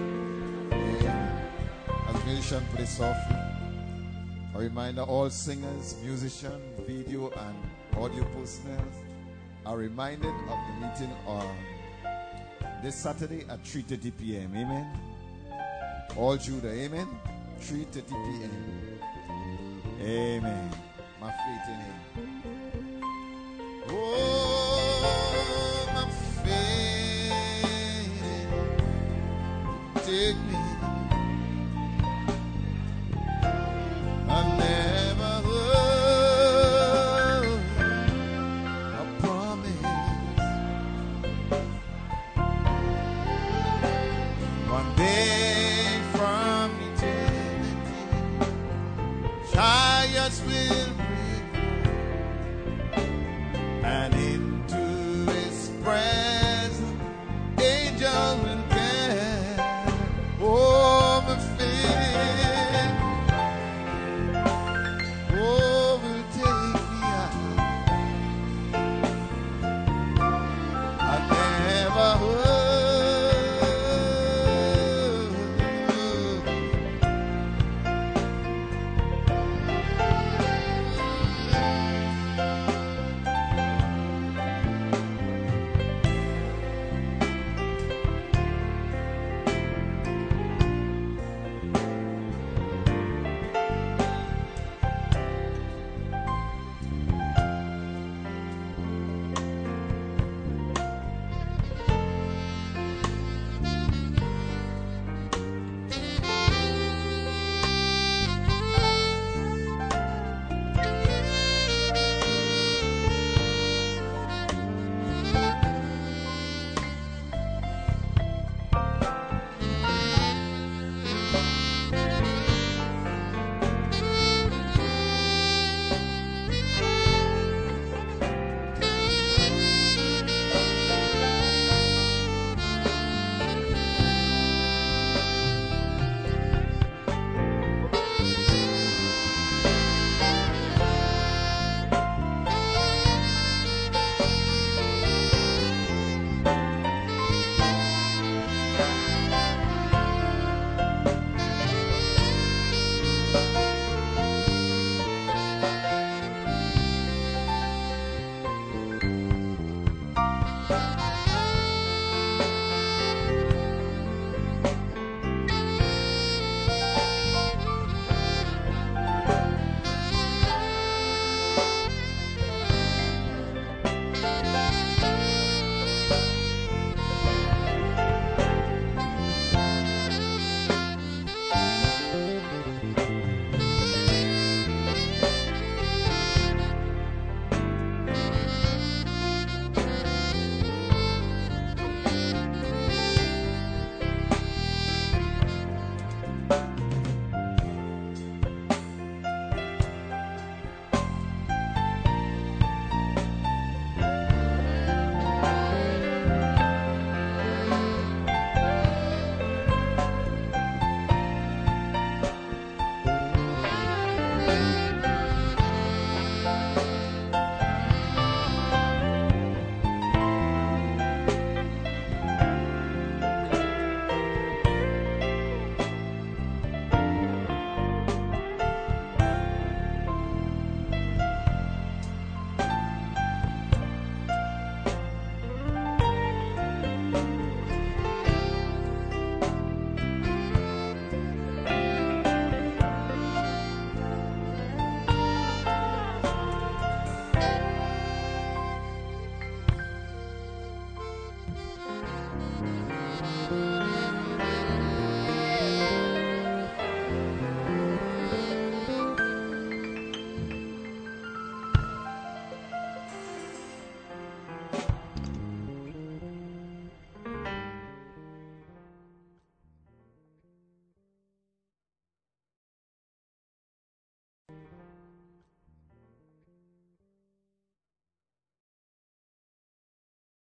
As musicians play softly, a reminder, all singers, musicians, video and audio personnel are reminded of the meeting on this Saturday at 3:30 p.m. Amen. All Judah, amen. 3:30 p.m. Amen. My faith in Him. Oh.